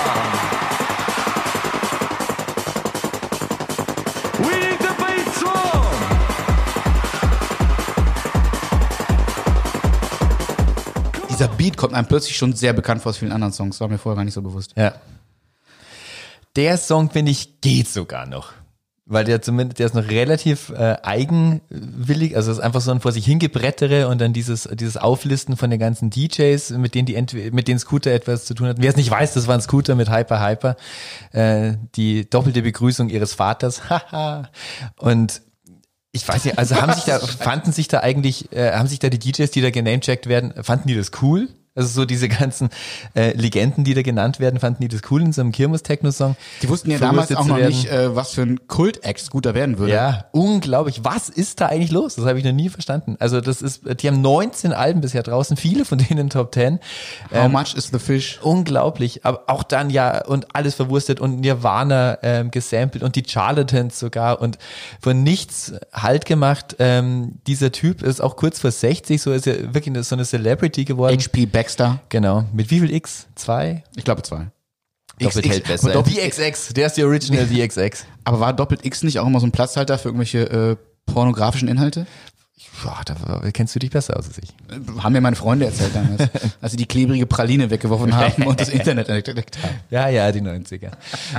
We need the bass drum! Dieser Beat kommt einem plötzlich schon sehr bekannt vor aus vielen anderen Songs. War mir vorher gar nicht so bewusst. Ja. Der Song, finde ich, geht sogar noch. Weil der zumindest, der ist noch relativ äh, eigenwillig, also es ist einfach so ein vor sich hingebrettere und dann dieses dieses Auflisten von den ganzen D Js, mit denen die entweder, mit denen Scooter etwas zu tun hat. Wer es nicht weiß, das war ein Scooter mit Hyper Hyper, äh, die doppelte Begrüßung ihres Vaters, haha. Und ich weiß nicht, also haben sich da, fanden sich da eigentlich, äh, haben sich da die D Js, die da genamecheckt werden, fanden die das cool? Also so diese ganzen äh, Legenden, die da genannt werden, fanden die das cool in so einem Kirmes-Techno-Song. Die wussten ja damals auch noch nicht, äh, was für ein Kult-Act Scooter werden würde. Ja, unglaublich. Was ist da eigentlich los? Das habe ich noch nie verstanden. Also das ist, die haben neunzehn Alben bisher draußen, viele von denen in Top zehn. How Ähm, much is the fish? Unglaublich, aber auch dann ja und alles verwurstet und Nirvana ähm, gesampelt und die Charlatans sogar und von nichts Halt gemacht. Ähm, dieser Typ ist auch kurz vor sechzig, so ist er wirklich eine, so eine Celebrity geworden. H P Baxter. Genau. Mit wie viel X? Zwei? Ich glaube zwei. Doppelt X, hält besser. aber doppelt- D X X, der ist die Original D X X. Aber war Doppelt X nicht auch immer so ein Platzhalter für irgendwelche äh, pornografischen Inhalte? Boah, da kennst du dich besser aus als ich. Äh, Haben mir meine Freunde erzählt damals, als sie die klebrige Praline weggeworfen haben und das Internet entdeckt haben. Ja, ja, die neunziger.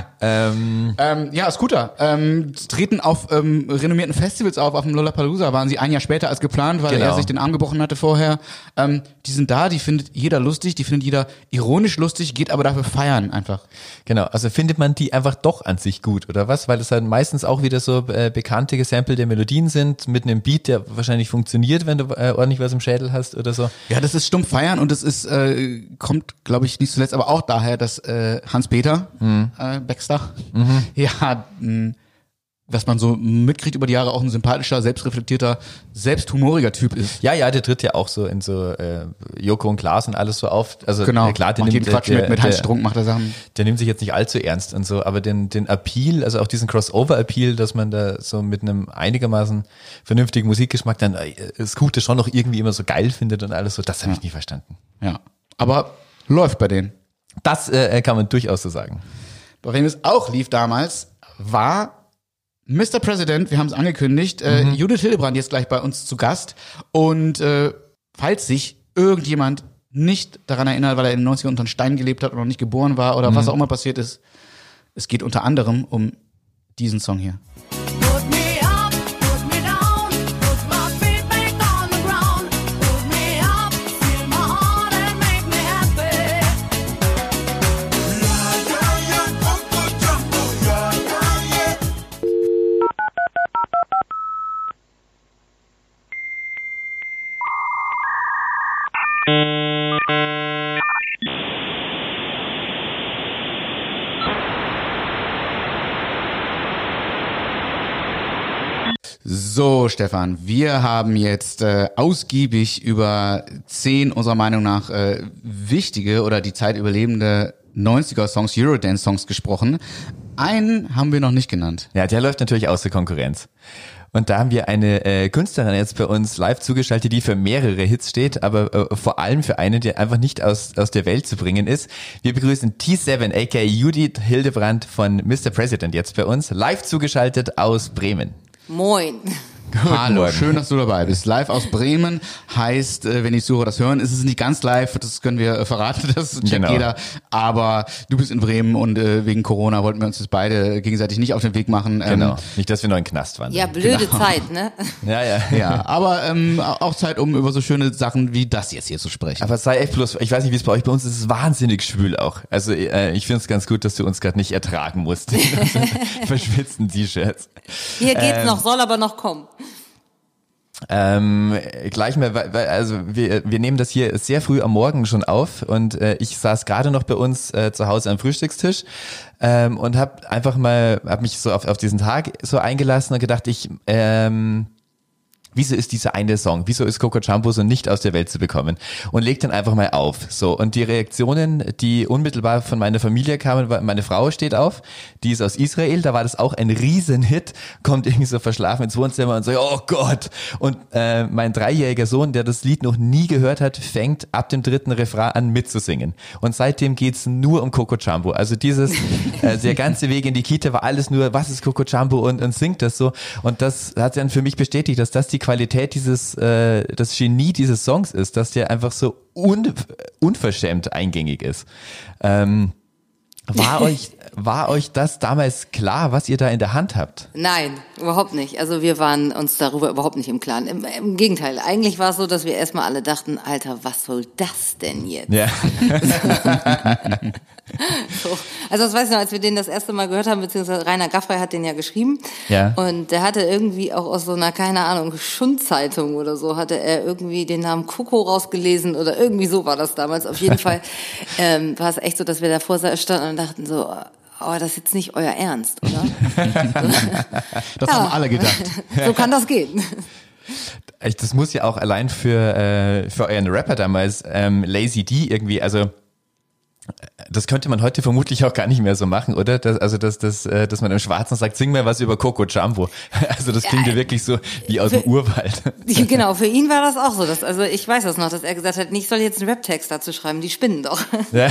ähm, Ähm, ja, Scooter. Ähm, treten auf ähm, renommierten Festivals auf. Auf dem Lollapalooza waren sie ein Jahr später als geplant, weil Genau. er sich den Arm gebrochen hatte vorher. Ähm, die sind da, die findet jeder lustig, die findet jeder ironisch lustig, geht aber dafür feiern einfach. genau, also findet man die einfach doch an sich gut, oder was? Weil es halt meistens auch wieder so äh, bekannte gesampelte Melodien sind, mit einem Beat, der wahrscheinlich funktioniert, wenn du äh, ordentlich was im Schädel hast oder so. Ja, das ist stumpf feiern und das ist, äh, kommt, glaube ich, nicht zuletzt, aber auch daher, dass äh, Hans-Peter äh, Baxter, ja, mh, was man so mitkriegt über die Jahre, auch ein sympathischer, selbstreflektierter, selbsthumoriger Typ ist. Ja, ja, der tritt ja auch so in so äh, Joko und Klaas und alles so auf. Also Genau, äh, klar, der macht nimmt, jeden Quatsch der, mit, mit der, Hans Strunk macht er Sachen. der nimmt sich jetzt nicht allzu ernst und so, aber den, den Appeal, also auch diesen Crossover-Appeal, dass man da so mit einem einigermaßen vernünftigen Musikgeschmack dann äh, Scooter schon noch irgendwie immer so geil findet und alles so, das habe ich nie verstanden. Ja, aber läuft bei denen. Das äh, kann man durchaus so sagen. Bei wem es auch lief damals, war Mister President, wir haben es angekündigt, äh, Judith Hildebrandt jetzt gleich bei uns zu Gast. Und äh, falls sich irgendjemand nicht daran erinnert, weil er in den neunzigern unter einem Stein gelebt hat und noch nicht geboren war oder was auch immer passiert ist, es geht unter anderem um diesen Song hier. Put me up, put me down, put my feet back on the ground. Put me up, feel my heart and make me happy. So, Stefan, wir haben jetzt äh, ausgiebig über zehn unserer Meinung nach äh, wichtige oder die Zeit überlebende neunziger-Songs, Eurodance-Songs gesprochen. Einen haben wir noch nicht genannt. Ja, der läuft natürlich außer Konkurrenz. Und da haben wir eine äh, Künstlerin jetzt bei uns live zugeschaltet, die für mehrere Hits steht, aber äh, vor allem für einen, der einfach nicht aus aus der Welt zu bringen ist. Wir begrüßen T sieben, aka Judith Hildebrandt von Mister President jetzt bei uns, live zugeschaltet aus Bremen. Moin. Hallo, Morgen. schön, dass du dabei bist. Live aus Bremen heißt, äh, wenn die Zuhörer das hören, ist es nicht ganz live, das können wir äh, verraten, das checkt Genau. jeder. Aber du bist in Bremen und äh, wegen Corona wollten wir uns das beide gegenseitig nicht auf den Weg machen. Ähm, Genau. Nicht, dass wir noch in den Knast waren. Ja, blöde Zeit, ne? ja, ja. Ja, aber ähm, auch Zeit, um über so schöne Sachen wie das jetzt hier zu sprechen. Aber sei echt bloß, ich weiß nicht, wie es bei euch, bei uns ist es wahnsinnig schwül auch. Also äh, ich finde es ganz gut, dass du uns gerade nicht ertragen musst. Verschwitzten T-Shirts. Hier geht's Ähm. noch, soll aber noch kommen. Ähm, gleich mal, weil, weil- also wir, wir nehmen das hier sehr früh am Morgen schon auf und äh, ich saß gerade noch bei uns äh, zu Hause am Frühstückstisch ähm, und habe einfach mal, habe mich so auf, auf diesen Tag so eingelassen und gedacht, ich ähm, wieso ist dieser eine Song, wieso ist Coco Jumbo so nicht aus der Welt zu bekommen? Und leg dann einfach mal auf. So, und die Reaktionen, die unmittelbar von meiner Familie kamen, war, meine Frau steht auf, die ist aus Israel, da war das auch ein Riesenhit, kommt irgendwie so verschlafen ins Wohnzimmer und so, oh Gott. Und äh, mein dreijähriger Sohn, der das Lied noch nie gehört hat, fängt ab dem dritten Refrain an mitzusingen. Und seitdem geht's nur um Coco Jumbo. Also dieses, äh, der ganze Weg in die Kita war alles nur, was ist Coco Jumbo und, und singt das so. Und das hat dann für mich bestätigt, dass das die Qualität dieses, äh, das Genie dieses Songs ist, dass der einfach so un, unverschämt eingängig ist. Ähm, war euch, war euch das damals klar, was ihr da in der Hand habt? Nein, überhaupt nicht. Also wir waren uns darüber überhaupt nicht im Klaren. Im, im Gegenteil, eigentlich war es so, dass wir erstmal alle dachten, Alter, was soll das denn jetzt? Ja. So. Also das weiß ich noch, als wir den das erste Mal gehört haben, beziehungsweise Rainer Gaffrey hat den ja geschrieben. Ja. Und der hatte irgendwie auch aus so einer, keine Ahnung, Schundzeitung oder so, hatte er irgendwie den Namen Coco rausgelesen oder irgendwie so war das damals. Auf jeden Fall ähm, war es echt so, dass wir davor standen und dachten so, oh, das ist jetzt nicht euer Ernst, oder? Das Ja. haben alle gedacht. So kann das gehen. Ich- Das muss ja auch allein für, äh, für euren Rapper damals, ähm, Lazy D irgendwie, also das könnte man heute vermutlich auch gar nicht mehr so machen, oder? Das, also, dass, dass, äh, dass man im Schwarzen sagt, sing mal was über Coco Jumbo. Also das klingt ja wirklich so wie aus dem Urwald. Genau, für ihn war das auch so. Dass, also ich weiß das noch, dass er gesagt hat, ich soll jetzt einen Rap-Text dazu schreiben, die spinnen doch. Ja.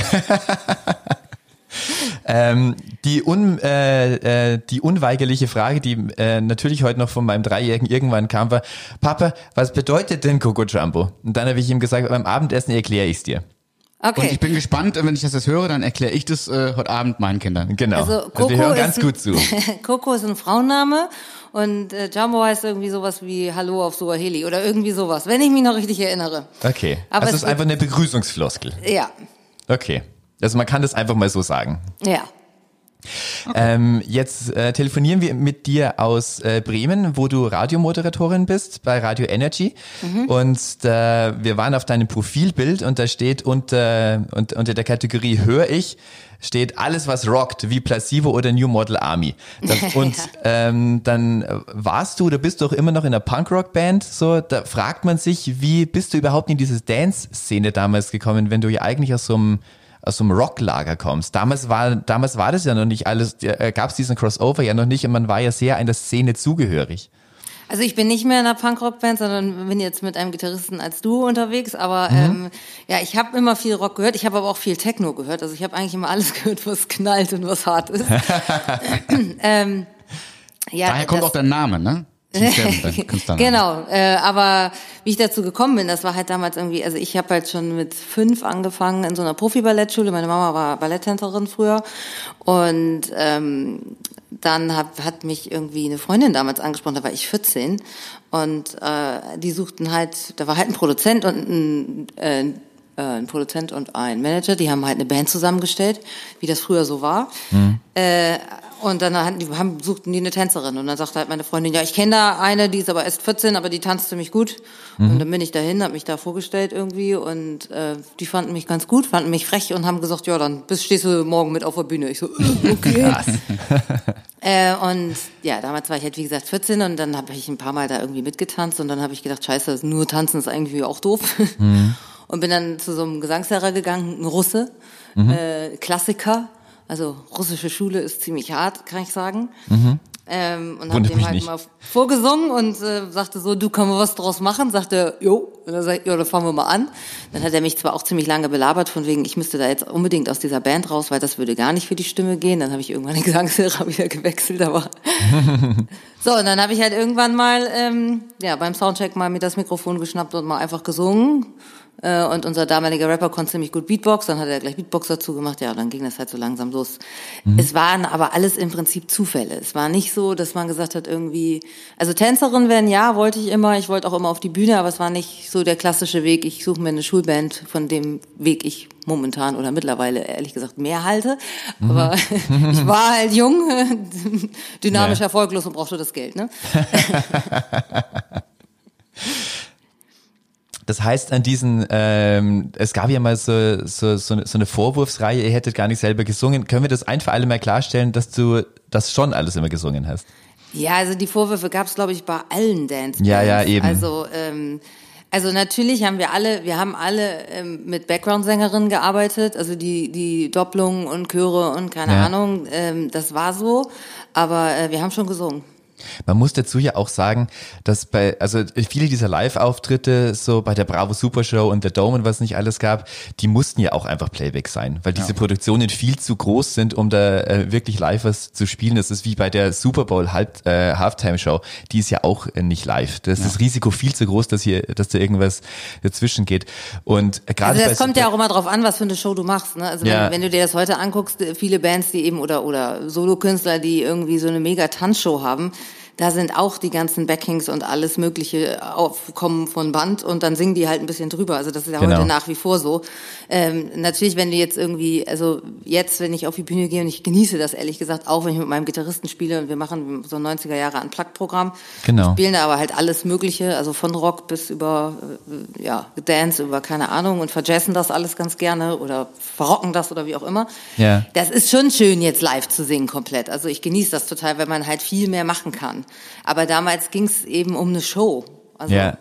ähm, die, un, äh, äh, die unweigerliche Frage, die äh, natürlich heute noch von meinem Dreijährigen irgendwann kam, war, Papa, was bedeutet denn Coco Jumbo? Und dann habe ich ihm gesagt, beim Abendessen erkläre ich es dir. Und Okay. ich bin gespannt, wenn ich das jetzt höre, dann erkläre ich das äh, heute Abend meinen Kindern. Genau. Also Also, Coco wir hören ist ganz ein- gut zu. Coco ist ein Frauenname und äh, Jumbo heißt irgendwie sowas wie Hallo auf Suaheli oder irgendwie sowas, wenn ich mich noch richtig erinnere. Okay. Aber Also es es ist einfach eine Begrüßungsfloskel. Ja, Okay. Also man kann das einfach mal so sagen. ja. Ähm, jetzt äh, telefonieren wir mit dir aus äh, Bremen, wo du Radiomoderatorin bist bei Radio Energy. Und äh, wir waren auf deinem Profilbild und da steht unter, und, unter der Kategorie Hör ich, steht alles, was rockt, wie Placebo oder New Model Army. Das, und ähm, dann warst du, oder bist du auch immer noch in einer Punkrock-Band. So, da fragt man sich, wie bist du überhaupt in diese Dance-Szene damals gekommen, wenn du ja eigentlich aus so einem aus so einem Rocklager kommst. Damals war, damals war das ja noch nicht alles, äh, gab es diesen Crossover ja noch nicht und man war ja sehr einer Szene zugehörig. Also ich bin nicht mehr in einer Punkrock-Band, sondern bin jetzt mit einem Gitarristen als Duo unterwegs. Aber ähm, ja, ich habe immer viel Rock gehört. Ich habe aber auch viel Techno gehört. Also ich habe eigentlich immer alles gehört, was knallt und was hart ist. ähm, ja, Daher kommt das- auch dein Name, ne? T sieben, dein Künstlername. Genau, äh, aber wie ich dazu gekommen bin, das war halt damals irgendwie, also ich habe halt schon mit fünf angefangen in so einer Profi-Ballettschule. Meine Mama war Balletttänzerin früher und ähm, dann hab, hat mich irgendwie eine Freundin damals angesprochen, da war ich vierzehn und äh, die suchten halt, da war halt ein Produzent und ein, äh, ein Produzent und ein Manager, die haben halt eine Band zusammengestellt, wie das früher so war. Mhm. Äh, und dann hatten die, haben, suchten die eine Tänzerin. Und dann sagte halt meine Freundin, ja, ich kenne da eine, die ist aber erst vierzehn, aber die tanzt ziemlich gut. Mhm. Und dann bin ich dahin, habe mich da vorgestellt irgendwie und äh, die fanden mich ganz gut, fanden mich frech und haben gesagt, ja, dann bist, stehst du morgen mit auf der Bühne. Ich so, äh, okay. äh, und ja, damals war ich halt wie gesagt vierzehn und dann habe ich ein paar Mal da irgendwie mitgetanzt und dann habe ich gedacht, scheiße, nur tanzen ist eigentlich auch doof. Mhm. Und bin dann zu so einem Gesangslehrer gegangen, ein Russe, mhm. äh, Klassiker. Also russische Schule ist ziemlich hart, kann ich sagen. Mhm. Ähm, und habe dem halt nicht. mal vorgesungen und äh, sagte so, du, können wir was draus machen? Sagte er, jo. Und dann sagte ich, ja, dann fangen wir mal an. Dann hat er mich zwar auch ziemlich lange belabert, von wegen, ich müsste da jetzt unbedingt aus dieser Band raus, weil das würde gar nicht für die Stimme gehen. Dann habe ich irgendwann den Gesangslehrer wieder gewechselt, aber so, und dann habe ich halt irgendwann mal ähm, ja beim Soundcheck mal mir das Mikrofon geschnappt und mal einfach gesungen. Und unser damaliger Rapper konnte ziemlich gut Beatbox, dann hat er gleich Beatbox dazu gemacht, ja, und dann ging das halt so langsam los. Mhm. Es waren aber alles im Prinzip Zufälle. Es war nicht so, dass man gesagt hat irgendwie, also Tänzerin werden, ja, wollte ich immer, ich wollte auch immer auf die Bühne, aber es war nicht so der klassische Weg, ich suche mir eine Schulband, von dem Weg ich momentan oder mittlerweile ehrlich gesagt mehr halte, mhm. aber ich war halt jung, dynamisch, ja. erfolglos und brauchte das Geld, ne? Das heißt, an diesen, ähm, es gab ja mal so, so, so, eine, so eine Vorwurfsreihe, ihr hättet gar nicht selber gesungen. Können wir das ein für alle Mal klarstellen, dass du das schon alles immer gesungen hast? Ja, also die Vorwürfe gab es, glaube ich, bei allen Dance-Bands. Ja, ja, eben. Also, ähm, also natürlich haben wir alle, wir haben alle ähm, mit Background-Sängerinnen gearbeitet, also die die Doppelungen und Chöre und keine Ja. Ahnung, ähm, das war so, aber äh, wir haben schon gesungen. Man muss dazu ja auch sagen, dass bei, also viele dieser Live-Auftritte, so bei der Bravo Super Show und der Dome und was nicht alles gab, die mussten ja auch einfach Playback sein, weil diese Produktionen viel zu groß sind, um da äh, wirklich live was zu spielen. Das ist wie bei der Super Bowl Halb, äh, Halftime Show, die ist ja auch äh, nicht live. Das ist das Risiko viel zu groß, dass hier, dass da irgendwas dazwischen geht. Und äh, gerade Also das bei kommt ja auch immer drauf an, was für eine Show du machst. Ne? Also Ja. wenn, wenn du dir das heute anguckst, viele Bands, die eben oder oder Solokünstler, die irgendwie so eine mega Tanzshow haben, da sind auch die ganzen Backings und alles Mögliche aufkommen von Band und dann singen die halt ein bisschen drüber. Also das ist ja Genau. heute nach wie vor so. Ähm, natürlich, wenn du jetzt irgendwie, also jetzt, wenn ich auf die Bühne gehe und ich genieße das ehrlich gesagt, auch wenn ich mit meinem Gitarristen spiele und wir machen so ein neunziger Jahre Unplugged-Programm. Genau. Spielen da aber halt alles Mögliche, also von Rock bis über, äh, ja, Dance, über keine Ahnung und verjazzen das alles ganz gerne oder verrocken das oder wie auch immer. Ja. Das ist schon schön, jetzt live zu singen komplett. Also ich genieße das total, weil man halt viel mehr machen kann. Aber damals ging es eben um eine Show. Also Ja.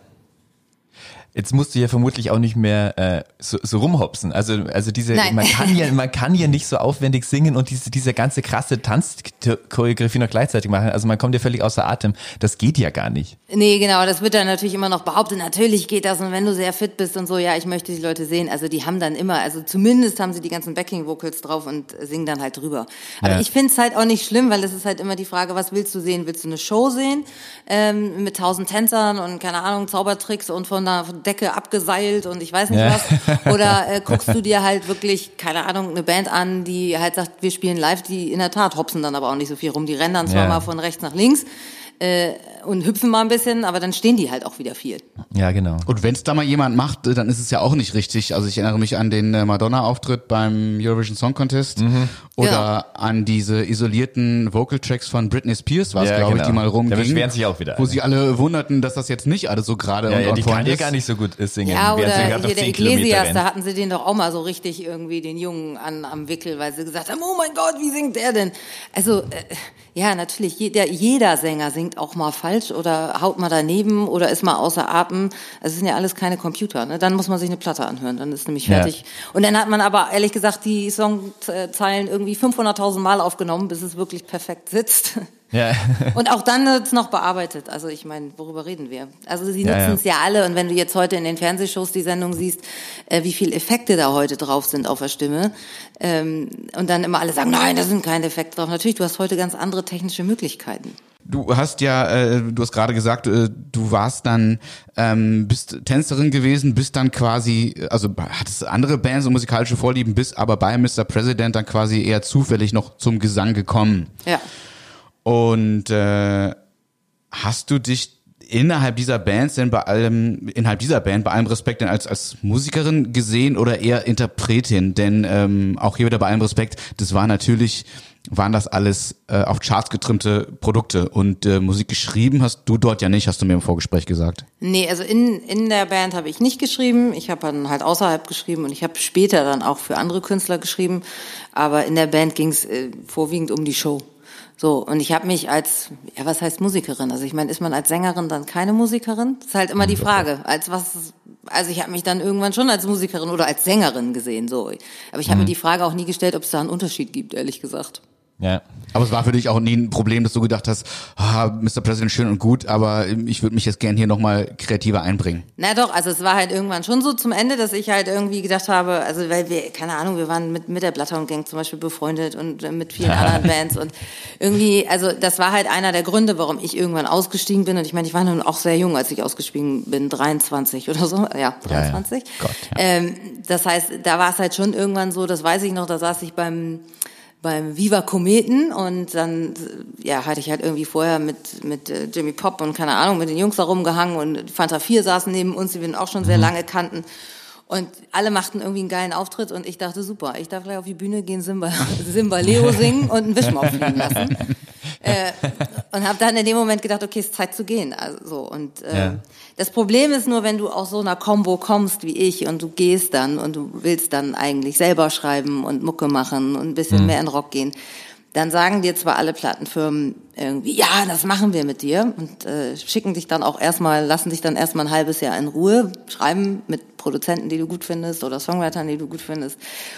Jetzt musst du ja vermutlich auch nicht mehr äh, so, so rumhopsen. Also also diese Nein. man kann ja man kann ja nicht so aufwendig singen und diese diese ganze krasse Tanzchoreografie noch gleichzeitig machen. Also man kommt ja völlig außer Atem. Das geht ja gar nicht. Nee, genau, das wird dann natürlich immer noch behauptet. Natürlich geht das und wenn du sehr fit bist und so, ja, ich möchte die Leute sehen. Also die haben dann immer, also zumindest haben sie die ganzen Backing-Vocals drauf und singen dann halt drüber. Aber Ja. ich find's halt auch nicht schlimm, weil es ist halt immer die Frage, was willst du sehen? Willst du eine Show sehen ähm, mit tausend Tänzern und keine Ahnung, Zaubertricks und von der Decke abgeseilt und ich weiß nicht Ja. was? Oder äh, guckst du dir halt wirklich, keine Ahnung, eine Band an, die halt sagt, wir spielen live, die in der Tat hopsen dann aber auch nicht so viel rum. Die rennen dann zwar Ja. mal von rechts nach links, äh, und hüpfen mal ein bisschen, aber dann stehen die halt auch wieder viel. Ja, genau. Und wenn es da mal jemand macht, dann ist es ja auch nicht richtig. Also ich erinnere mich an den äh, Madonna-Auftritt beim Eurovision Song Contest oder Ja. an diese isolierten Vocal-Tracks von Britney Spears, war es, Ja, glaube genau. ich, die mal Da rumgingen. beschweren sich auch wieder Wo alle. sie alle wunderten, dass das jetzt nicht alles so gerade Ja, und ja, on die point kann ja ist. gar nicht so gut äh, singen. Ja, während sie oder gerade noch hier der zehn Kilometer Iglesias, rennt. da hatten sie den doch auch mal so richtig irgendwie den Jungen an, am Wickel, weil sie gesagt haben, oh mein Gott, wie singt der denn? Also, äh, ja, natürlich, jeder, jeder Sänger singt auch mal falsch oder haut mal daneben oder ist mal außer Atem. Also, es sind ja alles keine Computer, ne? Dann muss man sich eine Platte anhören, dann ist nämlich Ja. fertig. Und dann hat man aber, ehrlich gesagt, die Songzeilen irgendwie fünfhunderttausend Mal aufgenommen, bis es wirklich perfekt sitzt. Ja. Und auch dann wird's noch bearbeitet. Also ich meine, worüber reden wir? Also sie Ja, nutzen es ja. alle. Und wenn du jetzt heute in den Fernsehshows die Sendung siehst, äh, wie viel Effekte da heute drauf sind auf der Stimme, ähm, und dann immer alle sagen, nein, da sind keine Effekte drauf. Natürlich, du hast heute ganz andere technische Möglichkeiten. Du hast ja, äh, du hast gerade gesagt, äh, du warst dann, ähm, bist Tänzerin gewesen, bist dann quasi, also hattest andere Bands und musikalische Vorlieben, bist aber bei Mister President dann quasi eher zufällig noch zum Gesang gekommen. Ja. Und äh, hast du dich innerhalb dieser Bands denn bei allem, innerhalb dieser Band bei allem Respekt denn als als Musikerin gesehen oder eher Interpretin? Denn ähm, auch hier wieder bei allem Respekt, das war natürlich, waren das alles äh, auf Charts getrimmte Produkte und äh, Musik geschrieben hast du dort ja nicht, hast du mir im Vorgespräch gesagt. Nee, also in in der Band habe ich nicht geschrieben. Ich habe dann halt außerhalb geschrieben und ich habe später dann auch für andere Künstler geschrieben. Aber in der Band ging es äh, vorwiegend um die Show. So, und ich habe mich als, ja, was heißt Musikerin? Also ich meine, ist man als Sängerin dann keine Musikerin? Das ist halt immer die Frage. Als was, also ich habe mich dann irgendwann schon als Musikerin oder als Sängerin gesehen, so. Aber ich habe mir die Frage auch nie gestellt, ob es da einen Unterschied gibt, ehrlich gesagt. Ja. Aber es war für dich auch nie ein Problem, dass du gedacht hast, ah, Mister President schön und gut, aber ich würde mich jetzt gern hier nochmal kreativer einbringen. Na doch, also es war halt irgendwann schon so zum Ende, dass ich halt irgendwie gedacht habe, also weil wir, keine Ahnung, wir waren mit, mit der Bloodhound Gang zum Beispiel befreundet und äh, mit vielen anderen Bands und irgendwie, also das war halt einer der Gründe, warum ich irgendwann ausgestiegen bin und ich meine, ich war nun auch sehr jung, als ich ausgestiegen bin, dreiundzwanzig oder so, ja, dreiundzwanzig. Ja, ja. Gott, ja. Ähm, das heißt, da war es halt schon irgendwann so, das weiß ich noch, da saß ich beim beim Viva Kometen und dann ja hatte ich halt irgendwie vorher mit mit äh, Jimmy Pop und keine Ahnung mit den Jungs da rumgehangen und Fanta vier saßen neben uns, die wir auch schon sehr lange kannten und alle machten irgendwie einen geilen Auftritt und ich dachte super, ich darf gleich auf die Bühne gehen, Simba, Simba Leo singen und einen Wischmopp fliegen lassen. äh, Und habe dann in dem Moment gedacht, okay, es ist Zeit zu gehen. Also so. Und äh, Ja. das Problem ist nur, wenn du aus so einer Combo kommst wie ich und du gehst dann und du willst dann eigentlich selber schreiben und Mucke machen und ein bisschen mehr in Rock gehen, dann sagen dir zwar alle Plattenfirmen irgendwie, ja, das machen wir mit dir und äh, schicken dich dann auch erstmal, lassen dich dann erstmal ein halbes Jahr in Ruhe, schreiben mit Produzenten, die du gut findest oder Songwritern, die du gut findest.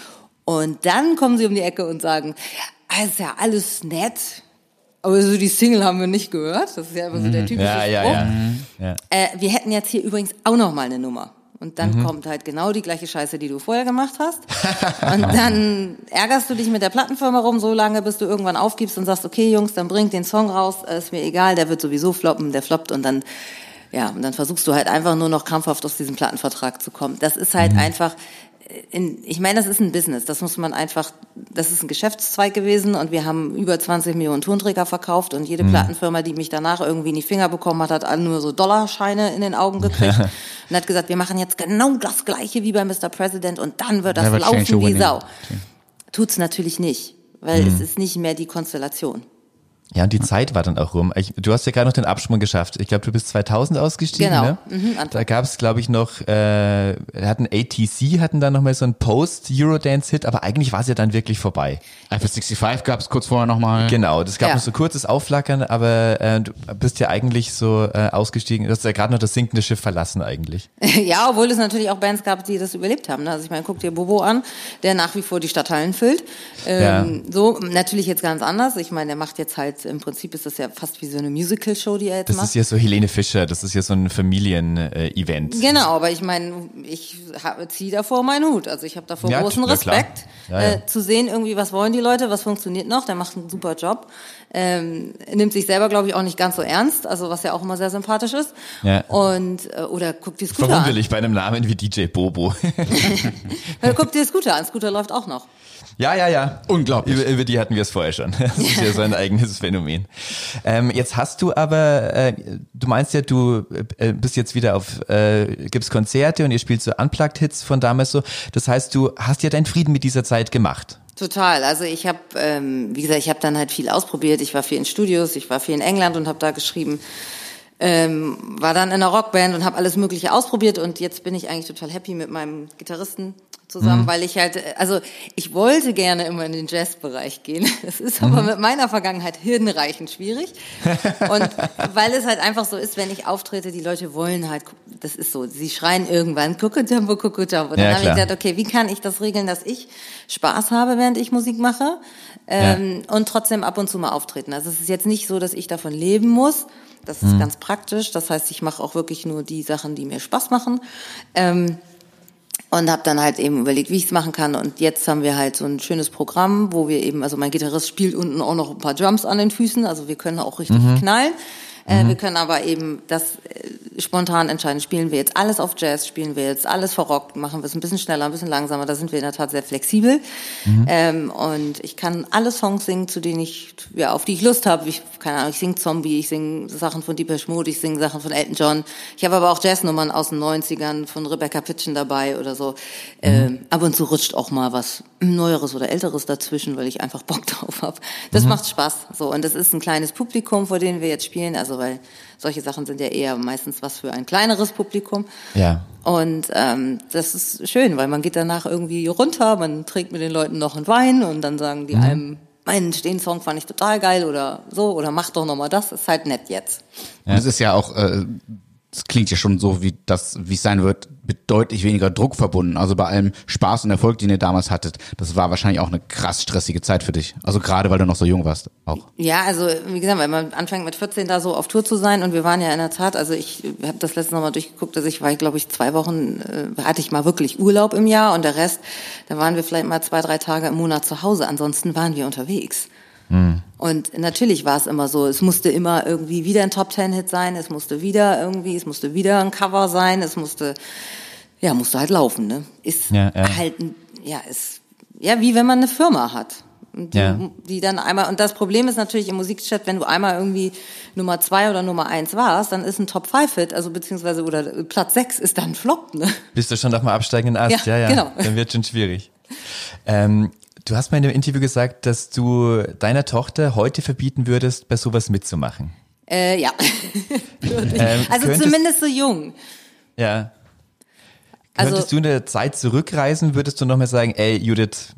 Und dann kommen sie um die Ecke und sagen, ah, ist ja alles nett, aber so die Single haben wir nicht gehört. Das ist ja immer so der typische Ja, ja, Spruch. ja. ja. Äh, wir hätten jetzt hier übrigens auch noch mal eine Nummer. Und dann kommt halt genau die gleiche Scheiße, die du vorher gemacht hast. Und dann ärgerst du dich mit der Plattenfirma rum so lange, bis du irgendwann aufgibst und sagst, okay Jungs, dann bringt den Song raus, ist mir egal, der wird sowieso floppen, der floppt und dann, ja, und dann versuchst du halt einfach nur noch krampfhaft aus diesem Plattenvertrag zu kommen. Das ist halt einfach, in, ich meine, das ist ein Business, das muss man einfach, das ist ein Geschäftszweig gewesen und wir haben über zwanzig Millionen Tonträger verkauft und jede Plattenfirma, die mich danach irgendwie in die Finger bekommen hat, hat nur so Dollarscheine in den Augen gekriegt und hat gesagt, wir machen jetzt genau das Gleiche wie bei Mister President und dann wird das Never change laufen a wie winning Sau. Tut's natürlich nicht, weil es ist nicht mehr die Konstellation. Ja, und die Zeit war dann auch rum. Ich, du hast ja gerade noch den Absprung geschafft. Ich glaube, du bist zweitausend ausgestiegen, Genau. ne? Mhm, Anfang. Da gab es, glaube ich, noch, äh, hatten A T C, hatten da nochmal so einen Post-Eurodance-Hit, aber eigentlich war es ja dann wirklich vorbei. I F sechsundsechzig gab es kurz vorher nochmal. Genau, das gab Ja. noch so kurzes Aufflackern, aber äh, du bist ja eigentlich so äh, ausgestiegen, du hast ja gerade noch das sinkende Schiff verlassen eigentlich. Ja, obwohl es natürlich auch Bands gab, die das überlebt haben. ne? Also ich meine, guck dir Bobo an, der nach wie vor die Stadthallen füllt. Ähm, So, natürlich jetzt ganz anders. Ich meine, der macht jetzt halt, im Prinzip ist das ja fast wie so eine Musical-Show, die er jetzt Das macht. ist ja so Helene Fischer, das ist ja so ein Familien-Event. Genau, aber ich meine, ich ziehe davor meinen Hut. Also ich habe davor Ja, großen na klar. Respekt, Ja, ja. Äh, zu sehen irgendwie, was wollen die Leute, was funktioniert noch. Der macht einen super Job. Ähm, nimmt sich selber, glaube ich, auch nicht ganz so ernst, also was ja auch immer sehr sympathisch ist. Ja. Und äh, oder guck dir Scooter an. Verwunderlich bei einem Namen wie D J Bobo. Oder guck dir Scooter an. Scooter läuft auch noch. Ja, ja, ja. Unglaublich. Über, über die hatten wir es vorher schon. Das ist ja so ein eigenes Phänomen. Ähm, jetzt hast du aber, äh, du meinst ja, du äh, bist jetzt wieder auf, äh, gibst Konzerte und ihr spielt so Unplugged-Hits von damals so. Das heißt, du hast ja deinen Frieden mit dieser Zeit gemacht. Total. Also ich habe, ähm, wie gesagt, ich habe dann halt viel ausprobiert. Ich war viel in Studios, ich war viel in England und habe da geschrieben. Ähm, war dann in einer Rockband und habe alles Mögliche ausprobiert und jetzt bin ich eigentlich total happy mit meinem Gitarristen zusammen, mhm. weil ich halt, also ich wollte gerne immer in den Jazzbereich gehen. Es ist aber mhm. mit meiner Vergangenheit hirnreichend schwierig und weil es halt einfach so ist, wenn ich auftrete, die Leute wollen halt, das ist so, sie schreien irgendwann Kuckutambo, Kuckutambo. Und dann Ja, habe ich klar. gedacht, okay, wie kann ich das regeln, dass ich Spaß habe, während ich Musik mache ähm, ja. und trotzdem ab und zu mal auftreten. Also es ist jetzt nicht so, dass ich davon leben muss. Das ist mhm. ganz praktisch. Das heißt, ich mache auch wirklich nur die Sachen, die mir Spaß machen. Ähm, und habe dann halt eben überlegt, wie ich es machen kann. Und jetzt haben wir halt so ein schönes Programm, wo wir eben, also mein Gitarrist spielt unten auch noch ein paar Drums an den Füßen. Also wir können auch richtig mhm. knallen. Äh, mhm. Wir können aber eben das äh, spontan entscheiden. Spielen wir jetzt alles auf Jazz, spielen wir jetzt alles verrockt, machen wir es ein bisschen schneller, ein bisschen langsamer. Da sind wir in der Tat sehr flexibel. Mhm. Ähm, und ich kann alle Songs singen, zu denen ich, ja, auf die ich Lust habe. Ich, keine Ahnung, ich singe Zombie, ich singe Sachen von Depeche Mode, ich singe Sachen von Elton John. Ich habe aber auch Jazznummern aus den neunzigern von Rebecca Pitchen dabei oder so. Mhm. Ähm, ab und zu rutscht auch mal was Neueres oder Älteres dazwischen, weil ich einfach Bock drauf habe. Das mhm. macht Spaß. So, und das ist ein kleines Publikum, vor dem wir jetzt spielen. Also weil solche Sachen sind ja eher meistens was für ein kleineres Publikum. Ja. Und ähm, das ist schön, weil man geht danach irgendwie runter, man trinkt mit den Leuten noch einen Wein und dann sagen die mhm. einem, meinen den Song fand ich total geil oder so oder mach doch nochmal das, ist halt nett jetzt. Und es ist ja auch, äh, es klingt ja schon so, wie das, wie es sein wird, mit deutlich weniger Druck verbunden. Also bei allem Spaß und Erfolg, den ihr damals hattet, das war wahrscheinlich auch eine krass stressige Zeit für dich. Also gerade, weil du noch so jung warst, auch. Ja, also wie gesagt, weil man anfängt mit vierzehn da so auf Tour zu sein und wir waren ja in der Tat, also ich habe das letzte Mal mal durchgeguckt, also ich war, glaube ich, zwei Wochen, äh, hatte ich mal wirklich Urlaub im Jahr und der Rest, da waren wir vielleicht mal zwei, drei Tage im Monat zu Hause, ansonsten waren wir unterwegs. Hm. Und natürlich war es immer so, es musste immer irgendwie wieder ein Top-Ten-Hit sein, es musste wieder irgendwie, es musste wieder ein Cover sein, es musste, ja, musste halt laufen, ne? Ist ja, ja. halt, ja, ist, ja, wie wenn man eine Firma hat. Die, ja. die dann einmal, und das Problem ist natürlich im Musikchat, wenn du einmal irgendwie Nummer zwei oder Nummer eins warst, dann ist ein Top-Five-Hit, also beziehungsweise, oder Platz sechs ist dann ein Flop, ne? Bist du schon auf dem absteigenden Ast? Ja, ja, ja. genau. Dann wird schon schwierig. Ähm, Du hast mal in einem Interview gesagt, dass du deiner Tochter heute verbieten würdest, bei sowas mitzumachen. Äh, ja. Ähm, also könntest- zumindest so jung. Ja. Also- Könntest du in der Zeit zurückreisen, würdest du nochmal sagen, ey Judith,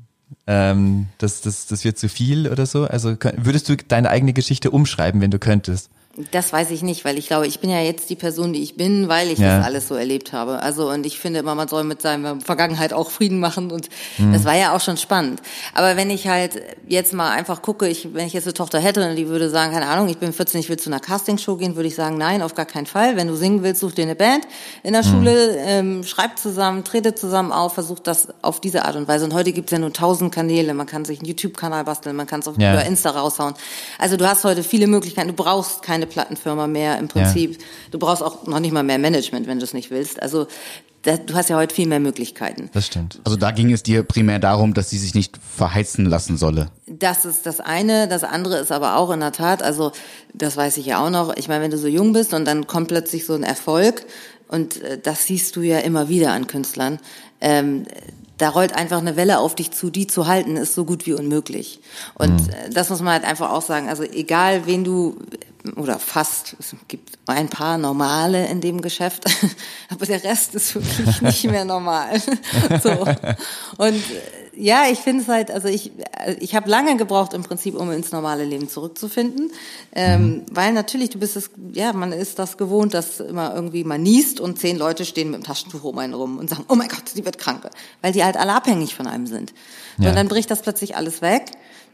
ähm, das, das, das wird zu viel oder so? Also könnt- würdest du deine eigene Geschichte umschreiben, wenn du könntest? Das weiß ich nicht, weil ich glaube, ich bin ja jetzt die Person, die ich bin, weil ich Ja. das alles so erlebt habe. Also und ich finde immer, man soll mit seiner Vergangenheit auch Frieden machen und mhm. das war ja auch schon spannend. Aber wenn ich halt jetzt mal einfach gucke, ich, wenn ich jetzt eine Tochter hätte und die würde sagen, keine Ahnung, ich bin vierzehn, ich will zu einer Castingshow gehen, würde ich sagen, nein, auf gar keinen Fall. Wenn du singen willst, such dir eine Band in der mhm. Schule, ähm, schreibt zusammen, tretet zusammen auf, versucht das auf diese Art und Weise. Und heute gibt's ja nur tausend Kanäle, man kann sich einen YouTube-Kanal basteln, man kann es auf Ja. über Insta raushauen. Also du hast heute viele Möglichkeiten, du brauchst keine Plattenfirma mehr im Prinzip. Ja. Du brauchst auch noch nicht mal mehr Management, wenn du es nicht willst. Also da, du hast ja heute viel mehr Möglichkeiten. Das stimmt. Also da ging es dir primär darum, dass sie sich nicht verheizen lassen solle. Das ist das eine. Das andere ist aber auch in der Tat, also das weiß ich ja auch noch, ich meine, wenn du so jung bist und dann kommt plötzlich so ein Erfolg und äh, das siehst du ja immer wieder an Künstlern, ähm, da rollt einfach eine Welle auf dich zu, die zu halten ist so gut wie unmöglich. Und mhm. das muss man halt einfach auch sagen, also egal wen du, oder fast, es gibt ein paar Normale in dem Geschäft, aber der Rest ist wirklich nicht mehr normal. So. Und ja, ich finde es halt, also ich ich habe lange gebraucht im Prinzip, um ins normale Leben zurückzufinden, ähm, mhm. weil natürlich, du bist es, ja, man ist das gewohnt, dass immer irgendwie man niest und zehn Leute stehen mit dem Taschentuch um einen rum und sagen, oh mein Gott, sie wird krank, weil die halt alle abhängig von einem sind. Ja. Und dann bricht das plötzlich alles weg.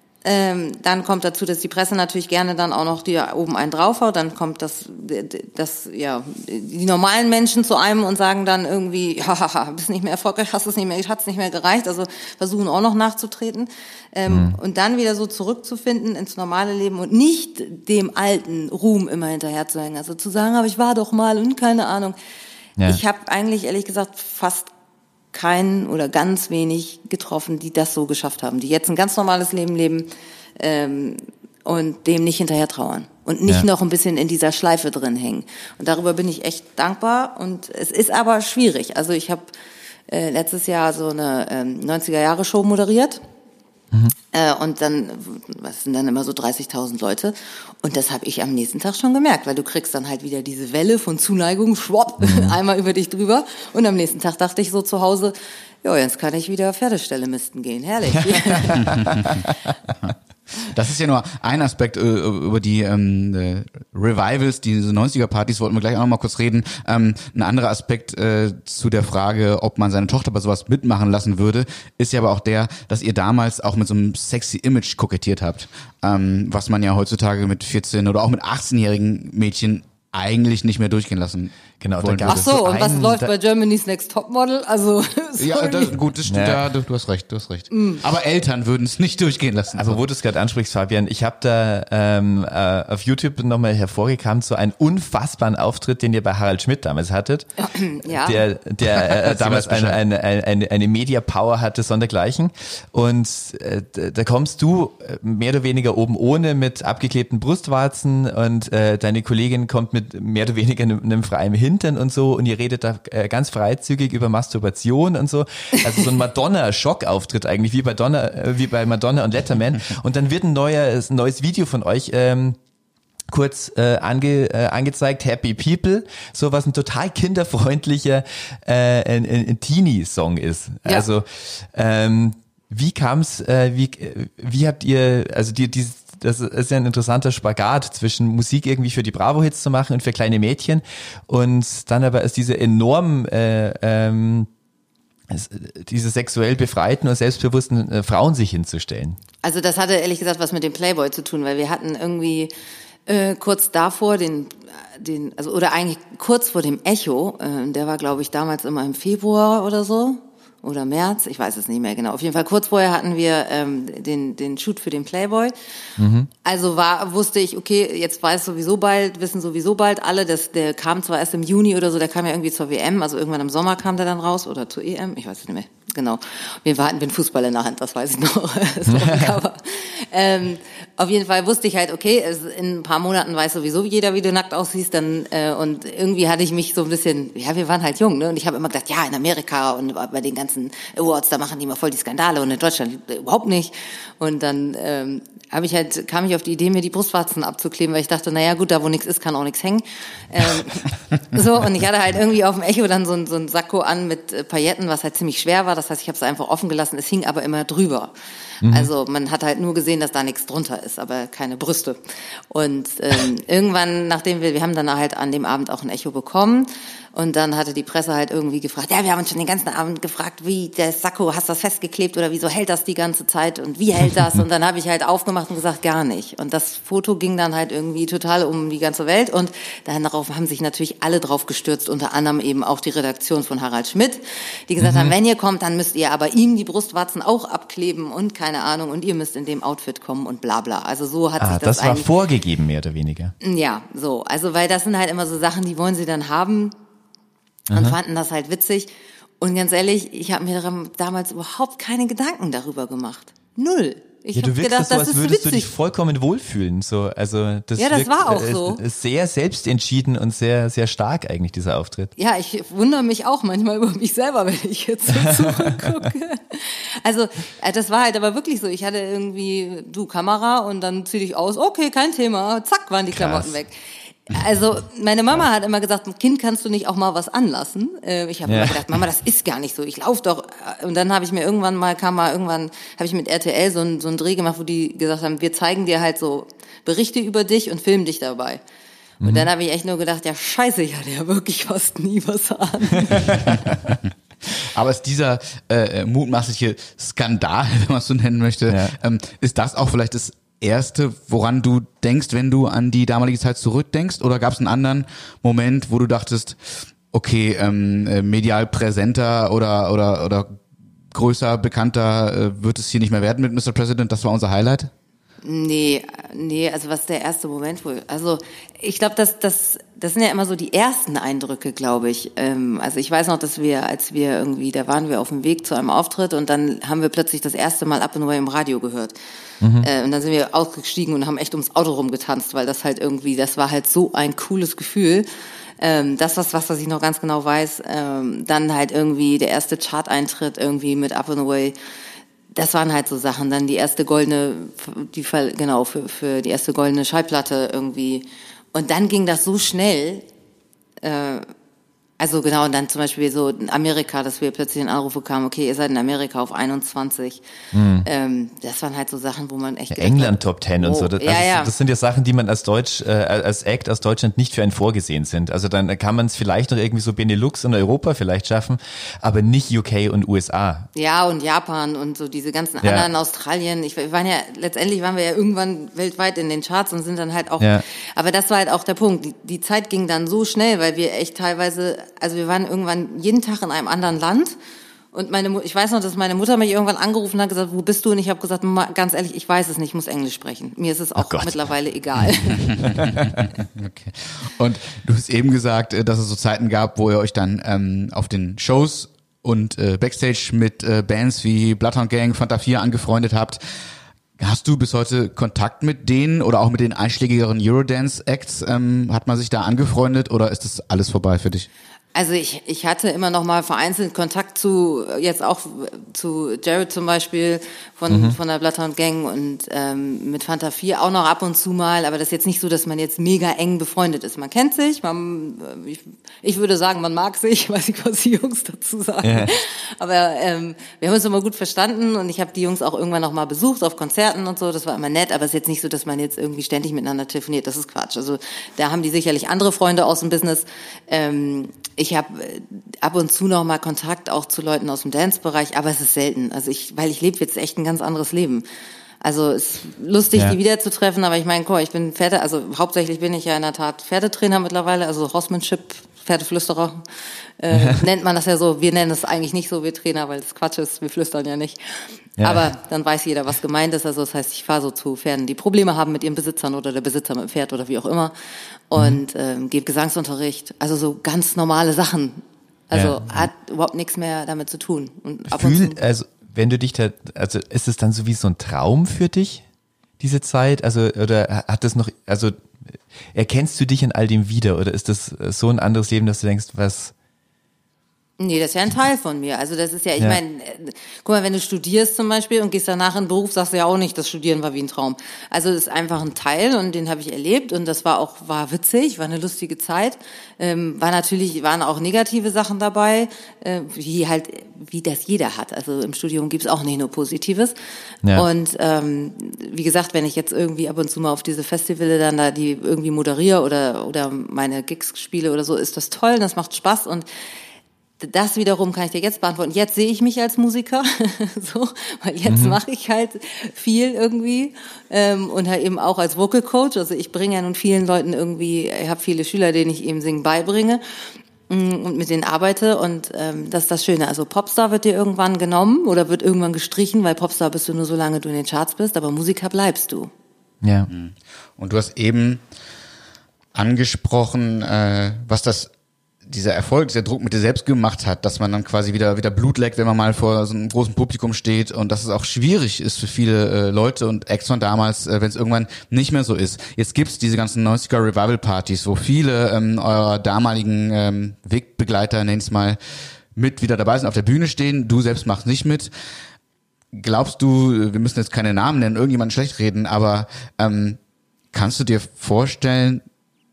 Ähm, dann kommt dazu, dass die Presse natürlich gerne dann auch noch dir oben einen draufhaut. Dann kommt das, das, ja, die normalen Menschen zu einem und sagen dann irgendwie, hahaha, bist nicht mehr erfolgreich, hast es nicht mehr, hat's nicht mehr gereicht. Also versuchen auch noch nachzutreten. Ähm, mhm. Und dann wieder so zurückzufinden ins normale Leben und nicht dem alten Ruhm immer hinterher zu hängen. Also zu sagen, aber ich war doch mal und keine Ahnung. Ja. Ich habe eigentlich ehrlich gesagt fast keinen oder ganz wenig getroffen, die das so geschafft haben, die jetzt ein ganz normales Leben leben ähm, und dem nicht hinterher trauern und nicht ja. noch ein bisschen in dieser Schleife drin hängen. Und darüber bin ich echt dankbar und es ist aber schwierig. Also ich habe äh, letztes Jahr so eine ähm, neunziger-Jahre-Show moderiert. Mhm. Äh, und dann, was sind dann immer so dreißigtausend Leute und das habe ich am nächsten Tag schon gemerkt, weil du kriegst dann halt wieder diese Welle von Zuneigung, schwopp, mhm. einmal über dich drüber und am nächsten Tag dachte ich so zu Hause, ja, jetzt kann ich wieder Pferdeställe misten gehen, herrlich. Das ist ja nur ein Aspekt äh, über die ähm, äh, Revivals, diese neunziger-Partys, wollten wir gleich auch noch mal kurz reden. Ähm, ein anderer Aspekt äh, zu der Frage, ob man seine Tochter bei sowas mitmachen lassen würde, ist ja aber auch der, dass ihr damals auch mit so einem sexy Image kokettiert habt, ähm, was man ja heutzutage mit vierzehn oder auch mit achtzehnjährigen Mädchen eigentlich nicht mehr durchgehen lassen. Genau, wollen. Ach so, und was läuft bei Germany's Next Topmodel? Also ja, das, gut, das stimmt, ja. du, du hast recht, du hast recht. Mm. Aber Eltern würden es nicht durchgehen lassen. Aber wo du es gerade ansprichst, Fabian, ich habe da ähm, äh, auf YouTube nochmal hervorgekramt, so einen unfassbaren Auftritt, den ihr bei Harald Schmidt damals hattet, ja. der, der äh, damals eine, eine, eine, eine Media Power hatte, sondergleichen. Und äh, da kommst du mehr oder weniger oben ohne mit abgeklebten Brustwarzen und äh, deine Kollegin kommt mit mehr oder weniger einem, einem freien Hintern und so und ihr redet da äh, ganz freizügig über Masturbation und so. Also so ein Madonna-Schockauftritt eigentlich, wie bei, Donna, äh, wie bei Madonna und Letterman. Und dann wird ein, neuer, ein neues Video von euch ähm, kurz äh, ange, äh, angezeigt, Happy People, so was ein total kinderfreundlicher äh, ein, ein, ein Teenie-Song ist. Ja. Also ähm, wie kam's, äh, wie, wie habt ihr, also die, dieses das ist ja ein interessanter Spagat zwischen Musik irgendwie für die Bravo-Hits zu machen und für kleine Mädchen und dann aber als diese enorm äh, ähm, diese sexuell befreiten und selbstbewussten äh, Frauen sich hinzustellen. Also das hatte ehrlich gesagt was mit dem Playboy zu tun, weil wir hatten irgendwie äh, kurz davor den, den, also oder eigentlich kurz vor dem Echo, äh, der war glaube ich damals immer im Februar oder so. Oder März, ich weiß es nicht mehr genau. Auf jeden Fall kurz vorher hatten wir ähm, den den Shoot für den Playboy. Mhm. Also war wusste ich, okay, jetzt weiß sowieso bald, wissen sowieso bald alle, dass der kam zwar erst im Juni oder so, der kam ja irgendwie zur W M, also irgendwann im Sommer kam der dann raus oder zur E M, ich weiß es nicht mehr. Genau. Wir hatten den Fußball in der Hand, das weiß ich noch. Aber, ähm, auf jeden Fall wusste ich halt, okay, in ein paar Monaten weiß sowieso jeder, wie du nackt aussiehst, dann äh, und irgendwie hatte ich mich so ein bisschen, ja, wir waren halt jung, ne? Und ich habe immer gedacht, ja, in Amerika und bei den ganzen ganzen Awards, da machen die immer voll die Skandale und in Deutschland überhaupt nicht. Und dann ähm, habe ich halt, kam ich auf die Idee, mir die Brustwarzen abzukleben, weil ich dachte, naja gut, da wo nichts ist, kann auch nichts hängen. Ähm, so, und ich hatte halt irgendwie auf dem Echo dann so ein, so ein Sakko an mit äh, Pailletten, was halt ziemlich schwer war. Das heißt, ich habe es einfach offen gelassen, es hing aber immer drüber. Mhm. Also man hat halt nur gesehen, dass da nichts drunter ist, aber keine Brüste. Und ähm, irgendwann, nachdem wir, wir haben dann halt an dem Abend auch ein Echo bekommen, und dann hatte die Presse halt irgendwie gefragt, ja, wir haben uns schon den ganzen Abend gefragt, wie der Sakko, hast du das festgeklebt oder wieso hält das die ganze Zeit und wie hält das? Und dann habe ich halt aufgemacht und gesagt, gar nicht. Und das Foto ging dann halt irgendwie total um die ganze Welt und darauf haben sich natürlich alle drauf gestürzt, unter anderem eben auch die Redaktion von Harald Schmidt, die gesagt mhm. haben, wenn ihr kommt, dann müsst ihr aber ihm die Brustwarzen auch abkleben und keine Ahnung und ihr müsst in dem Outfit kommen und bla bla. Also so hat ah, sich das das war eigentlich vorgegeben, mehr oder weniger. Ja, so. Also weil das sind halt immer so Sachen, die wollen sie dann haben. Und Aha. fanden das halt witzig. Und ganz ehrlich, ich habe mir damals überhaupt keine Gedanken darüber gemacht. Null. Ich ja, du habe wirkst gedacht, so, das als ist würdest witzig. du dich vollkommen wohlfühlen. So, also das, Ja, das wirkt, war auch äh, so. Sehr selbstentschieden und sehr, sehr stark eigentlich, dieser Auftritt. Ja, ich wundere mich auch manchmal über mich selber, wenn ich jetzt so zurückgucke. Also, das war halt aber wirklich so. Ich hatte irgendwie, du, Kamera und dann zieh dich aus. Okay, kein Thema. Zack, waren die Krass. Klamotten weg. Also meine Mama hat immer gesagt, Kind, kannst du nicht auch mal was anlassen? Ich habe ja. immer gedacht, Mama, das ist gar nicht so. Ich laufe doch. Und dann habe ich mir irgendwann mal, kam mal irgendwann, habe ich mit R T L so einen, so einen Dreh gemacht, wo die gesagt haben, wir zeigen dir halt so Berichte über dich und filmen dich dabei. Und mhm. dann habe ich echt nur gedacht, ja scheiße, ich hatte ja wirklich fast nie was an. Aber ist dieser äh, mutmaßliche Skandal, wenn man es so nennen möchte, ja. ähm, ist das auch vielleicht das Erste, woran du denkst, wenn du an die damalige Zeit zurückdenkst? Oder gab es einen anderen Moment, wo du dachtest, okay, ähm, medial präsenter oder oder oder größer, bekannter äh, wird es hier nicht mehr werden mit Mister President? Das war unser Highlight? Nee, nee, also was der erste Moment wohl, also ich glaube, das, das, das sind ja immer so die ersten Eindrücke, glaube ich. Ähm, also ich weiß noch, dass wir, als wir irgendwie, da waren wir auf dem Weg zu einem Auftritt und dann haben wir plötzlich das erste Mal Up and Away im Radio gehört. Mhm. Äh, und dann sind wir ausgestiegen und haben echt ums Auto rumgetanzt, weil das halt irgendwie, das war halt so ein cooles Gefühl. Ähm, das was, was, was ich noch ganz genau weiß, ähm, dann halt irgendwie der erste Chart-Eintritt irgendwie mit Up and Away. Das waren halt so Sachen, dann die erste goldene, die genau für für die erste goldene Schallplatte irgendwie. Und dann ging das so schnell. Äh, also genau, und dann zum Beispiel so in Amerika, dass wir plötzlich einen Anruf bekamen, okay, ihr seid in Amerika auf einundzwanzig. Mhm. Ähm, das waren halt so Sachen, wo man echt... Ja, England hat, Top Ten und oh, so. Das, ja, also, ja. das sind ja Sachen, die man als Deutsch, äh, als Act aus Deutschland nicht für einen vorgesehen sind. Also dann kann man es vielleicht noch irgendwie so Benelux und Europa vielleicht schaffen, aber nicht U K und U S A. Ja, und Japan und so diese ganzen ja. anderen, Australien. Ich, wir waren ja, letztendlich waren wir ja irgendwann weltweit in den Charts und sind dann halt auch... Ja. Aber das war halt auch der Punkt. Die, die Zeit ging dann so schnell, weil wir echt teilweise... Also wir waren irgendwann jeden Tag in einem anderen Land und meine, ich weiß noch, dass meine Mutter mich irgendwann angerufen hat und gesagt, wo bist du? Und ich habe gesagt, Mama, ganz ehrlich, ich weiß es nicht, ich muss Englisch sprechen. Mir ist es auch oh mittlerweile egal. Okay. Und du hast eben gesagt, dass es so Zeiten gab, wo ihr euch dann ähm, auf den Shows und äh, Backstage mit äh, Bands wie Bloodhound Gang, Fanta vier angefreundet habt. Hast du bis heute Kontakt mit denen oder auch mit den einschlägigeren Eurodance-Acts? Ähm, hat man sich da angefreundet oder ist das alles vorbei für dich? Also ich, ich hatte immer noch mal vereinzelt Kontakt zu, jetzt auch zu Jared zum Beispiel von, mhm. von der Bloodhound Gang und ähm, mit Fanta vier auch noch ab und zu mal, aber das ist jetzt nicht so, dass man jetzt mega eng befreundet ist. Man kennt sich, man, ich, ich würde sagen, man mag sich, weiß ich, was die Jungs dazu sagen. Ja. Aber ähm, wir haben uns immer gut verstanden und ich habe die Jungs auch irgendwann noch mal besucht auf Konzerten und so, das war immer nett, aber es ist jetzt nicht so, dass man jetzt irgendwie ständig miteinander telefoniert, das ist Quatsch. Also da haben die sicherlich andere Freunde aus dem Business. Ähm, Ich habe ab und zu noch mal Kontakt auch zu Leuten aus dem Dance-Bereich, aber es ist selten. Also ich, weil ich lebe jetzt echt ein ganz anderes Leben. Also es ist lustig, ja. die wiederzutreffen, aber ich meine, guck, ich bin Pferde, also hauptsächlich bin ich ja in der Tat Pferdetrainer mittlerweile, also Horsemanship, Pferdeflüsterer, äh, ja. nennt man das ja so. Wir nennen es eigentlich nicht so, wir Trainer, weil das Quatsch ist, wir flüstern ja nicht. Ja. Aber dann weiß jeder, was gemeint ist. Also das heißt, ich fahre so zu Pferden, die Probleme haben mit ihren Besitzern oder der Besitzer mit dem Pferd oder wie auch immer und mhm. ähm, gebe Gesangsunterricht. Also so ganz normale Sachen. Also ja. hat überhaupt nichts mehr damit zu tun. Und ab Fühl, und zu, also wenn du dich da, also ist es dann so wie so ein Traum für dich, diese Zeit? Also oder hat das noch, also erkennst du dich in all dem wieder oder ist das so ein anderes Leben, dass du denkst, was... Nee, das ist ja ein Teil von mir. Also das ist ja, ich Ja. meine, äh, guck mal, wenn du studierst zum Beispiel und gehst danach in den Beruf, sagst du ja auch nicht, das Studieren war wie ein Traum. Also das ist einfach ein Teil und den habe ich erlebt und das war auch, war witzig, war eine lustige Zeit. Ähm, war natürlich, waren auch negative Sachen dabei, äh, wie halt, wie das jeder hat. Also im Studium gibt's auch nicht nur Positives. Ja. Und ähm, wie gesagt, wenn ich jetzt irgendwie ab und zu mal auf diese Festivale dann da die irgendwie moderiere oder, oder meine Gigs spiele oder so, ist das toll, das macht Spaß und das wiederum kann ich dir jetzt beantworten. Jetzt sehe ich mich als Musiker, so, weil jetzt mhm. mache ich halt viel irgendwie ähm, und halt eben auch als Vocal Coach. Also ich bringe ja nun vielen Leuten irgendwie, ich habe viele Schüler, denen ich eben Singen beibringe mh, und mit denen arbeite und ähm, das ist das Schöne. Also Popstar wird dir irgendwann genommen oder wird irgendwann gestrichen, weil Popstar bist du nur so lange du in den Charts bist, aber Musiker bleibst du. Ja. Und du hast eben angesprochen, äh, was das dieser Erfolg, dieser Druck mit dir selbst gemacht hat, dass man dann quasi wieder wieder Blut leckt, wenn man mal vor so einem großen Publikum steht und dass es auch schwierig ist für viele äh, Leute und Acts von damals, äh, wenn es irgendwann nicht mehr so ist. Jetzt gibt's diese ganzen neunziger Revival-Partys, wo viele ähm, eurer damaligen ähm, Wegbegleiter, nenn ich's mal, mit wieder dabei sind, auf der Bühne stehen, du selbst machst nicht mit. Glaubst du, wir müssen jetzt keine Namen nennen, irgendjemanden schlecht reden, aber ähm, kannst du dir vorstellen,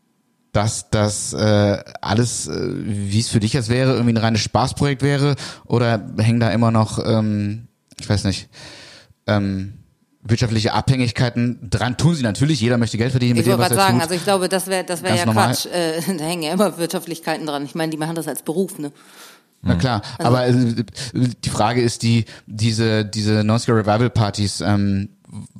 dass das äh, alles, äh, wie es für dich jetzt wäre, irgendwie ein reines Spaßprojekt wäre? Oder hängen da immer noch, ähm, ich weiß nicht, ähm, wirtschaftliche Abhängigkeiten dran? Tun sie natürlich, jeder möchte Geld verdienen mit Ich dem, wollte was gerade er sagen, tut. also ich glaube, das wäre das wäre Ganz ja normal. Quatsch. Äh, da hängen ja immer Wirtschaftlichkeiten dran. Ich meine, die machen das als Beruf, ne? Na klar, aber äh, die Frage ist die, diese diese neunziger Revival-Partys, ähm,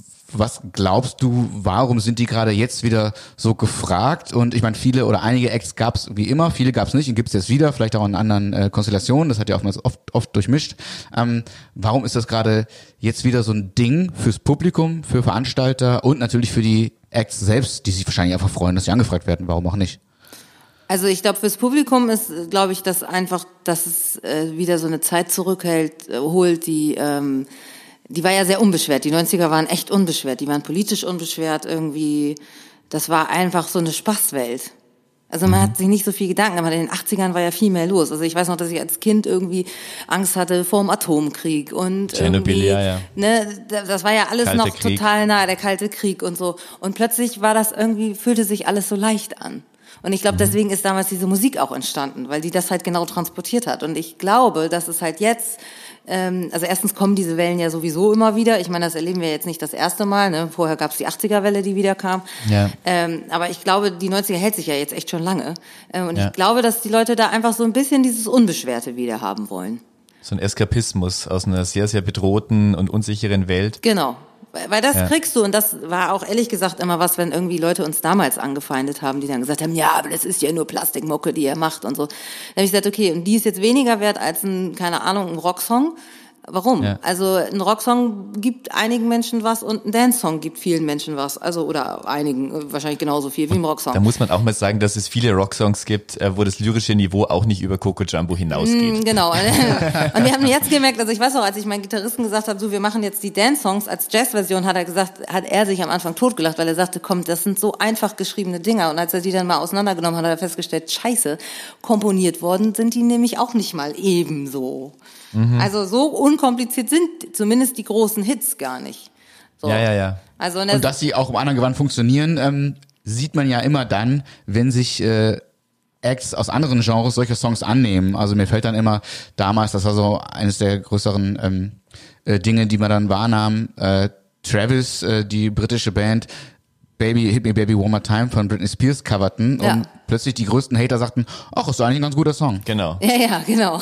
was glaubst du, warum sind die gerade jetzt wieder so gefragt? Und ich meine, viele oder einige Acts gab's wie immer, viele gab's nicht und gibt's jetzt wieder, vielleicht auch in anderen äh, Konstellationen, das hat ja oftmals oft, oft durchmischt. Ähm, warum ist das gerade jetzt wieder so ein Ding fürs Publikum, für Veranstalter und natürlich für die Acts selbst, die sich wahrscheinlich einfach freuen, dass sie angefragt werden, warum auch nicht? Also ich glaube, fürs Publikum ist, glaube ich, dass einfach, dass es äh, wieder so eine Zeit zurückhält, äh, holt, die ähm, die war ja sehr unbeschwert. Die neunziger waren echt unbeschwert. Die waren politisch unbeschwert irgendwie. Das war einfach so eine Spaßwelt. Also man hat sich nicht so viel Gedanken gemacht. In den achtzigern war ja viel mehr los. Also ich weiß noch, dass ich als Kind irgendwie Angst hatte vor dem Atomkrieg und Tschernobyl, irgendwie, ja, ja. ne, das war ja alles Kalte noch Krieg. total nah, der Kalte Krieg und so. Und plötzlich war das irgendwie, fühlte sich alles so leicht an. Und ich glaube, deswegen ist damals diese Musik auch entstanden, weil die das halt genau transportiert hat. Und ich glaube, dass es halt jetzt, ähm, also erstens kommen diese Wellen ja sowieso immer wieder. Ich meine, das erleben wir jetzt nicht das erste Mal. Ne? Vorher gab es die achtziger-Welle, die wieder kam. Ja. Ähm, aber ich glaube, die neunziger hält sich ja jetzt echt schon lange. Ähm, und Ja. ich glaube, dass die Leute da einfach so ein bisschen dieses Unbeschwerte wieder haben wollen. So ein Eskapismus aus einer sehr, sehr bedrohten und unsicheren Welt. Genau. Weil weil das Ja. kriegst du, und das war auch ehrlich gesagt immer was, wenn irgendwie Leute uns damals angefeindet haben, die dann gesagt haben, ja, aber das ist ja nur Plastikmucke, die ihr macht und so. Dann habe ich gesagt, okay, und die ist jetzt weniger wert als ein, keine Ahnung, ein Rocksong. Warum? Ja. Also ein Rocksong gibt einigen Menschen was und ein Dance-Song gibt vielen Menschen was. Also oder einigen äh, wahrscheinlich genauso viel wie ein Rocksong. Da muss man auch mal sagen, dass es viele Rocksongs gibt, äh, wo das lyrische Niveau auch nicht über Coco Jumbo hinausgeht. Mm, Genau. Und wir haben jetzt gemerkt, also ich weiß auch, als ich meinen Gitarristen gesagt habe, so wir machen jetzt die Dance-Songs als Jazz-Version, hat er gesagt, hat er sich am Anfang totgelacht, weil er sagte, komm, das sind so einfach geschriebene Dinger. Und als er die dann mal auseinandergenommen hat, hat er festgestellt, scheiße, komponiert worden sind die nämlich auch nicht mal ebenso. Mhm. Also so unkompliziert sind zumindest die großen Hits gar nicht. So. Ja, ja, ja. Also Und dass sie auch im anderen Gewand funktionieren, ähm, sieht man ja immer dann, wenn sich äh, Acts aus anderen Genres solche Songs annehmen. Also mir fällt dann immer damals, das war so eines der größeren ähm, äh, Dinge, die man dann wahrnahm, äh, Travis, äh, die britische Band, Baby, Hit Me Baby One More Time von Britney Spears coverten Ja. und plötzlich die größten Hater sagten, ach, ist doch eigentlich ein ganz guter Song. Genau. Ja, ja, genau.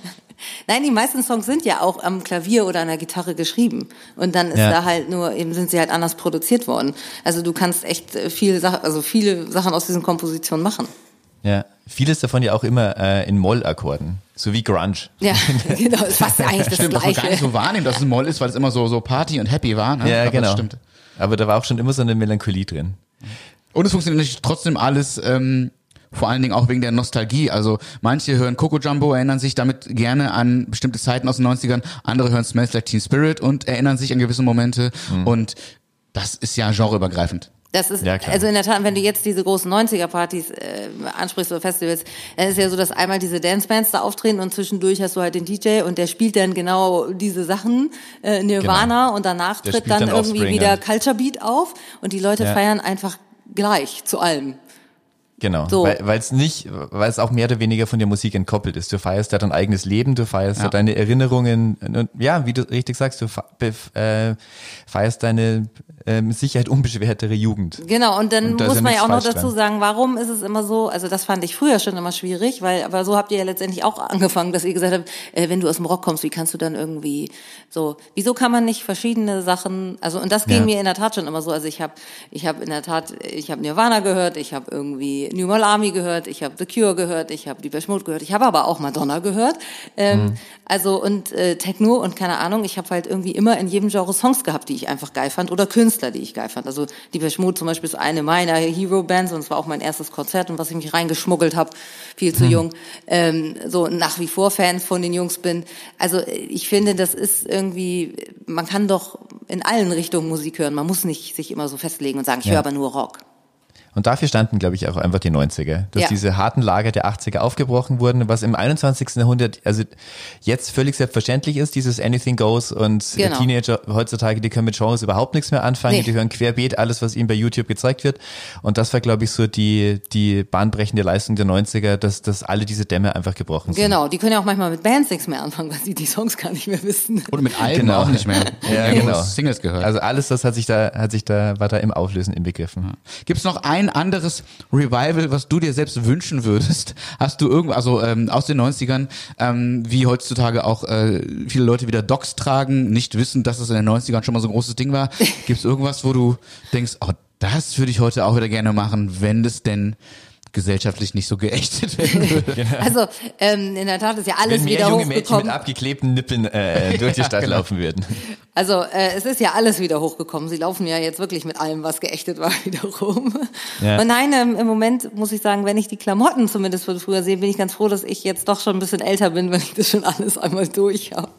Nein, die meisten Songs sind ja auch am Klavier oder an der Gitarre geschrieben. Und dann ist Ja. da halt nur, eben sind sie halt anders produziert worden. Also du kannst echt viele Sachen, also viele Sachen aus diesen Kompositionen machen. Ja. Vieles davon ja auch immer äh, in Moll-Akkorden. So wie Grunge. Ja, genau, ist fast eigentlich das Stimmt, dass man gar nicht Gleiche. so wahrnimmt, dass es ein Moll ist, weil es immer so so Party und Happy war. Ne? Ja, Aber genau. Das stimmt. Aber da war auch schon immer so eine Melancholie drin. Und es funktioniert natürlich trotzdem alles, ähm, vor allen Dingen auch wegen der Nostalgie. Also manche hören Coco Jumbo, erinnern sich damit gerne an bestimmte Zeiten aus den neunzigern, andere hören Smells Like Teen Spirit und erinnern sich an gewisse Momente. Und das ist ja genreübergreifend. Das ist, Ja, klar. also in der Tat, wenn du jetzt diese großen neunziger-Partys äh, ansprichst oder Festivals, dann ist ja so, dass einmal diese Dancebands da auftreten und zwischendurch hast du halt den D J und der spielt dann genau diese Sachen, äh, Nirvana, Genau. und danach Der tritt spielt dann dann irgendwie Offspring wieder an. Culture Beat auf und die Leute Ja. feiern einfach gleich zu allem. Genau, So. weil weil es nicht, weil es auch mehr oder weniger von der Musik entkoppelt ist. Du feierst da dein eigenes Leben, du feierst Ja. da deine Erinnerungen und ja, wie du richtig sagst, du fe- bef- äh, feierst deine äh, mit Sicherheit unbeschwertere Jugend. Genau, und dann Und da ist muss ja man nichts ja auch noch falsch dazu dran. sagen, warum ist es immer so, also das fand ich früher schon immer schwierig, weil, aber so habt ihr ja letztendlich auch angefangen, dass ihr gesagt habt, äh, wenn du aus dem Rock kommst, wie kannst du dann irgendwie so, wieso kann man nicht verschiedene Sachen, also und das ging Ja. mir in der Tat schon immer so, also ich habe ich habe in der Tat, ich habe Nirvana gehört, ich habe irgendwie New Model Army gehört, ich habe The Cure gehört, ich habe Depeche Mode gehört, ich habe aber auch Madonna gehört, ähm, Mhm. also und äh, Techno und keine Ahnung, ich habe halt irgendwie immer in jedem Genre Songs gehabt, die ich einfach geil fand oder Künstler, die ich geil fand. Also Depeche Mode zum Beispiel ist eine meiner Hero-Bands und es war auch mein erstes Konzert und was ich mich reingeschmuggelt habe, viel zu jung, ähm, so nach wie vor Fans von den Jungs bin. Also ich finde, das ist irgendwie, man kann doch in allen Richtungen Musik hören, man muss nicht sich immer so festlegen und sagen, ich Ja. höre aber nur Rock. Und dafür standen, glaube ich, auch einfach die neunziger, dass Ja. diese harten Lager der achtziger aufgebrochen wurden, was im einundzwanzigsten Jahrhundert, also jetzt völlig selbstverständlich ist, dieses Anything Goes und Genau. Teenager heutzutage, die können mit Genres überhaupt nichts mehr anfangen, Nee. die hören querbeet alles, was ihnen bei YouTube gezeigt wird. Und das war, glaube ich, so die, die bahnbrechende Leistung der neunziger, dass, dass alle diese Dämme einfach gebrochen sind. Genau, die können ja auch manchmal mit Bands nichts mehr anfangen, weil sie die Songs gar nicht mehr wissen. Oder mit Alben Genau. auch nicht mehr. Ja, Nur genau. Singles gehört. Also alles, das hat sich da, hat sich da, war da im Auflösen inbegriffen. Gibt's noch ein anderes Revival, was du dir selbst wünschen würdest? Hast du irgendwo, also ähm, aus den neunzigern, ähm, wie heutzutage auch äh, viele Leute wieder Docs tragen, nicht wissen, dass es in den neunzigern schon mal so ein großes Ding war. Gibt's irgendwas, wo du denkst, oh, das würde ich heute auch wieder gerne machen, wenn das denn gesellschaftlich nicht so geächtet werden würde? Also ähm, in der Tat ist ja alles Wenn mehr wieder junge Mädchen hochgekommen. mit abgeklebten Nippeln äh, durch die Stadt genau. laufen würden. Also äh, es ist ja alles wieder hochgekommen. Sie laufen ja jetzt wirklich mit allem, was geächtet war, wieder rum. Ja. Und nein, ähm, im Moment muss ich sagen, wenn ich die Klamotten zumindest von früher sehe, bin ich ganz froh, dass ich jetzt doch schon ein bisschen älter bin, wenn ich das schon alles einmal durch habe.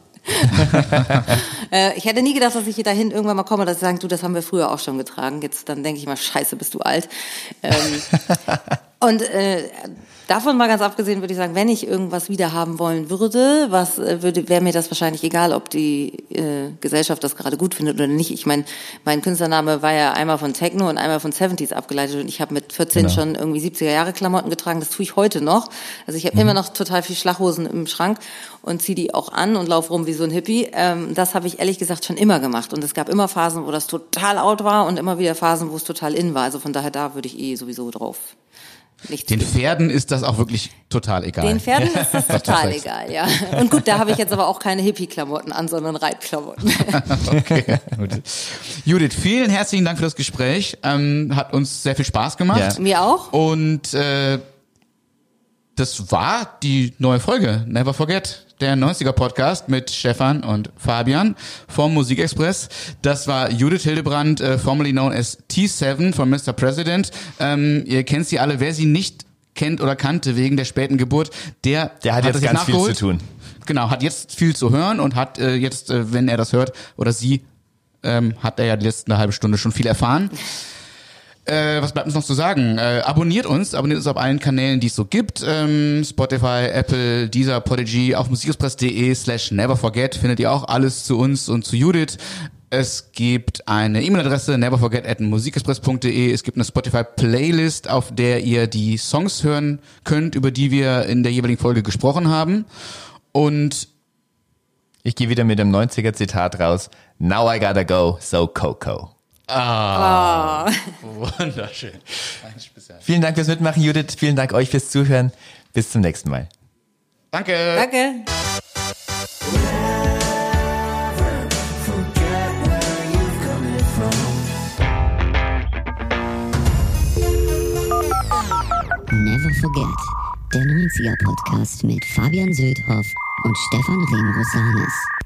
äh, ich hätte nie gedacht, dass ich hier dahin irgendwann mal komme, dass sie sagen, du, das haben wir früher auch schon getragen. Jetzt dann denke ich mal, scheiße, bist du alt. Ähm, und äh, davon mal ganz abgesehen würde ich sagen, wenn ich irgendwas wieder haben wollen würde, was äh, würde, wäre mir das wahrscheinlich egal, ob die äh, Gesellschaft das gerade gut findet oder nicht. Ich meine, mein Künstlername war ja einmal von Techno und einmal von siebziger abgeleitet und ich habe mit vierzehn Genau. schon irgendwie siebziger Jahre Klamotten getragen. Das tue ich heute noch. Also ich habe Mhm. immer noch total viel Schlaghosen im Schrank und ziehe die auch an und laufe rum wie so ein Hippie. Ähm, das habe ich ehrlich gesagt schon immer gemacht und es gab immer Phasen, wo das total out war und immer wieder Phasen, wo es total in war. Also von daher da würde ich eh sowieso drauf. Nichts Den tun. Pferden ist das auch wirklich total egal. Den Pferden ist das total recht. egal, ja. Und gut, da habe ich jetzt aber auch keine Hippie-Klamotten an, sondern Reitklamotten. Okay, gut. Judith, vielen herzlichen Dank für das Gespräch. Ähm, hat uns sehr viel Spaß gemacht. Ja. Mir auch. Und äh, das war die neue Folge Never Forget, der neunziger Podcast mit Stefan und Fabian vom Musikexpress. Das war Judith Hildebrand, äh, formerly known as T sieben von Mister President. Ähm, ihr kennt sie alle. Wer sie nicht kennt oder kannte wegen der späten Geburt, der, Der hat jetzt das ganz viel nachgeholt. zu tun. Genau, hat jetzt viel zu hören und hat äh, jetzt, äh, wenn er das hört oder sie, ähm, hat er ja die letzten eine halbe Stunde schon viel erfahren. Äh, was bleibt uns noch zu sagen? Äh, abonniert uns, abonniert uns auf allen Kanälen, die es so gibt. Ähm, Spotify, Apple, Deezer, Podigy, auf musikexpress.de slash neverforget findet ihr auch alles zu uns und zu Judith. Es gibt eine E-Mail-Adresse neverforget at musikexpress punkt de. Es gibt eine Spotify-Playlist, auf der ihr die Songs hören könnt, über die wir in der jeweiligen Folge gesprochen haben. Und Ich gehe wieder mit dem neunziger Zitat raus. Now I gotta go, so Coco. wunderschön. Vielen Dank fürs Mitmachen, Judith. Vielen Dank euch fürs Zuhören. Bis zum nächsten Mal. Danke. Danke. Never Forget, der neunziger Podcast mit Fabian Söldhoff und Stefan Remrosanis.